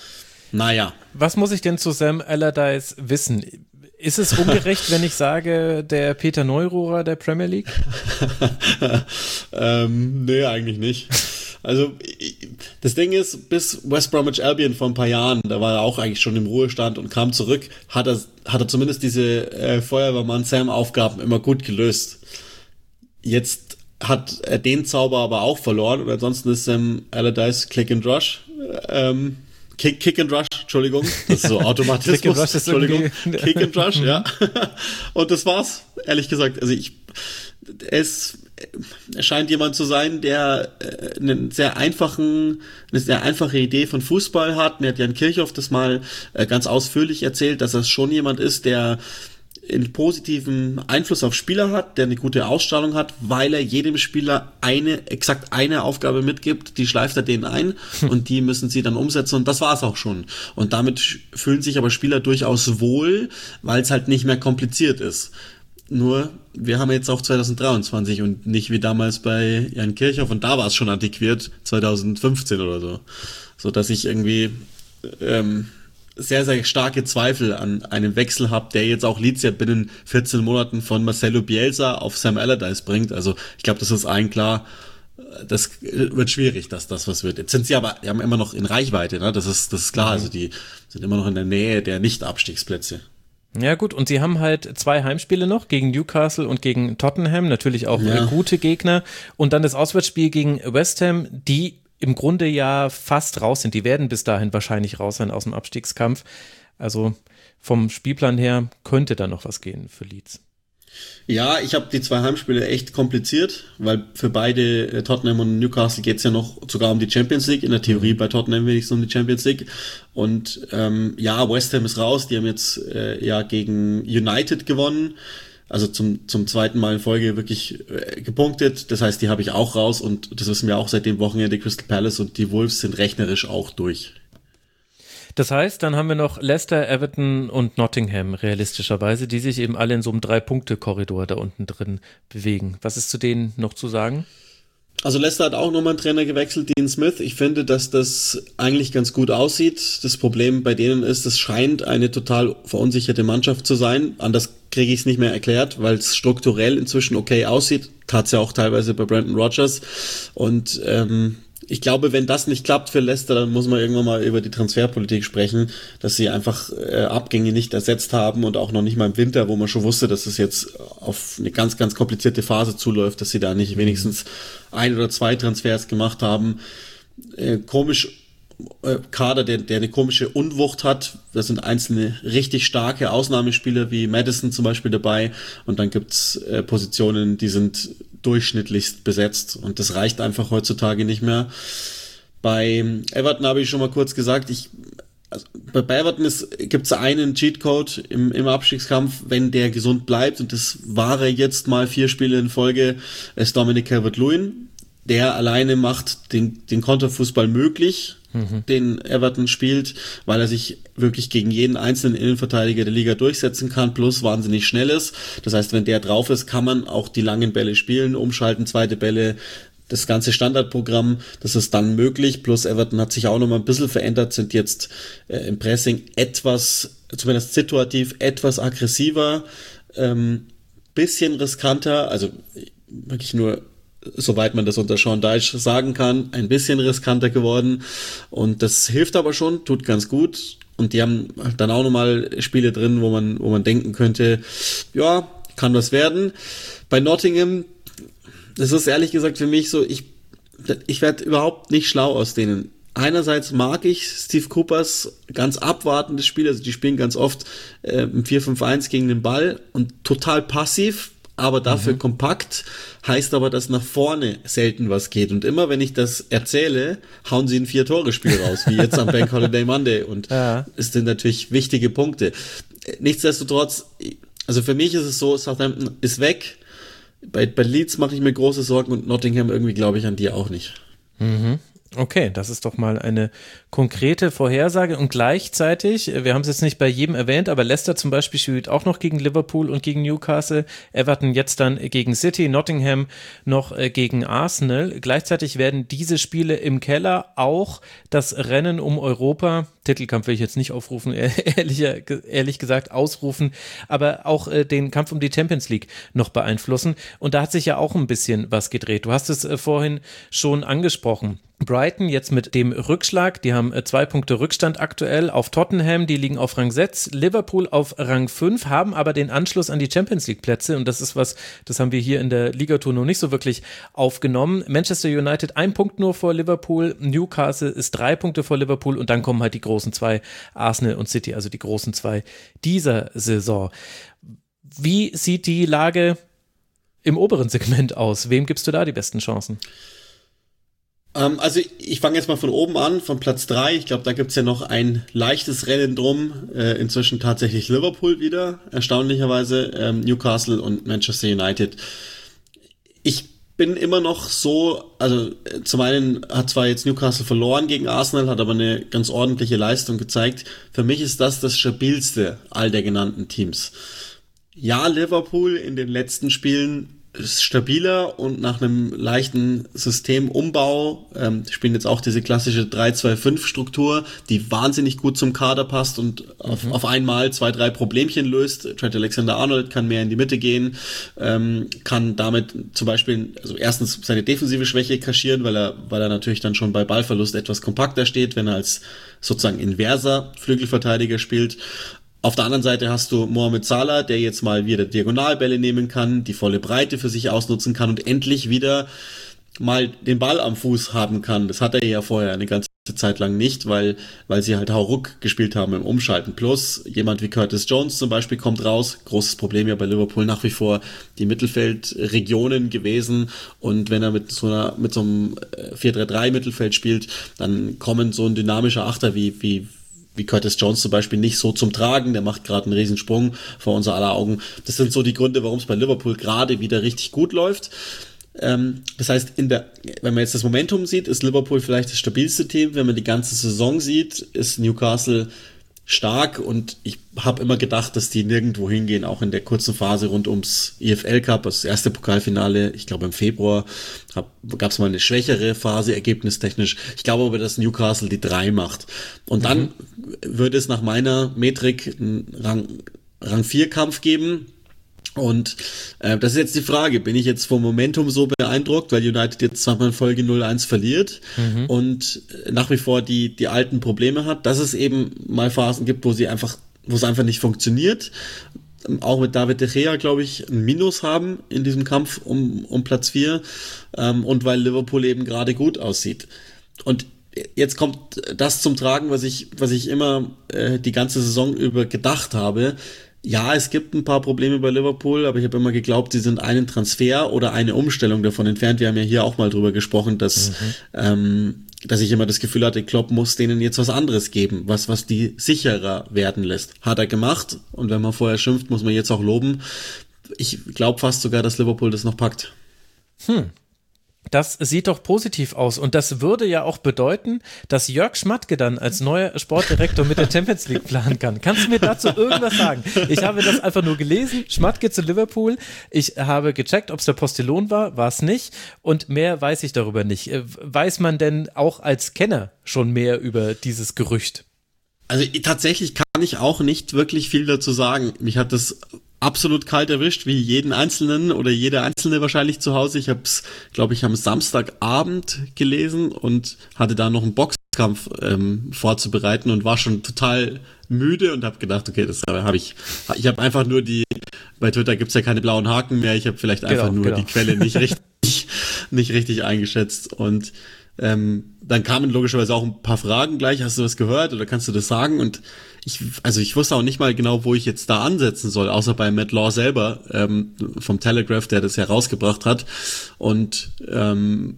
naja. Was muss ich denn zu Sam Allardyce wissen? Ist es ungerecht, wenn ich sage, der Peter Neururer der Premier League? ähm, nee, eigentlich nicht. Also das Ding ist, bis West Bromwich Albion vor ein paar Jahren, da war er auch eigentlich schon im Ruhestand und kam zurück, hat er, hat er zumindest diese äh, Feuerwehrmann-Sam-Aufgaben immer gut gelöst. Jetzt hat er den Zauber aber auch verloren, und ansonsten ist Sam Allardyce Click and Rush. Ähm, Kick, Kick and Rush, Entschuldigung, das ist so Automatismus, Kick and Rush ist Entschuldigung, Kick and Rush, ja. Und das war's, ehrlich gesagt. Also ich, es, er scheint jemand zu sein, der äh, einen sehr einfachen, eine sehr einfache Idee von Fußball hat. Mir hat Jan Kirchhoff das mal äh, ganz ausführlich erzählt, dass er schon jemand ist, der einen positiven Einfluss auf Spieler hat, der eine gute Ausstrahlung hat, weil er jedem Spieler eine, exakt eine Aufgabe mitgibt, die schleift er denen ein und die müssen sie dann umsetzen, und das war's auch schon. Und damit fühlen sich aber Spieler durchaus wohl, weil es halt nicht mehr kompliziert ist. nur wir haben jetzt auch zwanzig dreiundzwanzig und nicht wie damals bei Jan Kirchhoff und da war es schon antiquiert, zwanzig fünfzehn oder so. So dass ich irgendwie ähm, sehr, sehr starke Zweifel an einem Wechsel habe, der jetzt auch Leeds ja binnen vierzehn Monaten von Marcelo Bielsa auf Sam Allardyce bringt. Also ich glaube, das ist allen klar, das wird schwierig, dass das was wird. Jetzt sind sie aber, die haben immer noch in Reichweite, ne? Das ist, das ist klar. Also die sind immer noch in der Nähe der Nicht-Abstiegsplätze. Ja gut, und sie haben halt zwei Heimspiele noch gegen Newcastle und gegen Tottenham, natürlich auch ja. gute Gegner. Und dann das Auswärtsspiel gegen West Ham, die im Grunde ja fast raus sind. Die werden bis dahin wahrscheinlich raus sein aus dem Abstiegskampf. Also vom Spielplan her könnte da noch was gehen für Leeds. Ja, ich habe die zwei Heimspiele echt kompliziert, weil für beide, Tottenham und Newcastle, geht's ja noch sogar um die Champions League. In der Theorie bei Tottenham wenigstens um die Champions League. Und ähm, ja, West Ham ist raus. Die haben jetzt äh, ja gegen United gewonnen. Also zum zum zweiten Mal in Folge wirklich äh, gepunktet. Das heißt, die habe ich auch raus. Und das wissen wir auch seit dem Wochenende. Crystal Palace und die Wolves sind rechnerisch auch durch. Das heißt, dann haben wir noch Leicester, Everton und Nottingham realistischerweise, die sich eben alle in so einem Drei-Punkte-Korridor da unten drin bewegen. Was ist zu denen noch zu sagen? Also Leicester hat auch nochmal einen Trainer gewechselt, Dean Smith. Ich finde, dass das eigentlich ganz gut aussieht. Das Problem bei denen ist, es scheint eine total verunsicherte Mannschaft zu sein. Anders kriege ich es nicht mehr erklärt, weil es strukturell inzwischen okay aussieht. Tat es ja auch teilweise bei Brendan Rodgers. Und ähm, ich glaube, wenn das nicht klappt für Leicester, dann muss man irgendwann mal über die Transferpolitik sprechen, dass sie einfach äh, Abgänge nicht ersetzt haben und auch noch nicht mal im Winter, wo man schon wusste, dass es jetzt auf eine ganz, ganz komplizierte Phase zuläuft, dass sie da nicht wenigstens ein oder zwei Transfers gemacht haben. Äh, komisch äh, Kader, der, der eine komische Unwucht hat. Da sind einzelne richtig starke Ausnahmespieler wie Maddison zum Beispiel dabei und dann gibt's äh, Positionen, die sind durchschnittlichst besetzt und das reicht einfach heutzutage nicht mehr. Bei Everton habe ich schon mal kurz gesagt, ich also bei Everton gibt es einen Cheatcode im, im Abstiegskampf, wenn der gesund bleibt und das war er jetzt mal vier Spiele in Folge, ist Dominic Calvert-Lewin. Der alleine macht den, den Konterfußball möglich, mhm. den Everton spielt, weil er sich wirklich gegen jeden einzelnen Innenverteidiger der Liga durchsetzen kann, plus wahnsinnig schnell ist. Das heißt, wenn der drauf ist, kann man auch die langen Bälle spielen, umschalten, zweite Bälle, das ganze Standardprogramm, das ist dann möglich. Plus Everton hat sich auch noch mal ein bisschen verändert, sind jetzt äh, im Pressing etwas, zumindest situativ, etwas aggressiver, ähm, bisschen riskanter, also wirklich nur soweit man das unter Sean Dyche sagen kann, ein bisschen riskanter geworden und das hilft aber schon, tut ganz gut und die haben dann auch nochmal Spiele drin, wo man wo man denken könnte, ja, kann was werden. Bei Nottingham, das ist ehrlich gesagt für mich so, ich ich werde überhaupt nicht schlau aus denen. Einerseits mag ich Steve Coopers ganz abwartendes Spiel, also die spielen ganz oft äh, im vier fünf eins gegen den Ball und total passiv, aber dafür mhm. kompakt, heißt aber, dass nach vorne selten was geht. Und immer, wenn ich das erzähle, hauen sie ein Vier-Tore-Spiel raus, wie jetzt am Bank Holiday Monday. Und ja. es sind natürlich wichtige Punkte. Nichtsdestotrotz, also für mich ist es so, Southampton ist weg. Bei, bei Leeds mache ich mir große Sorgen und Nottingham irgendwie glaube ich an die auch nicht. Mhm. Okay, das ist doch mal eine konkrete Vorhersage und gleichzeitig, wir haben es jetzt nicht bei jedem erwähnt, aber Leicester zum Beispiel spielt auch noch gegen Liverpool und gegen Newcastle, Everton jetzt dann gegen City, Nottingham noch gegen Arsenal. Gleichzeitig werden diese Spiele im Keller auch das Rennen um Europa, Titelkampf will ich jetzt nicht aufrufen, ehrlich, ehrlich gesagt ausrufen, aber auch den Kampf um die Champions League noch beeinflussen und da hat sich ja auch ein bisschen was gedreht. Du hast es vorhin schon angesprochen. Brighton jetzt mit dem Rückschlag, die haben zwei Punkte Rückstand aktuell auf Tottenham, die liegen auf Rang sechs, Liverpool auf Rang fünf, haben aber den Anschluss an die Champions League Plätze und das ist was, das haben wir hier in der Ligatour noch nicht so wirklich aufgenommen. Manchester United ein Punkt nur vor Liverpool, Newcastle ist drei Punkte vor Liverpool und dann kommen halt die großen zwei, Arsenal und City, also die großen zwei dieser Saison. Wie sieht die Lage im oberen Segment aus? Wem gibst du da die besten Chancen? Um, also ich fange jetzt mal von oben an, von Platz drei. Ich glaube, da gibt's ja noch ein leichtes Rennen drum. Äh, inzwischen tatsächlich Liverpool wieder, erstaunlicherweise, ähm, Newcastle und Manchester United. Ich bin immer noch so, also äh, zum einen hat zwar jetzt Newcastle verloren gegen Arsenal, hat aber eine ganz ordentliche Leistung gezeigt. Für mich ist das das stabilste all der genannten Teams. Ja, Liverpool in den letzten Spielen ist stabiler und nach einem leichten Systemumbau ähm, spielen jetzt auch diese klassische drei zwei fünf Struktur, die wahnsinnig gut zum Kader passt und auf, mhm. auf einmal zwei, drei Problemchen löst. Trent Alexander-Arnold kann mehr in die Mitte gehen, ähm, kann damit zum Beispiel, also erstens seine defensive Schwäche kaschieren, weil er, weil er natürlich dann schon bei Ballverlust etwas kompakter steht, wenn er als sozusagen inverser Flügelverteidiger spielt. Auf der anderen Seite hast du Mohamed Salah, der jetzt mal wieder Diagonalbälle nehmen kann, die volle Breite für sich ausnutzen kann und endlich wieder mal den Ball am Fuß haben kann. Das hat er ja vorher eine ganze Zeit lang nicht, weil weil sie halt Hauruck gespielt haben im Umschalten. Plus jemand wie Curtis Jones zum Beispiel kommt raus. Großes Problem ja bei Liverpool nach wie vor die Mittelfeldregionen gewesen. Und wenn er mit so einer mit so einem vier drei drei Mittelfeld spielt, dann kommen so ein dynamischer Achter wie wie wie Curtis Jones zum Beispiel nicht so zum Tragen, der macht gerade einen Riesensprung vor unser aller Augen. Das sind so die Gründe, warum es bei Liverpool gerade wieder richtig gut läuft. Ähm, das heißt, in der, wenn man jetzt das Momentum sieht, ist Liverpool vielleicht das stabilste Team. Wenn man die ganze Saison sieht, ist Newcastle stark und ich habe immer gedacht, dass die nirgendwo hingehen, auch in der kurzen Phase rund ums I F L Cup, das erste Pokalfinale, ich glaube im Februar, gab es mal eine schwächere Phase, ergebnistechnisch. Ich glaube aber, dass Newcastle die drei macht. Und mhm. dann würde es nach meiner Metrik einen Rang, Rang vier Kampf geben. Und äh, das ist jetzt die Frage, bin ich jetzt vom Momentum so beeindruckt, weil United jetzt zweimal in Folge null eins verliert mhm. und nach wie vor die die alten Probleme hat, dass es eben mal Phasen gibt, wo sie einfach, wo es einfach nicht funktioniert. Auch mit David De Gea, glaube ich, ein Minus haben in diesem Kampf um um Platz vier ähm, und weil Liverpool eben gerade gut aussieht. Und jetzt kommt das zum Tragen, was ich was ich immer äh, die ganze Saison über gedacht habe. Ja, es gibt ein paar Probleme bei Liverpool, aber ich habe immer geglaubt, sie sind einen Transfer oder eine Umstellung davon entfernt. Wir haben ja hier auch mal drüber gesprochen, dass mhm. ähm, dass ich immer das Gefühl hatte, Klopp muss denen jetzt was anderes geben, was was die sicherer werden lässt. Hat er gemacht und wenn man vorher schimpft, muss man jetzt auch loben. Ich glaube fast sogar, dass Liverpool das noch packt. Hm. Das sieht doch positiv aus und das würde ja auch bedeuten, dass Jörg Schmatke dann als neuer Sportdirektor mit der Champions League planen kann. Kannst du mir dazu irgendwas sagen? Ich habe das einfach nur gelesen, Schmatke zu Liverpool, ich habe gecheckt, ob es der Postillon war, war es nicht und mehr weiß ich darüber nicht. Weiß man denn auch als Kenner schon mehr über dieses Gerücht? Also tatsächlich kann ich auch nicht wirklich viel dazu sagen. Mich hat das absolut kalt erwischt, wie jeden Einzelnen oder jede Einzelne wahrscheinlich zu Hause. Ich habe es, glaube ich, am Samstagabend gelesen und hatte da noch einen Boxkampf ähm, vorzubereiten und war schon total müde und habe gedacht, okay, das habe ich, ich habe einfach nur die, bei Twitter gibt's ja keine blauen Haken mehr, ich habe vielleicht einfach genau, nur genau. die Quelle nicht richtig, nicht richtig eingeschätzt und ähm, dann kamen logischerweise auch ein paar Fragen gleich, hast du was gehört oder kannst du das sagen? Und ich, also ich wusste auch nicht mal genau, wo ich jetzt da ansetzen soll, außer bei Matt Law selber, ähm, vom Telegraph, der das herausgebracht hat. Und ähm,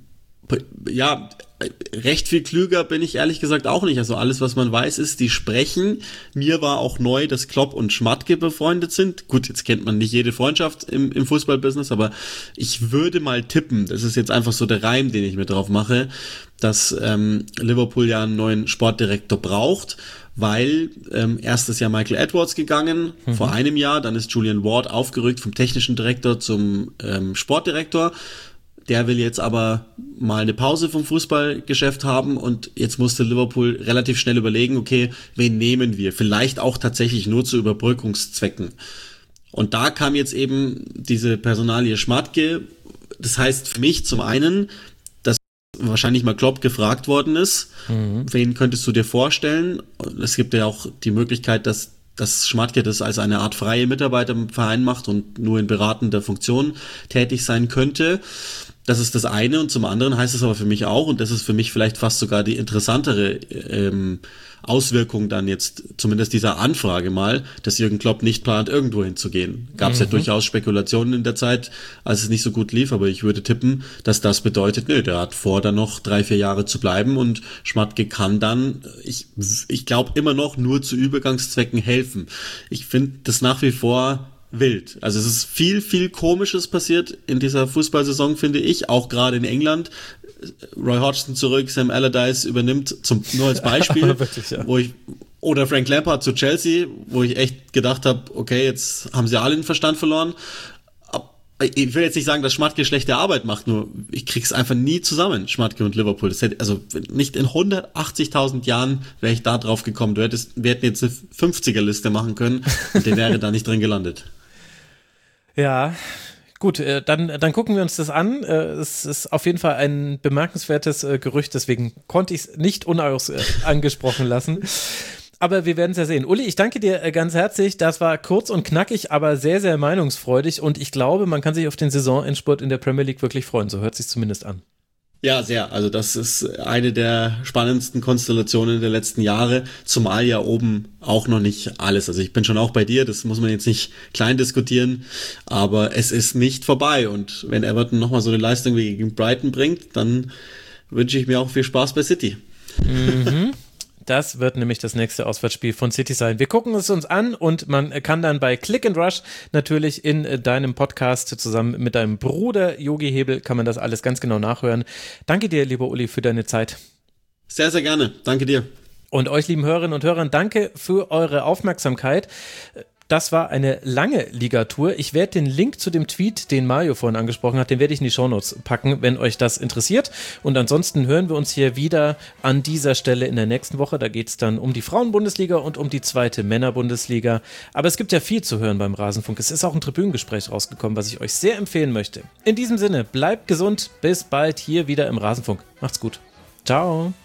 ja, recht viel klüger bin ich ehrlich gesagt auch nicht. Also alles, was man weiß, ist, die sprechen. Mir war auch neu, dass Klopp und Schmatke befreundet sind. Gut, jetzt kennt man nicht jede Freundschaft im, im Fußballbusiness, aber ich würde mal tippen, das ist jetzt einfach so der Reim, den ich mir drauf mache, dass ähm, Liverpool ja einen neuen Sportdirektor braucht, weil ähm, erst ist ja Michael Edwards gegangen, mhm. vor einem Jahr, dann ist Julian Ward aufgerückt vom technischen Direktor zum ähm, Sportdirektor. Der will jetzt aber mal eine Pause vom Fußballgeschäft haben und jetzt musste Liverpool relativ schnell überlegen, okay, wen nehmen wir? Vielleicht auch tatsächlich nur zu Überbrückungszwecken. Und da kam jetzt eben diese Personalie Schmatke. Das heißt für mich zum einen, dass wahrscheinlich mal Klopp gefragt worden ist, mhm. wen könntest du dir vorstellen? Es gibt ja auch die Möglichkeit, dass dass Schmatke das als eine Art freie Mitarbeiter im Verein macht und nur in beratender Funktion tätig sein könnte. Das ist das eine und zum anderen heißt es aber für mich auch, und das ist für mich vielleicht fast sogar die interessantere ähm, Auswirkung dann jetzt, zumindest dieser Anfrage mal, dass Jürgen Klopp nicht plant, irgendwo hinzugehen. Gab es mhm. ja durchaus Spekulationen in der Zeit, als es nicht so gut lief, aber ich würde tippen, dass das bedeutet, nö, der hat vor, dann noch drei, vier Jahre zu bleiben und Schmatke kann dann, ich, ich glaube immer noch, nur zu Übergangszwecken helfen. Ich finde das nach wie vor wild. Also es ist viel, viel Komisches passiert in dieser Fußballsaison, finde ich, auch gerade in England. Roy Hodgson zurück, Sam Allardyce übernimmt, zum, nur als Beispiel, wirklich, ja. wo ich Oder Frank Lampard zu Chelsea, wo ich echt gedacht habe, okay, jetzt haben sie alle den Verstand verloren. Ich will jetzt nicht sagen, dass Schmatke schlechte Arbeit macht, nur ich krieg's einfach nie zusammen, Schmatke und Liverpool. Das hätte, also nicht in hundertachtzigtausend Jahren wäre ich da drauf gekommen. Du hättest, wir hätten jetzt eine fünfziger-Liste machen können und der wäre da nicht drin gelandet. Ja, gut, dann, dann gucken wir uns das an. Es ist auf jeden Fall ein bemerkenswertes Gerücht, deswegen konnte ich es nicht unangesprochen lassen. Aber wir werden es ja sehen. Uli, ich danke dir ganz herzlich. Das war kurz und knackig, aber sehr, sehr meinungsfreudig. Und ich glaube, man kann sich auf den Saisonendspurt in der Premier League wirklich freuen. So hört es sich zumindest an. Ja, sehr. Also das ist eine der spannendsten Konstellationen der letzten Jahre. Zumal ja oben auch noch nicht alles. Also ich bin schon auch bei dir. Das muss man jetzt nicht klein diskutieren. Aber es ist nicht vorbei. Und wenn Everton nochmal so eine Leistung wie gegen Brighton bringt, dann wünsche ich mir auch viel Spaß bei City. Mhm. Das wird nämlich das nächste Auswärtsspiel von City sein. Wir gucken es uns an und man kann dann bei Click and Rush natürlich in deinem Podcast zusammen mit deinem Bruder Jogi Hebel kann man das alles ganz genau nachhören. Danke dir, lieber Uli, für deine Zeit. Sehr, sehr gerne. Danke dir. Und euch, lieben Hörerinnen und Hörern, danke für eure Aufmerksamkeit. Das war eine lange Ligatur. Ich werde den Link zu dem Tweet, den Mario vorhin angesprochen hat, den werde ich in die Shownotes packen, wenn euch das interessiert. Und ansonsten hören wir uns hier wieder an dieser Stelle in der nächsten Woche. Da geht es dann um die Frauenbundesliga und um die zweite Männerbundesliga. Aber es gibt ja viel zu hören beim Rasenfunk. Es ist auch ein Tribünengespräch rausgekommen, was ich euch sehr empfehlen möchte. In diesem Sinne, bleibt gesund. Bis bald hier wieder im Rasenfunk. Macht's gut. Ciao.